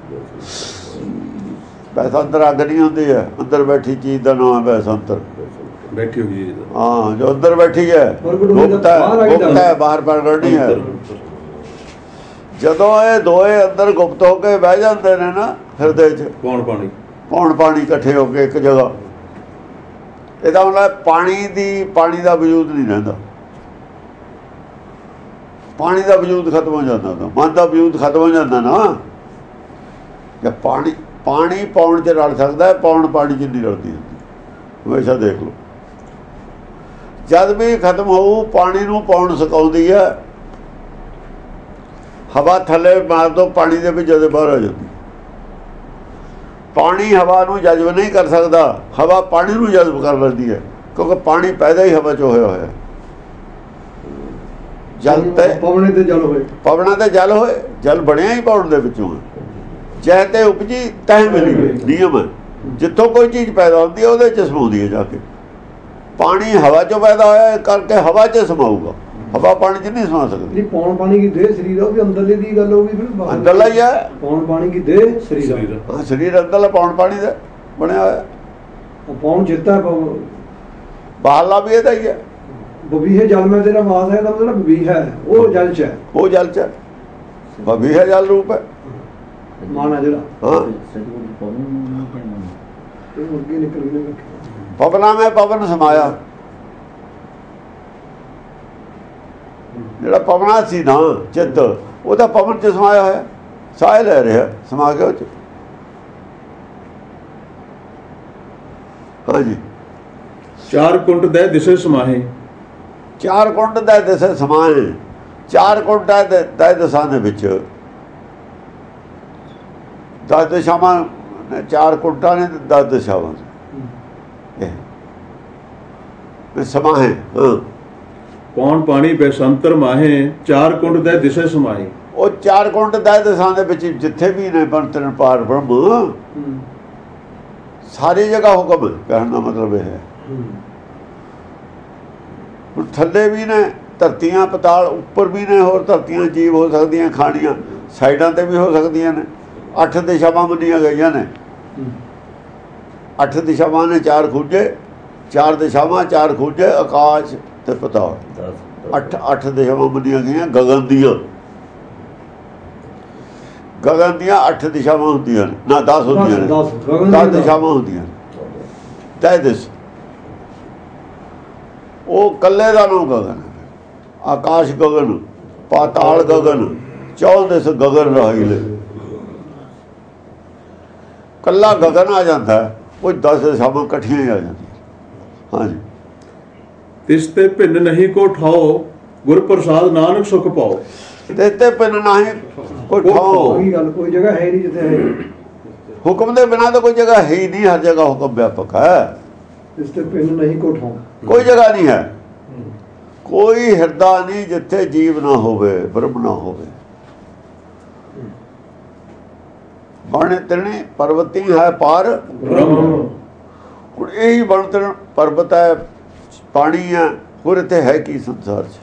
ਬੈਸੰਤਰ ਅੱਗ ਨਹੀਂ ਹੁੰਦੀ ਹੈ, ਅੰਦਰ ਬੈਠੀ ਚੀਜ਼ ਦਾ ਨਾਮ ਹੈ ਬੈਸੰਤਰ। ਬੈਠੀ ਹੋਈ ਚੀਜ਼ ਦਾ, ਹਾਂ, ਜੋ ਅੰਦਰ ਬੈਠੀ ਹੈ, ਗੁਪਤ ਹੈ, ਬਾਹਰ ਪ੍ਰਗਟ ਨਹੀਂ ਹੈ। ਜਦੋਂ ਇਹ ਦੋਏ ਅੰਦਰ ਗੁਪਤ ਹੋ ਕੇ ਬਹਿ ਜਾਂਦੇ ਨੇ ਨਾ ਹਿਰਦੇ 'ਚ, ਪੌਣ ਪਾਣੀ ਇਕੱਠੇ ਹੋ ਕੇ ਇੱਕ ਜਗ੍ਹਾ, ਇਹਦਾ ਮਤਲਬ ਪਾਣੀ ਦਾ ਵਜੂਦ ਨਹੀਂ ਰਹਿੰਦਾ। ਪਾਣੀ ਦਾ ਵਜੂਦ ਖਤਮ ਹੋ ਜਾਂਦਾ, ਮਨ ਦਾ ਵਜੂਦ ਖਤਮ ਹੋ ਜਾਂਦਾ ਨਾ। ਜੇ ਪਾਣੀ ਪੌਣ 'ਚ ਰਲ ਸਕਦਾ, ਪੌਣ ਪਾਣੀ 'ਚ ਨਹੀਂ ਰਲਦੀ ਹੁੰਦੀ। ਹਮੇਸ਼ਾ ਦੇਖ ਲਓ, ਜਦ ਵੀ ਖਤਮ ਹੋਊ, ਪਾਣੀ ਨੂੰ ਪੌਣ ਸਿਕਾਉਂਦੀ ਹੈ। ਹਵਾ ਥੱਲੇ ਮਾਰ ਦੋ, ਪਾਣੀ ਦੇ ਵਿੱਚ ਜਦੋਂ ਬਾਹਰ ਆ ਜਾਂਦੀ। ਪਾਣੀ ਹਵਾ ਨੂੰ ਜਜ਼ਬ ਨਹੀਂ ਕਰ ਸਕਦਾ, ਹਵਾ ਪਾਣੀ ਨੂੰ ਜਜ਼ਬ ਕਰ ਲੈਂਦੀ ਹੈ, ਕਿਉਂਕਿ ਪਾਣੀ ਪੈਦਾ ਹੀ ਹਵਾ 'ਚ ਹੋਇਆ। ਜਲ ਤੇ ਪਵਨੇ ਤੇ ਜਲ ਹੋਏ, ਪਵਨਾਂ ਤੇ ਜਲ ਹੋਏ, ਜਲ ਬਣਿਆ ਹੀ ਪੌਣ ਦੇ ਵਿੱਚੋਂ। ਜੈ ਤੇ ਉਪਜੀ ਤਹਿ ਮਿਲੀ, ਨਿਯਮ ਹੈ। ਜਿੱਥੋਂ ਕੋਈ ਚੀਜ਼ ਪੈਦਾ ਹੁੰਦੀ ਹੈ, ਉਹਦੇ 'ਚ ਸਮਾਉਂਦੀ ਹੈ ਜਾ ਕੇ। ਪਾਣੀ ਹਵਾ 'ਚੋਂ ਪੈਦਾ ਹੋਇਆ ਕਰਕੇ ਹਵਾ 'ਚ ਸਮਾਊਗਾ, ਹਵਾ ਪਾਣੀ 'ਚ ਨਹੀਂ ਸਮਾ ਸਕਦੀ। ਪੌਣ ਪਾਣੀ ਕੀ ਦੇਹ ਸਰੀਰ, ਉਹ ਵੀ ਅੰਦਰਲੇ ਦੀ ਗੱਲ ਹੋ ਗਈ। ਫਿਰ ਅੰਦਰਲਾ ਹੀ ਹੈ, ਪੌਣ ਪਾਣੀ ਕੀ ਦੇਹ ਸਰੀਰ। ਹਾਂ, ਸਰੀਰ ਅੰਦਰਲਾ ਪੌਣ ਪਾਣੀ ਦਾ ਬਣਿਆ ਹੋਇਆ। ਪੌਣ ਚਿੱਤਾ, ਬਾਹਰਲਾ ਵੀ ਇਹਦਾ ਹੀ ਹੈ। ਬਵੀ ਹੈ ਜਲ ਮੈਂ ਤੇਰਾ ਮਾਸ ਹੈ, ਦਾ ਮਤਲਬ ਬਵੀ ਹੈ, ਉਹ ਜਲ 'ਚ ਹੈ, ਉਹ ਜਲ 'ਚ ਬਵੀ ਹੈ, ਜਲ ਰੂਪ ਹੈ ਮਾਨ ਹੈ ਜਿਹੜਾ। ਹਾਂ, ਮੁਰਗੀ ਨਿਕਲ ਗਈ। ਪਵਨਾ ਮੈਂ ਪਵਨ ਸਮਾਇਆ, ਜਿਹੜਾ ਪਵਨਾ ਸੀ ਨਾ ਚਿੱਤ, ਉਹਦਾ ਪਵਨ 'ਚ ਸਮਾਇਆ ਹੋਇਆ, ਸਾਹ ਲੈ ਰਿਹਾ ਸਮਾ ਕੇ ਉਹ 'ਚ। ਹਾਂਜੀ, 4 ਕੁੰਟ ਦੇ ਦਿਸੇ ਸਮਾਹੇ। 4 ਕੁੰਟ ਦੇ ਦਿਸੇ ਸਮਾਏ, 4 ਕੁੰਟ ਦੇ ਦਿਸ਼ਾ ਦੇ ਵਿੱਚ 10 ਦਿਸ਼ਾਵਾਂ, 4 ਕੁੰਟਾਂ ਨੇ 10 ਦਿਸ਼ਾਵਾਂ ਇਹ ਸਮਾਹੇ। ਪੌਣ ਪਾਣੀ ਬੈਸੰਤਰ ਮਾਹੇ, 4 ਕੁੰਟ ਦੇ ਦਿਸੇ ਸਮਾਹੇ। ਉਹ 4 ਕੁੰਟ ਦੇ ਦਿਸ਼ਾ ਦੇ ਵਿੱਚ ਜਿੱਥੇ ਵੀ ਨੇ ਬੰਤਨ ਪਾਰ ਬ੍ਰਹਮ, ਸਾਰੀ ਜਗ੍ਹਾ ਹੁਕਮ ਕਹਿਣ ਦਾ ਮਤਲਬ ਇਹ ਹੈ। ਹੁਣ ਥੱਲੇ ਵੀ ਨੇ ਧਰਤੀਆਂ, ਪਤਾਲ ਉੱਪਰ ਵੀ ਨੇ, ਹੋਰ ਧਰਤੀਆਂ ਜੀਵ ਹੋ ਸਕਦੀਆਂ, ਖਾਣੀਆਂ ਸਾਈਡਾਂ ਤੇ ਵੀ ਹੋ ਸਕਦੀਆਂ ਨੇ। 8 ਦਿਸ਼ਾਵਾਂ ਮੰਨੀਆਂ ਗਈਆਂ ਨੇ। 8 ਦਿਸ਼ਾਵਾਂ ਨੇ, 4 ਖੂਜੇ, 4 ਦਿਸ਼ਾਵਾਂ, 4 ਖੂਜੇ, ਆਕਾਸ਼ ਤੇ ਪਤਾਲ। 8 ਦਿਸ਼ਾਵਾਂ ਮੰਨੀਆਂ ਗਈਆਂ ਗਗਨ ਦੀਆਂ। ਗਗਨ ਦੀਆਂ 8 ਦਿਸ਼ਾਵਾਂ ਹੁੰਦੀਆਂ ਨੇ, ਨਾ 10 ਹੁੰਦੀਆਂ ਨੇ, 10 ਦਿਸ਼ਾਵਾਂ ਹੁੰਦੀਆਂ ਨੇ। ਤਹਿ ਦਿਸ ਉਹ ਕੱਲੇ ਦਾ ਨਾਮ ਗਗਨ ਹੈ। ਆਕਾਸ਼ ਗਗਨ, ਪਾਤਾਲ ਗਗਨ, 14 ਦਿਸ ਗਗਨ ਰਾਹੀਲੇ। ਕੱਲਾ ਗਗਨ ਆ ਜਾਂਦਾ, ਕੋਈ 10 ਦਿਸ਼ਾਵਾਂ ਇਕੱਠੀਆਂ ਹੀ ਆ ਜਾਂਦੀਆਂ। ਹਾਂਜੀ, ਤਿਸ ਤੇ ਭਿੰਨ ਨਹੀਂ ਕੋ ਠਾਓ, ਗੁਰ ਪ੍ਰਸਾਦ ਨਾਨਕ ਸੁਖ ਪਾਓ। ਤੇ ਭਿੰਨ ਨਹੀਂ ਕੋਈ ਠਾਓ, ਉਹੀ ਗੱਲ, ਕੋਈ ਜਗ੍ਹਾ ਹੈ ਨਹੀਂ ਜਿੱਥੇ ਹੈ। ਹੁਕਮ ਦੇ ਬਿਨਾਂ ਤਾਂ ਕੋਈ ਜਗ੍ਹਾ ਹੈ ਹੀ ਨਹੀਂ, ਹਰ ਜਗ੍ਹਾ ਹੁਕਮ ਵਿਆਪਕ ਹੈ। ਇਸ ਤੇ ਪਿੰਨ ਨਹੀਂ ਕੋਠੋਂ, ਕੋਈ ਜਗ੍ਹਾ ਨਹੀਂ ਹੈ, ਕੋਈ ਹਿਰਦਾ ਨਹੀਂ ਜਿੱਥੇ ਜੀਵ ਨਾ ਹੋਵੇ, ਬ੍ਰਹਮ ਨਾ ਹੋਵੇ। ਬਣ ਤਿਰਣੀ ਪਰਵਤੀ ਹੈ ਪਾਰ ਬ੍ਰਹਮ। ਹੁਣ ਇਹੀ ਬਣ ਤਿਰਣ ਪਰਬਤ ਹੈ, ਪਾਣੀ ਹੈ, ਹੋਰ ਇੱਥੇ ਹੈ ਕੀ ਸੰਸਾਰ 'ਚ?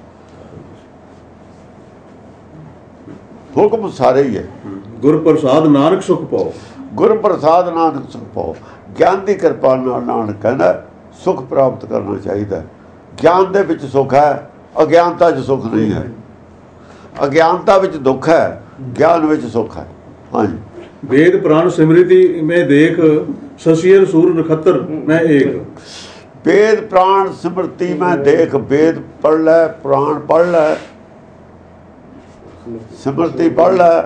ਹੁਕਮ ਸਾਰੇ ਹੀ ਹੈ। ਗੁਰ ਪ੍ਰਸਾਦ ਨਾਨਕ ਸੁਖ ਪਾਓ। ਗੁਰ ਪ੍ਰਸਾਦ ਨਾਨਕ ਸੁਖ ਪਾਓ। ਗਿਆਨ ਦੀ ਕਿਰਪਾ ਨਾਲ ਨਾਨਕ ਕਹਿੰਦਾ ਸੁਖ ਪ੍ਰਾਪਤ ਕਰਨਾ ਚਾਹੀਦਾ। ਗਿਆਨ ਦੇ ਵਿੱਚ ਸੁਖ ਹੈ, ਅਗਿਆਨਤਾ 'ਚ ਸੁਖ ਨਹੀਂ ਹੈ। ਅਗਿਆਨਤਾ ਵਿੱਚ ਦੁੱਖ ਹੈ, ਗਿਆਨ ਵਿੱਚ ਸੁਖ ਹੈ। ਹਾਂਜੀ, वेद प्राण सिमृति में देख, शशियर सूर नक्षत्र मैं एक। वेद प्राण स्मृति में देख, वेद पढ़ ले, प्राण पढ़ ले, स्मृति पढ़ ले,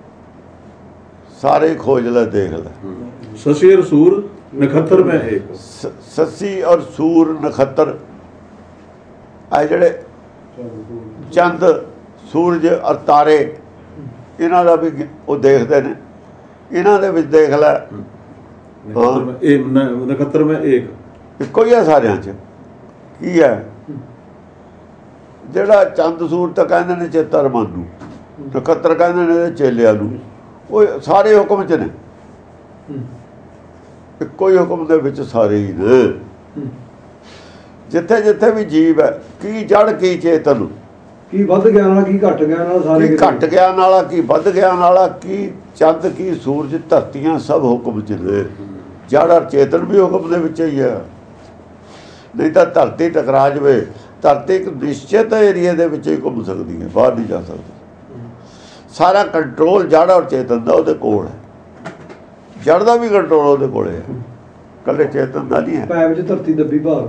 सारे खोज ले, देख ले। शशियर सूर नक्षत्र में एक। शशि और सूर नक्षत्र आ जड़े चंद सूरज और तारे, इन्हां दा भी वो देखते हैं। ਇਹਨਾਂ ਦੇ ਵਿੱਚ ਦੇਖ ਲੈ, ਨਖੱਤਰ ਮੈਂ ਇੱਕ ਇੱਕੋ ਹੀ ਹੈ ਸਾਰਿਆਂ 'ਚ। ਕੀ ਹੈ? ਜਿਹੜਾ ਚੰਦ ਸੂਰ ਤਾਂ ਕਹਿੰਦੇ ਨੇ ਚੇਤਰ ਮਨ ਨੂੰ, ਨਖੱਤਰ ਕਹਿੰਦੇ ਨੇ ਚੇਲਿਆਂ ਨੂੰ, ਉਹ ਸਾਰੇ ਹੁਕਮ 'ਚ ਨੇ। ਇੱਕੋ ਹੀ ਹੁਕਮ ਦੇ ਵਿੱਚ ਸਾਰੇ ਹੀ ਨੇ। ਜਿੱਥੇ ਜਿੱਥੇ ਵੀ ਜੀਵ ਹੈ, ਕੀ ਜੜ ਕੀ ਚੇਤਨ, ਕੀ ਵੱਧ ਗਿਆਨ ਵਾਲਾ ਕੀ ਘੱਟ ਗਿਆਨ ਵਾਲਾ, ਸਾਰੇ ਕੀ ਘੱਟ ਗਿਆਨ ਵਾਲਾ ਕੀ ਵੱਧ ਗਿਆਨ ਵਾਲਾ, ਕੀ ਚੰਦ ਕੀ ਸੂਰਜ, ਧਰਤੀਆਂ ਸਭ ਹੁਕਮ 'ਚ ਨੇ। ਜੜ ਔਰ ਚੇਤਨ ਵੀ ਹੁਕਮ ਦੇ ਵਿੱਚ ਹੀ ਹੈ। ਨਹੀਂ ਤਾਂ ਧਰਤੀ ਟਕਰਾ ਜਾਵੇ, ਧਰਤੀ ਇੱਕ ਨਿਸ਼ਚਿਤ ਏਰੀਏ ਦੇ ਵਿੱਚ ਹੀ ਘੁੰਮ ਸਕਦੀ ਹੈ, ਬਾਹਰ ਨਹੀਂ ਜਾ ਸਕਦੀ। ਸਾਰਾ ਕੰਟਰੋਲ ਜੜ ਔਰ ਚੇਤਨ ਦਾ ਉਹਦੇ ਕੋਲ ਹੈ। ਜੜ ਦਾ ਵੀ ਕੰਟਰੋਲ ਉਹਦੇ ਕੋਲ ਹੈ, ਇਕੱਲੇ ਚੇਤਨ ਦਾ ਨਹੀਂ ਹੈ। ਪੈ ਵਿੱਚ ਧਰਤੀ ਦੱਬੀ ਭਾਰ।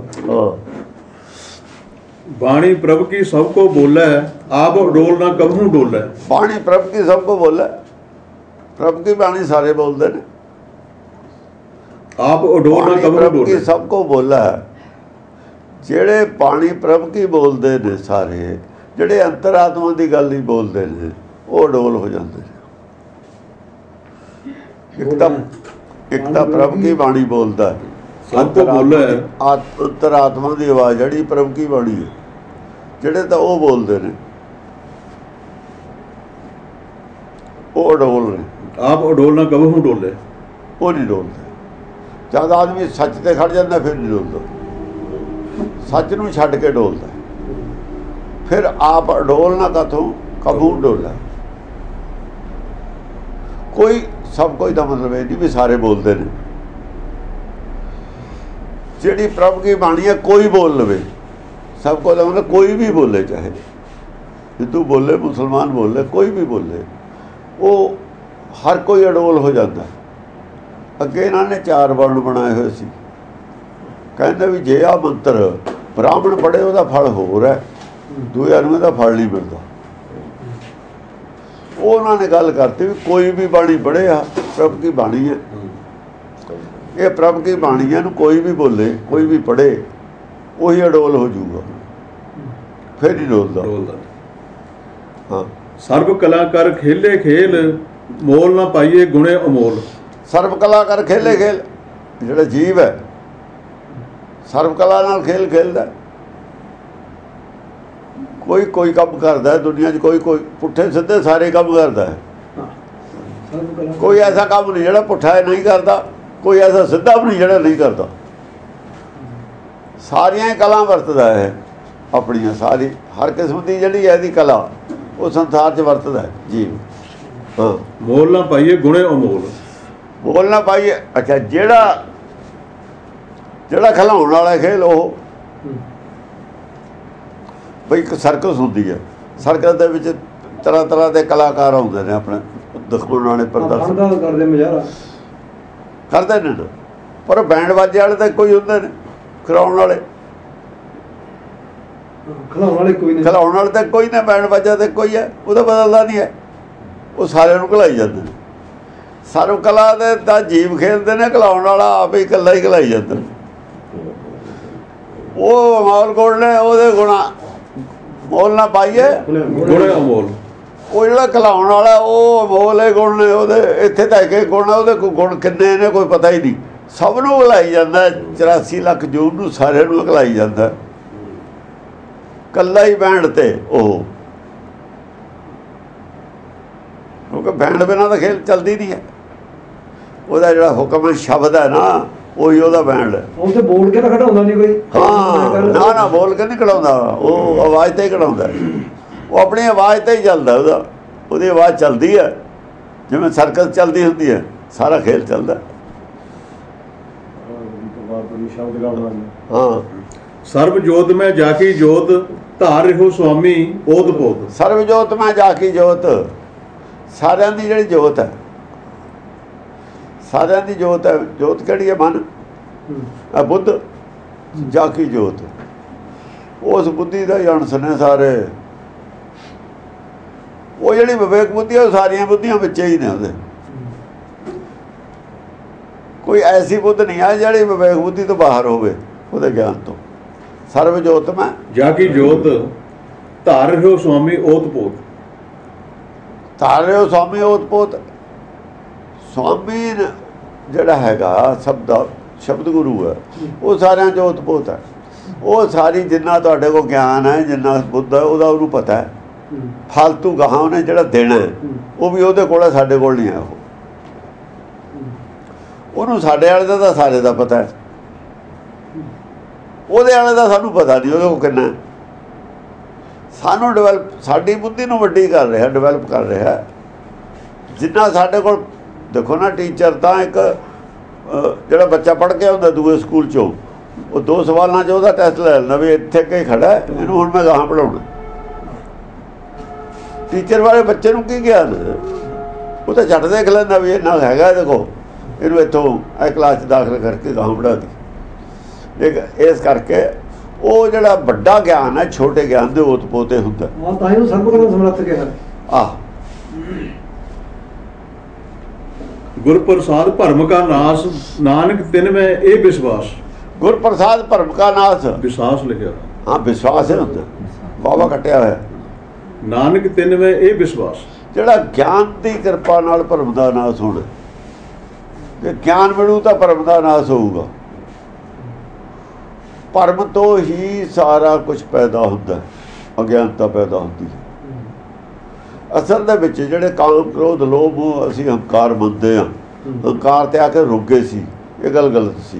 बाणी प्रभु की सबको बोले, आप डोल ना कबहू डोले। बाणी प्रभु की सबको बोले, प्रभु की बाणी सारे बोलते ने। आप डोल ना कबहू प्रभु की डोले। सबको बोला, ਜਿਹੜੇ ਬਾਣੀ ਪ੍ਰਭ ਕੀ ਬੋਲਦੇ ਨੇ ਸਾਰੇ, ਜਿਹੜੇ ਅੰਤਰਾਤਮਾ ਦੀ ਗੱਲ ਹੀ ਬੋਲਦੇ ਨੇ, ਉਹ ਡੋਲ ਹੋ ਜਾਂਦੇ ਨੇ। ਇੱਕ ਤਾਂ ਪ੍ਰਭ ਕੀ ਬਾਣੀ ਬੋਲਦਾ, सबको बोले। ਅੰਤਰਾਤਮਾ ਦੀ ਆਵਾਜ਼ ਜਿਹੜੀ ਪ੍ਰਭ ਕੀ ਬਾਣੀ ਹੈ, ਜਿਹੜੇ ਤਾਂ ਉਹ ਬੋਲਦੇ ਨੇ, ਉਹ ਅਡੋਲ ਨੇ। आप डोल ना कबहू डोले। ਉਹ ਨਹੀਂ ਡੋਲਦੇ। ਜਦ ਆਦਮੀ ਸੱਚ ਤੇ ਖੜ ਜਾਂਦਾ ਫਿਰ ਨਹੀਂ ਡੋਲਦਾ, ਸੱਚ ਨੂੰ ਛੱਡ ਕੇ ਡੋਲਦਾ। ਫਿਰ ਆਪ ਅਡੋਲ ਨਾ ਕਥੋਂ ਕਬੂ ਡੋਲਾ। ਕੋਈ ਸਭ ਕੋਈ ਦਾ ਮਤਲਬ ਇਹ ਨਹੀਂ ਵੀ ਸਾਰੇ ਬੋਲਦੇ ਨੇ। ਜਿਹੜੀ ਪ੍ਰਭ ਕੀ ਬਾਣੀ ਹੈ, ਕੋਈ ਬੋਲ ਲਵੇ, ਸਭ ਕੋ ਮਤਲਬ ਕੋਈ ਵੀ ਬੋਲੇ, ਚਾਹੇ ਹਿੰਦੂ ਬੋਲੇ, ਮੁਸਲਮਾਨ ਬੋਲੇ, ਕੋਈ ਵੀ ਬੋਲੇ, ਉਹ ਹਰ ਕੋਈ ਅਡੋਲ ਹੋ ਜਾਂਦਾ। ਅੱਗੇ ਇਹਨਾਂ ਨੇ 4 ਵਰਣ ਬਣਾਏ ਹੋਏ ਸੀ। ਕਹਿੰਦੇ ਵੀ ਜੇ ਆ ਮੰਤਰ ਬ੍ਰਾਹਮਣ ਪੜ੍ਹੇ ਉਹਦਾ ਫਲ ਹੋਰ ਹੈ, ਦੂਜਿਆਂ ਨੂੰ ਇਹਦਾ ਫਲ ਨਹੀਂ ਮਿਲਦਾ। ਉਹ ਉਹਨਾਂ ਨੇ ਗੱਲ ਕਰਤੀ ਵੀ ਕੋਈ ਵੀ ਬਾਣੀ ਪੜ੍ਹੇ ਆ, ਪ੍ਰਭ ਕੀ ਬਾਣੀ ਹੈ, ਇਹ ਪ੍ਰਭ ਕੀ ਬਾਣੀ ਹੈ, ਨੂੰ ਕੋਈ ਵੀ ਬੋਲੇ, ਕੋਈ ਵੀ ਪੜ੍ਹੇ, ਉਹੀ ਅਡੋਲ ਹੋ ਜਾਊਗਾ, ਫਿਰ ਹੀ ਡੋਲਦਾ। ਹਾਂ, सर्व कला कर खेले खेल, मोल ना पाइए गुणे अमोल। ਸਰਬ ਕਲਾ ਕਰ ਖੇਲੇ ਖੇਲ। ਜਿਹੜਾ ਜੀਵ ਹੈ ਸਰਬ ਕਲਾ ਨਾਲ ਖੇਲ ਖੇਲਦਾ। ਕੋਈ ਕੋਈ ਕੰਮ ਕਰਦਾ ਹੈ ਦੁਨੀਆ 'ਚ, ਕੋਈ ਕੋਈ ਪੁੱਠੇ ਸਿੱਧੇ ਸਾਰੇ ਕੰਮ ਕਰਦਾ ਹੈ। ਕੋਈ ਐਸਾ ਕੰਮ ਨਹੀਂ ਜਿਹੜਾ ਪੁੱਠਾ ਨਹੀਂ ਕਰਦਾ, ਕੋਈ ਐਸਾ ਸਿੱਧਾ ਵੀ ਨਹੀਂ ਜਿਹੜਾ ਨਹੀਂ ਕਰਦਾ। ਸਾਰੀਆਂ ਕਲਾ ਵਰਤਦਾ ਹੈ ਆਪਣੀਆਂ, ਸਾਰੀ ਹਰ ਕਿਸਮ ਦੀ ਜਿਹੜੀ ਹੈ ਇਹਦੀ ਕਲਾ ਉਹ ਸੰਸਾਰ 'ਚ ਵਰਤਦਾ ਹੈ ਜੀਵ। ਹਾਂ, मोल ना पाइए गुणे अमोल। ਬੋਲਣਾ ਪਾਈਏ। ਅੱਛਾ, ਜਿਹੜਾ ਖਿਲਾਉਣ ਵਾਲਾ ਖੇਲ, ਉਹ ਬਈ ਇੱਕ ਸਰਕਸ ਹੁੰਦੀ ਹੈ। ਸਰਕਸ ਦੇ ਵਿੱਚ ਤਰ੍ਹਾਂ ਤਰ੍ਹਾਂ ਦੇ ਕਲਾਕਾਰ ਆਉਂਦੇ ਨੇ, ਆਪਣੇ ਦਿਖਾਉਣ ਵਾਲੇ ਪ੍ਰਦਰਸ਼ਨ ਕਰਦੇ, ਮੁਜ਼ਾਹਰਾ ਕਰਦੇ ਨੇ ਨਾ। ਪਰ ਬੈਂਡ ਬਾਜੇ ਵਾਲੇ ਤਾਂ ਕੋਈ ਹੁੰਦੇ ਨੇ, ਖਿਲਾਉਣ ਵਾਲੇ ਖਿਲਾਉਣ ਵਾਲੇ ਕੋਈ ਨਹੀਂ। ਖਿਲਾਉਣ ਵਾਲੇ ਤਾਂ ਕੋਈ ਨਾ, ਬੈਂਡ ਬਾਜਾ ਤਾਂ ਕੋਈ ਹੈ, ਉਹਦਾ ਬਦਲਦਾ ਨਹੀਂ ਹੈ, ਉਹ ਸਾਰਿਆਂ ਨੂੰ ਖਿਲਾਈ ਜਾਂਦੇ ਨੇ। ਸਰਵ ਕਲਾ ਦੇ ਤਾਂ ਜੀਵ ਖੇਲਦੇ ਨੇ, ਘਲਾਉਣ ਵਾਲਾ ਆਪ ਹੀ ਇਕੱਲਾ ਹੀ ਘਲਾਈ ਜਾਂਦਾ। ਉਹ ਅਮੋਲ ਗੁਣ ਨੇ, ਉਹਦੇ ਗੁਣਾ ਮੋਲ ਨਾ ਪਾਈਏ, ਗੁਣ ਅਮੋਲ। ਉਹ ਜਿਹੜਾ ਘਲਾਉਣ ਵਾਲਾ ਉਹ ਅਮੋਲ ਹੈ ਗੁਣ ਨੇ ਉਹਦੇ। ਇੱਥੇ ਤਾਂ ਇੱਕ ਗੁਣ ਆ, ਉਹਦੇ ਕੋਈ ਗੁਣ ਕਿੰਨੇ ਨੇ ਕੋਈ ਪਤਾ ਹੀ ਨਹੀਂ। ਸਭ ਨੂੰ ਘਲਾਈ ਜਾਂਦਾ, 84 ਲੱਖ ਜੂਨ ਨੂੰ ਸਾਰਿਆਂ ਨੂੰ ਘਲਾਈ ਜਾਂਦਾ, ਕੱਲਾ ਹੀ ਬੈਂਡ ਤੇ ਉਹ। ਕਿਉਂਕਿ ਬੈਂਡ ਬਿਨਾਂ ਤਾਂ ਖੇਲ ਚੱਲਦੀ ਨਹੀਂ ਹੈ। ਉਹਦਾ ਜਿਹੜਾ ਹੁਕਮ ਸ਼ਬਦ ਹੈ ਨਾ, ਉਹੀ ਉਹਦਾ ਬੈਂਡ ਹੈ। ਉਹ ਤੇ ਬੋਲ ਕੇ ਤਾਂ ਖੜਾਉਂਦਾ ਨਹੀਂ ਕੋਈ। ਹਾਂ, ਨਾ ਬੋਲ ਕੇ ਨਹੀਂ ਕਢਾਉਂਦਾ, ਉਹ ਆਵਾਜ਼ ਤੇ ਹੀ ਕਢਾਉਂਦਾ। ਉਹ ਆਪਣੀ ਆਵਾਜ਼ ਤੇ ਹੀ ਚੱਲਦਾ, ਉਹਦੀ ਆਵਾਜ਼ ਚੱਲਦੀ ਹੈ। ਜਿਵੇਂ ਸਰਕਸ ਚੱਲਦੀ ਹੁੰਦੀ ਹੈ, ਸਾਰਾ ਖੇਲ ਚੱਲਦਾ। ਹਾਂ, ਸਰਬ ਜੋਤ ਮੈਂ ਜਾ ਕੀ ਜੋਤ, ਧਾਰ ਰਹੋ ਸੁਆਮੀ ਓਤ ਪੋਤ। ਸਰਬ ਜੋਤ ਮੈਂ ਜਾ ਕੀ ਜੋਤ, ਸਾਰਿਆਂ ਦੀ ਜਿਹੜੀ ਜੋਤ ਹੈ, ਸਾਰਿਆਂ ਦੀ ਜੋਤ ਹੈ। ਜੋਤ ਕਿਹੜੀ ਹੈ? ਮਨ ਆ, ਬੁੱਧ ਜਾ ਕੀ ਜੋਤ। ਉਸ ਬੁੱਧੀ ਦਾ ਹੀ ਅੰਸ਼ ਨੇ ਸਾਰੇ। ਉਹ ਜਿਹੜੀ ਵਿਵੇਕ ਬੁੱਧੀ, ਉਹ ਸਾਰੀਆਂ ਬੁੱਧੀਆਂ ਵਿੱਚ ਹੀ ਨੇ ਉਹਦੇ। ਕੋਈ ਐਸੀ ਬੁੱਧ ਨਹੀਂ ਹੈ ਜਿਹੜੀ ਵਿਵੇਕ ਬੁੱਧੀ ਤੋਂ ਬਾਹਰ ਹੋਵੇ, ਉਹਦੇ ਗਿਆਨ ਤੋਂ। ਸਰਬ ਜੋਤ ਮੈਂ ਜਾ ਕੀ ਜੋਤ, ਧਾਰ ਰਹੋ ਸੁਆਮੀ ਓਤ ਪੋਤ। ਧਾਰ ਰਹੋ ਸੁਆਮੀ ਓਤ ਪੋਤ। ਸੁਆਮੀ ਜਿਹੜਾ ਹੈਗਾ ਸਭ ਦਾ ਸ਼ਬਦ ਗੁਰੂ ਹੈ, ਉਹ ਸਾਰਿਆਂ 'ਚ ਓਤ ਪੋਤ ਹੈ। ਉਹ ਸਾਰੀ ਜਿੰਨਾ ਤੁਹਾਡੇ ਕੋਲ ਗਿਆਨ ਹੈ, ਜਿੰਨਾ ਬੁੱਧ ਹੈ, ਉਹਦਾ ਉਹਨੂੰ ਪਤਾ ਹੈ। ਫਾਲਤੂ ਗਾਹਾਂ ਉਹਨੇ ਜਿਹੜਾ ਦੇਣਾ ਉਹ ਵੀ ਉਹਦੇ ਕੋਲ ਹੈ, ਸਾਡੇ ਕੋਲ ਨਹੀਂ ਹੈ। ਉਹਨੂੰ ਸਾਡੇ ਵਾਲੇ ਦਾ ਤਾਂ ਸਾਰੇ ਦਾ ਪਤਾ ਹੈ, ਉਹਦੇ ਵਾਲੇ ਦਾ ਸਾਨੂੰ ਪਤਾ ਨਹੀਂ ਉਹਦੇ ਕੋਲ ਕਿੰਨਾ। ਸਾਨੂੰ ਡਿਵੈਲਪ, ਸਾਡੀ ਬੁੱਧੀ ਨੂੰ ਵੱਡੀ ਕਰ ਰਿਹਾ, ਡਿਵੈਲਪ ਕਰ ਰਿਹਾ। ਜਿੰਨਾ ਸਾਡੇ ਕੋਲ ਦੇਖੋ ਨਾ, ਟੀਚਰ ਤਾਂ ਇੱਕ ਜਿਹੜਾ ਬੱਚਾ ਪੜ੍ਹ ਕੇ ਆਉਂਦਾ ਦੂਏ ਸਕੂਲ 'ਚੋਂ, ਉਹ 2 ਸਵਾਲਾਂ 'ਚ ਉਹਦਾ ਟੈਸਟ ਲੈ ਲੈਂਦਾ ਵੀ ਇੱਥੇ ਕਿ ਖੜਾ ਇਹਨੂੰ ਹੁਣ ਮੈਂ ਗਾਹਾਂ ਪੜ੍ਹਾਉਣਾ। ਟੀਚਰ ਵਾਲੇ ਬੱਚੇ ਨੂੰ ਕੀ ਗਿਆਨ? ਉਹ ਤਾਂ ਝੱਟ ਦੇਖ ਲੈਂਦਾ ਵੀ ਇਹਨਾਂ ਹੈਗਾ, ਦੇਖੋ ਇਹਨੂੰ ਇੱਥੋਂ ਇਹ ਕਲਾਸ 'ਚ ਦਾਖਲ ਕਰਕੇ ਗਾਹਾਂ ਪੜ੍ਹਾ ਦੀ। ਇਸ ਕਰਕੇ ਉਹ ਜਿਹੜਾ ਵੱਡਾ ਗਿਆਨ ਹੈ, ਛੋਟੇ ਗਿਆਨ ਦੇ ਓਤ ਪੋਤੇ ਹੁੰਦਾ। ਤਾਂ ਹੀ ਸਰਬ ਕਲਾ ਸਮਰੱਥ ਕਿਹਾ। ਆਹ ਗੁਰ ਪ੍ਰਸਾਦ ਭਰਮ ਕਾ ਨਾਸ, ਨਾਨਕ ਤਿਨ ਮੈਂ ਇਹ ਵਿਸ਼ਵਾਸ। ਗੁਰ ਪ੍ਰਸਾਦ ਭਰਮ ਕਾ ਨਾਸ, ਵਿਸ਼ਵਾਸ ਲਿਖਿਆ। ਹਾਂ, ਵਿਸ਼ਵਾਸ ਹੈ ਹੁੰਦਾ, ਬਾਬਾ ਕੱਟਿਆ ਹੋਇਆ। ਨਾਨਕ ਤਿਨ ਮੈਂ ਇਹ ਵਿਸ਼ਵਾਸ। ਜਿਹੜਾ ਗਿਆਨ ਦੀ ਕਿਰਪਾ ਨਾਲ ਭਰਮ ਦਾ ਨਾਸ ਹੋਣਾ। ਜੇ ਗਿਆਨ ਮਿਲੂ ਤਾਂ ਭਰਮ ਦਾ ਨਾਸ ਹੋਊਗਾ। ਭਰਮ ਤੋਂ ਹੀ ਸਾਰਾ ਕੁਝ ਪੈਦਾ ਹੁੰਦਾ, ਅਗਿਆਨਤਾ ਪੈਦਾ ਹੁੰਦੀ ਹੈ। ਅਸਲ ਦੇ ਵਿੱਚ ਜਿਹੜੇ ਕਾਮ, ਕ੍ਰੋਧ, ਲੋਭ, ਅਸੀਂ ਹੰਕਾਰ ਮੰਨਦੇ ਹਾਂ। ਹੰਕਾਰ ਤੇ ਆ ਕੇ ਰੁਕ ਗਏ ਸੀ, ਇਹ ਗੱਲ ਗਲਤ ਸੀ।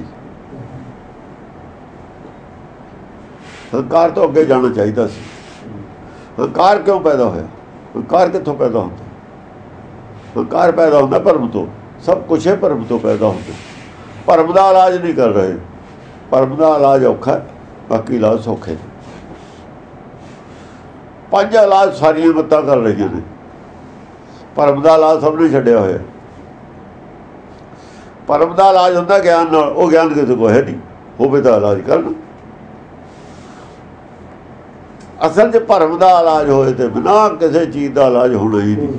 ਹੰਕਾਰ ਤੋਂ ਅੱਗੇ ਜਾਣਾ ਚਾਹੀਦਾ ਸੀ। ਹੰਕਾਰ ਕਿਉਂ ਪੈਦਾ ਹੋਇਆ? ਹੰਕਾਰ ਕਿੱਥੋਂ ਪੈਦਾ ਹੁੰਦਾ? ਹੰਕਾਰ ਪੈਦਾ ਹੁੰਦਾ ਭਰਮ ਤੋਂ। ਸਭ ਕੁਛ ਹੈ ਭਰਮ ਤੋਂ ਪੈਦਾ ਹੁੰਦਾ। ਭਰਮ ਦਾ ਇਲਾਜ ਨਹੀਂ ਕਰ ਰਹੇ। ਭਰਮ ਦਾ ਇਲਾਜ ਔਖਾ, ਬਾਕੀ ਇਲਾਜ ਸੌਖੇ। 5 ਇਲਾਜ ਸਾਰੀਆਂ ਮੱਤਾਂ ਕਰ ਰਹੀਆਂ ਨੇ। ਭਰਮ ਦਾ ਇਲਾਜ ਸਭ ਨੇ ਛੱਡਿਆ ਹੋਇਆ। ਭਰਮ ਦਾ ਇਲਾਜ ਹੁੰਦਾ ਗਿਆਨ ਨਾਲ। ਉਹ ਗਿਆਨ ਕਿਸੇ ਕੋਲ ਹੈ ਨਹੀਂ, ਹੋਵੇ ਤਾਂ ਇਲਾਜ ਕਰਨ। ਅਸਲ 'ਚ ਭਰਮ ਦਾ ਇਲਾਜ ਹੋਏ ਤੇ ਬਿਨਾਂ ਕਿਸੇ ਚੀਜ਼ ਦਾ ਇਲਾਜ ਹੋਣਾ ਹੀ ਨਹੀਂ।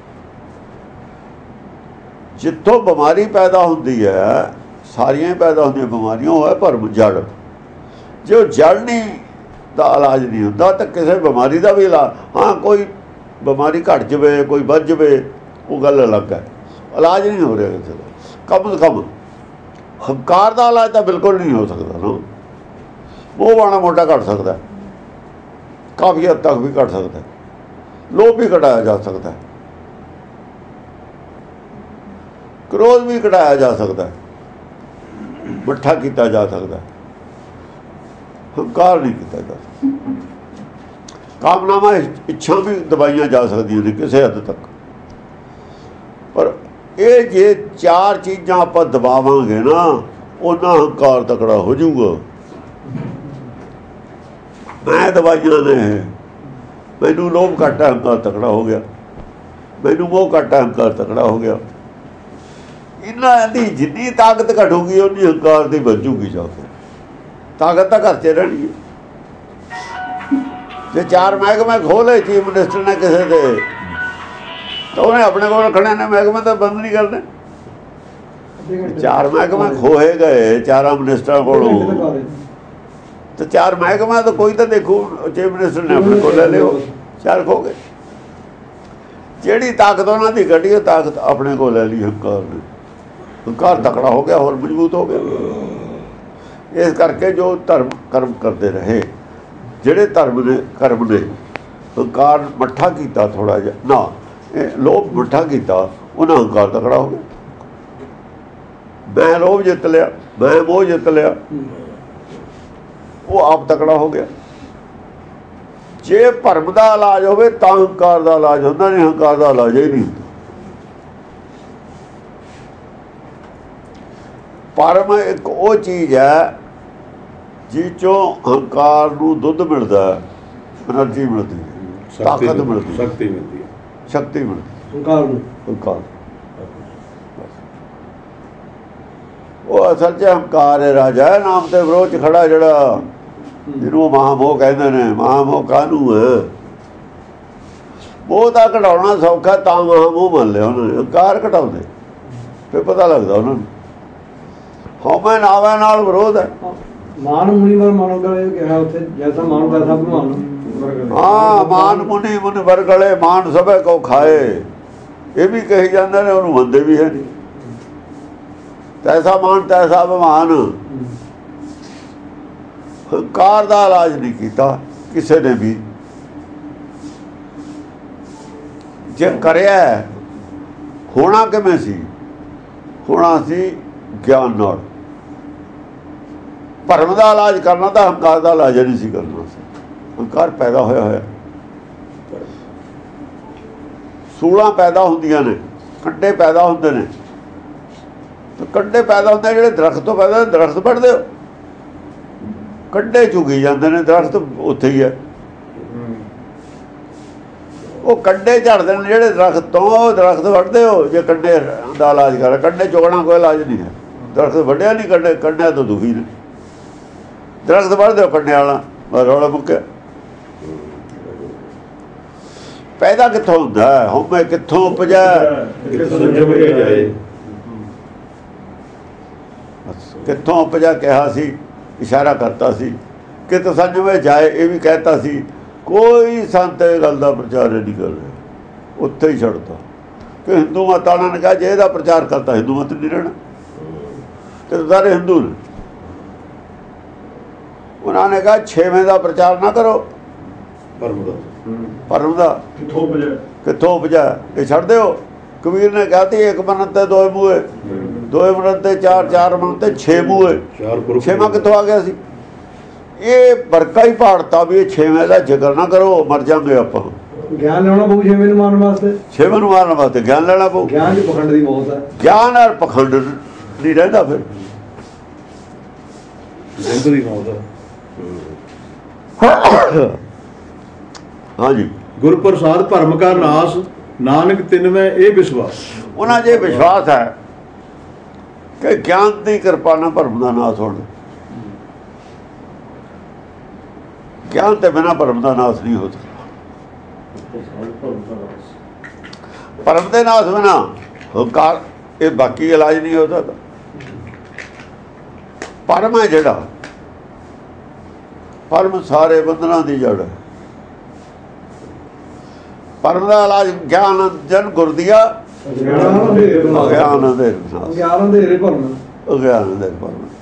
ਜਿੱਥੋਂ ਬਿਮਾਰੀ ਪੈਦਾ ਹੁੰਦੀ ਹੈ, ਸਾਰੀਆਂ ਪੈਦਾ ਹੁੰਦੀਆਂ ਬਿਮਾਰੀਆਂ, ਉਹ ਹੈ ਭਰਮ, ਜੜ। ਜੇ ਉਹ ਜੜ ਨਹੀਂ ਦਾ ਇਲਾਜ ਨਹੀਂ ਹੁੰਦਾ ਤਾਂ ਕਿਸੇ ਬਿਮਾਰੀ ਦਾ ਵੀ ਇਲਾਜ। ਹਾਂ, ਕੋਈ ਬਿਮਾਰੀ ਘਟ ਜਾਵੇ, ਕੋਈ ਵੱਧ ਜਾਵੇ, ਉਹ ਗੱਲ ਅਲੱਗ ਹੈ। ਇਲਾਜ ਨਹੀਂ ਹੋ ਰਿਹਾ ਕਿਸੇ ਦਾ। ਕਮ ਸੇ ਕਮ ਹੰਕਾਰ ਦਾ ਇਲਾਜ ਤਾਂ ਬਿਲਕੁਲ ਨਹੀਂ ਹੋ ਸਕਦਾ ਨਾ। ਉਹ ਮਾੜਾ ਮੋਟਾ ਘਟ ਸਕਦਾ, ਕਾਫੀ ਹੱਦ ਤੱਕ ਵੀ ਘਟ ਸਕਦਾ। ਲੋਭ ਵੀ ਘਟਾਇਆ ਜਾ ਸਕਦਾ, ਕ੍ਰੋਧ ਵੀ ਘਟਾਇਆ ਜਾ ਸਕਦਾ, ਮਿੱਠਾ ਕੀਤਾ ਜਾ ਸਕਦਾ, ਹੰਕਾਰ ਨਹੀਂ ਕੀਤਾ ਜਾ ਸਕਦਾ। ਕਾਮਨਾਵਾਂ, ਇੱਛਾ ਵੀ ਦਬਾਈਆਂ ਜਾ ਸਕਦੀਆਂ ਨੇ ਕਿਸੇ ਹੱਦ ਤੱਕ। ਪਰ ਇਹ ਜੇ 4 ਚੀਜ਼ਾਂ ਆਪਾਂ ਦਬਾਵਾਂਗੇ ਨਾ, ਉਹਨਾਂ ਹੰਕਾਰ ਤਕੜਾ ਹੋ ਜਾਊਗਾ। ਮੈਂ ਦਵਾਈਆਂ ਨੇ, ਮੈਨੂੰ ਲੋਭ ਘੱਟ, ਹੰਕਾਰ ਤਕੜਾ ਹੋ ਗਿਆ। ਮੈਨੂੰ ਮੋਹ ਘੱਟ, ਹੰਕਾਰ ਤਕੜਾ ਹੋ ਗਿਆ। ਇਹਨਾਂ ਦੀ ਜਿੰਨੀ ਤਾਕਤ ਘਟੂਗੀ, ਉਨੀ ਹੰਕਾਰ ਦੀ ਵੱਜੂਗੀ ਜਾ ਕੇ। ਤਾਕਤ ਤਾਂ ਘਰ 'ਚ ਰਹਿਣੀ ਹੈ। ਜੇ 4 ਮਹਿਕਮੇ ਖੋਲੇ ਚੀਫ ਮਿਨਿਸਟਰ ਨੇ ਕਿਸੇ ਦੇ, ਤਾਂ ਉਹਨੇ ਆਪਣੇ ਕੋਲ ਰੱਖਣੇ ਨੇ, ਮਹਿਕਮੇ ਤਾਂ ਬੰਦ ਨਹੀਂ ਕਰਨੇ। 4 ਮਹਿਕਮੇ ਖੋਏ ਗਏ 4 ਮਿਨਿਸਟਰਾਂ ਕੋਲੋਂ, ਤੇ 4 ਮਹਿਕਮਾ ਤਾਂ ਕੋਈ ਤਾਂ ਦੇਖੋ ਚੀਫ ਮਿਨਿਸਟਰ ਨੇ ਆਪਣੇ ਕੋਲ ਲੈ ਲਿਓ, 4 ਖੋ ਗਏ। ਜਿਹੜੀ ਤਾਕਤ ਉਹਨਾਂ ਦੀ ਘਟੀ ਉਹ ਤਾਕਤ ਆਪਣੇ ਕੋਲ ਲੈ ਲਈ ਹੰਕਾਰ ਨੇ। ਹੰਕਾਰ ਤਕੜਾ ਹੋ ਗਿਆ, ਹੋਰ ਮਜ਼ਬੂਤ ਹੋ ਗਿਆ। ਇਸ ਕਰਕੇ ਜੋ ਧਰਮ ਕਰਮ ਕਰਦੇ ਰਹੇ, ਜਿਹੜੇ ਧਰਮ ਨੇ ਕਰਮ ਨੇ ਹੰਕਾਰ ਮੱਠਾ ਕੀਤਾ ਥੋੜ੍ਹਾ ਜਿਹਾ ਨਾ, ਇਹ ਲੋਭ ਮੱਠਾ ਕੀਤਾ, ਉਹਨਾਂ ਹੰਕਾਰ ਤਕੜਾ ਹੋ ਗਿਆ। ਮੈਂ ਲੋਭ ਜਿੱਤ ਲਿਆ, ਮੈਂ ਮੋਹ ਜਿੱਤ ਲਿਆ, ਉਹ ਆਪ ਤਕੜਾ ਹੋ ਗਿਆ। ਜੇ ਭਰਮ ਦਾ ਇਲਾਜ ਹੋਵੇ ਤਾਂ ਹੰਕਾਰ ਦਾ ਇਲਾਜ ਹੁੰਦਾ, ਨਹੀਂ ਹੰਕਾਰ ਦਾ ਇਲਾਜ ਹੀ ਨਹੀਂ ਹੁੰਦਾ। ਭਰਮ ਇੱਕ ਉਹ ਚੀਜ਼ ਹੈ ਜਿਸ ਚੋਂ ਹੰਕਾਰ ਨੂੰ ਦੁੱਧ ਮਿਲਦਾ, ਐਨਰਜੀ ਮਿਲਦੀ ਹੈ, ਤਾਕਤ ਮਿਲਦੀ, ਸ਼ਕਤੀ ਮਿਲਦੀ ਹੈ, ਸ਼ਕਤੀ ਮਿਲਦੀ ਹੰਕਾਰ ਨੂੰ। ਹੰਕਾਰ ਉਹ ਅਸਲ 'ਚ ਹੰਕਾਰ ਹੈ ਰਾਜਾ, ਨਾਮ ਤੇ ਵਿਰੋਧ 'ਚ ਖੜਾ ਜਿਹੜਾ, ਜਿਹਨੂੰ ਮਹਾਮੋਹ ਕਹਿੰਦੇ ਨੇ। ਮਹਾਮੋਹ ਕਾਹਨੂੰ ਹੈ? ਮੋਹ ਤਾਂ ਘਟਾਉਣਾ ਸੌਖਾ, ਤਾਂ ਮਹਾਮੋਹ ਮੰਨ ਲਿਆ ਉਹਨਾਂ ਨੇ। ਹੰਕਾਰ ਘਟਾਉਂਦੇ ਫਿਰ ਪਤਾ ਲੱਗਦਾ ਉਹਨਾਂ ਨੂੰ ਹਉਮੈ ਨਾਵੇਂ ਨਾਲ ਵਿਰੋਧ ਹੈ। ਮਾਨ ਮੁਨੀ ਵਰ ਮਨੋਗਲੇ ਕਿਹਾ ਉੱਥੇ, ਜੈਸਾ ਮਾਨ ਤੈਸਾ ਭਗਵਾਨ। ਹਾਂ, ਮਾਨ ਮੁਨੀ ਮੁਨ ਵਰਗਲੇ, ਮਾਨ ਸਭੇ ਕੋ ਖਾਏ, ਇਹ ਵੀ ਕਹੀ ਜਾਂਦੇ ਨੇ, ਉਹਨੂੰ ਮੰਨਦੇ ਵੀ ਹੈ ਨਹੀਂ। ਤੈਸਾ ਮਾਨ ਤੈਸਾ ਅਭਿਮਾਨ। ਹੰਕਾਰ ਦਾ ਇਲਾਜ ਨਹੀਂ ਕੀਤਾ ਕਿਸੇ ਨੇ ਵੀ। ਜੇ ਕਰਿਆ ਹੋਣਾ ਕਿਵੇਂ ਸੀ? ਹੋਣਾ ਸੀ ਗਿਆਨ ਨਾਲ। ਭਰਮ ਦਾ ਇਲਾਜ ਕਰਨਾ ਤਾਂ ਹੰਕਾਰ ਦਾ ਇਲਾਜ ਨਹੀਂ ਸੀ ਕਰਨਾ ਸੀ। ਹੰਕਾਰ ਪੈਦਾ ਹੋਇਆ ਸੂਲਾਂ ਪੈਦਾ ਹੁੰਦੀਆਂ ਨੇ, ਕੰਡੇ ਪੈਦਾ ਹੁੰਦੇ ਨੇ, ਤੇ ਕੰਡੇ ਪੈਦਾ ਹੁੰਦੇ ਜਿਹੜੇ ਦਰਖਤ ਤੋਂ ਪੈਦਾ, ਦਰਖਤ ਵੱਢਦੇ ਹੋ, ਕੰਡੇ ਚੁਗੀ ਜਾਂਦੇ ਨੇ, ਦਰਖਤ ਉੱਥੇ ਹੀ ਹੈ। ਉਹ ਕੰਡੇ ਝੜਦੇ ਨੇ ਜਿਹੜੇ ਦਰਖਤ ਤੋਂ, ਦਰਖਤ ਵੱਢਦੇ ਹੋ। ਜੇ ਕੰਡੇ ਦਾ ਇਲਾਜ ਕਰ, ਕੰਡੇ ਚੁਗਣਾ ਕੋਈ ਇਲਾਜ ਨਹੀਂ ਹੈ। ਦਰਖਤ ਵੱਢਿਆ ਨਹੀਂ, ਕੰਡਿਆਂ ਤੋਂ ਦੁਖੀ ਨੇ। ਦਰਖਤ ਵੱਢਦੇ ਹੋ ਕੰਡਿਆਂ ਵਾਲਾ, ਬਸ ਰੌਲਾ ਮੁੱਕਿਆ। ਪੈਦਾ ਕਿੱਥੋਂ ਹੁੰਦਾ? ਹਉਮੈ ਕਿੱਥੋਂ ਉਪਜੈ? ਕਿੱਥੋਂ ਉਪਜਾ ਕਿਹਾ ਸੀ, ਇਸ਼ਾਰਾ ਕਰਤਾ ਸੀ। ਕਿਤ ਸੰਜਮੇ ਜਾਏ, ਇਹ ਵੀ ਕਹਿਤਾ ਸੀ। ਕੋਈ ਸੰਤ ਇਹ ਗੱਲ ਦਾ ਪ੍ਰਚਾਰ ਨਹੀਂ ਕਰ ਰਿਹਾ, ਉੱਥੇ ਹੀ ਛੱਡਤਾ ਕਿ ਹਿੰਦੂ ਮਤ ਵਾਲਿਆਂ ਨੇ ਕਿਹਾ ਜੇ ਇਹਦਾ ਪ੍ਰਚਾਰ ਕਰਤਾ ਹਿੰਦੂ ਮਤ ਨਹੀਂ ਰਹਿਣਾ, ਤੇ ਸਾਰੇ ਹਿੰਦੂ ਨੇ। ਉਹਨਾਂ ਨੇ ਕਿਹਾ 6ਵੇਂ ਦਾ ਪ੍ਰਚਾਰ ਨਾ ਕਰੋ, ਭਰਮ ਦਾ ਕਿੱਥੋਂ ਉਪਜਾ, ਇਹ ਛੱਡ ਦਿਓ। ਕਬੀਰ ਨੇ ਕਿਹਾ ਤੀ ਇੱਕ ਮਨਨ ਤੇ ਦੋਏ ਮੂਹੇ, ਦੋਏ ਮਨਨ ਤੇ ਚਾਰ, ਚਾਰ ਮਨਨ ਤੇ 6 ਮੂਹੇ। 6ਵਾਂ ਕਿੱਥੋਂ ਆ ਗਿਆ ਸੀ? ਇਹ ਵਰਕਾ ਹੀ ਪਾੜਤਾ ਵੀ ਇਹ 6ਵੇਂ ਦਾ ਜ਼ਿਕਰ ਨਾ ਕਰੋ, ਮਰ ਜਾਂਗੇ ਆਪਾਂ। ਗਿਆਨ ਲੈਣਾ ਪਊ 6ਵੇਂ ਨੂੰ ਮਾਰਨ ਵਾਸਤੇ, 6ਵੇਂ ਨੂੰ ਮਾਰਨ ਵਾਸਤੇ ਗਿਆਨ ਲੈਣਾ ਪਊ। ਗਿਆਨ ਦੀ ਪਖੰਡ ਦੀ ਬਹੁਤ ਹੈ। ਗਿਆਨ ਔਰ ਪਖੰਡ ਨਹੀਂ ਰਹਿੰਦਾ ਫਿਰ। ਜ਼ਿੰਦਗੀ ਮੌਤ ਹੈ। ਹਾਂਜੀ, ਗੁਰ ਪ੍ਰਸਾਦ ਭਰਮ ਕਾ ਨਾਸ, ਨਾਨਕ ਤਿਨਵੇਂ ਇਹ ਵਿਸ਼ਵਾਸ। ਉਹਨਾਂ ਜੇ ਵਿਸ਼ਵਾਸ ਹੈ ਕਿ ਗਿਆਨ ਦੀ ਕਿਰਪਾ ਨਾਲ ਭਰਮ ਦਾ ਨਾਸ ਹੋਣਾ। ਗਿਆਨ ਤੇ ਬਿਨਾਂ ਭਰਮ ਦਾ ਨਾਸ ਨਹੀਂ ਹੋ ਸਕਦਾ। ਭਰਮ ਦੇ ਨਾਸ ਬਿਨਾਂ ਹੰਕਾਰ, ਇਹ ਬਾਕੀ ਇਲਾਜ ਨਹੀਂ ਹੋ ਸਕਦਾ। ਭਰਮ ਹੈ ਜਿਹੜਾ, ਭਰਮ ਸਾਰੇ ਬੰਧਨਾਂ ਦੀ ਜੜ ਹੈ। ਭਰਮ ਦਾ ਇਲਾਜ ਗਿਆਨ ਜਨ ਗੁਰ ਦੀਆ, ਅਗਿਆਨ ਅੰਧੇਰੇ ਭਰਮ। ਗਿਆਨ ਅੰਧੇਰੇ ਭਰਮ। ਅਗਿਆਨ ਅੰਧੇਰੇ ਭਰਮ।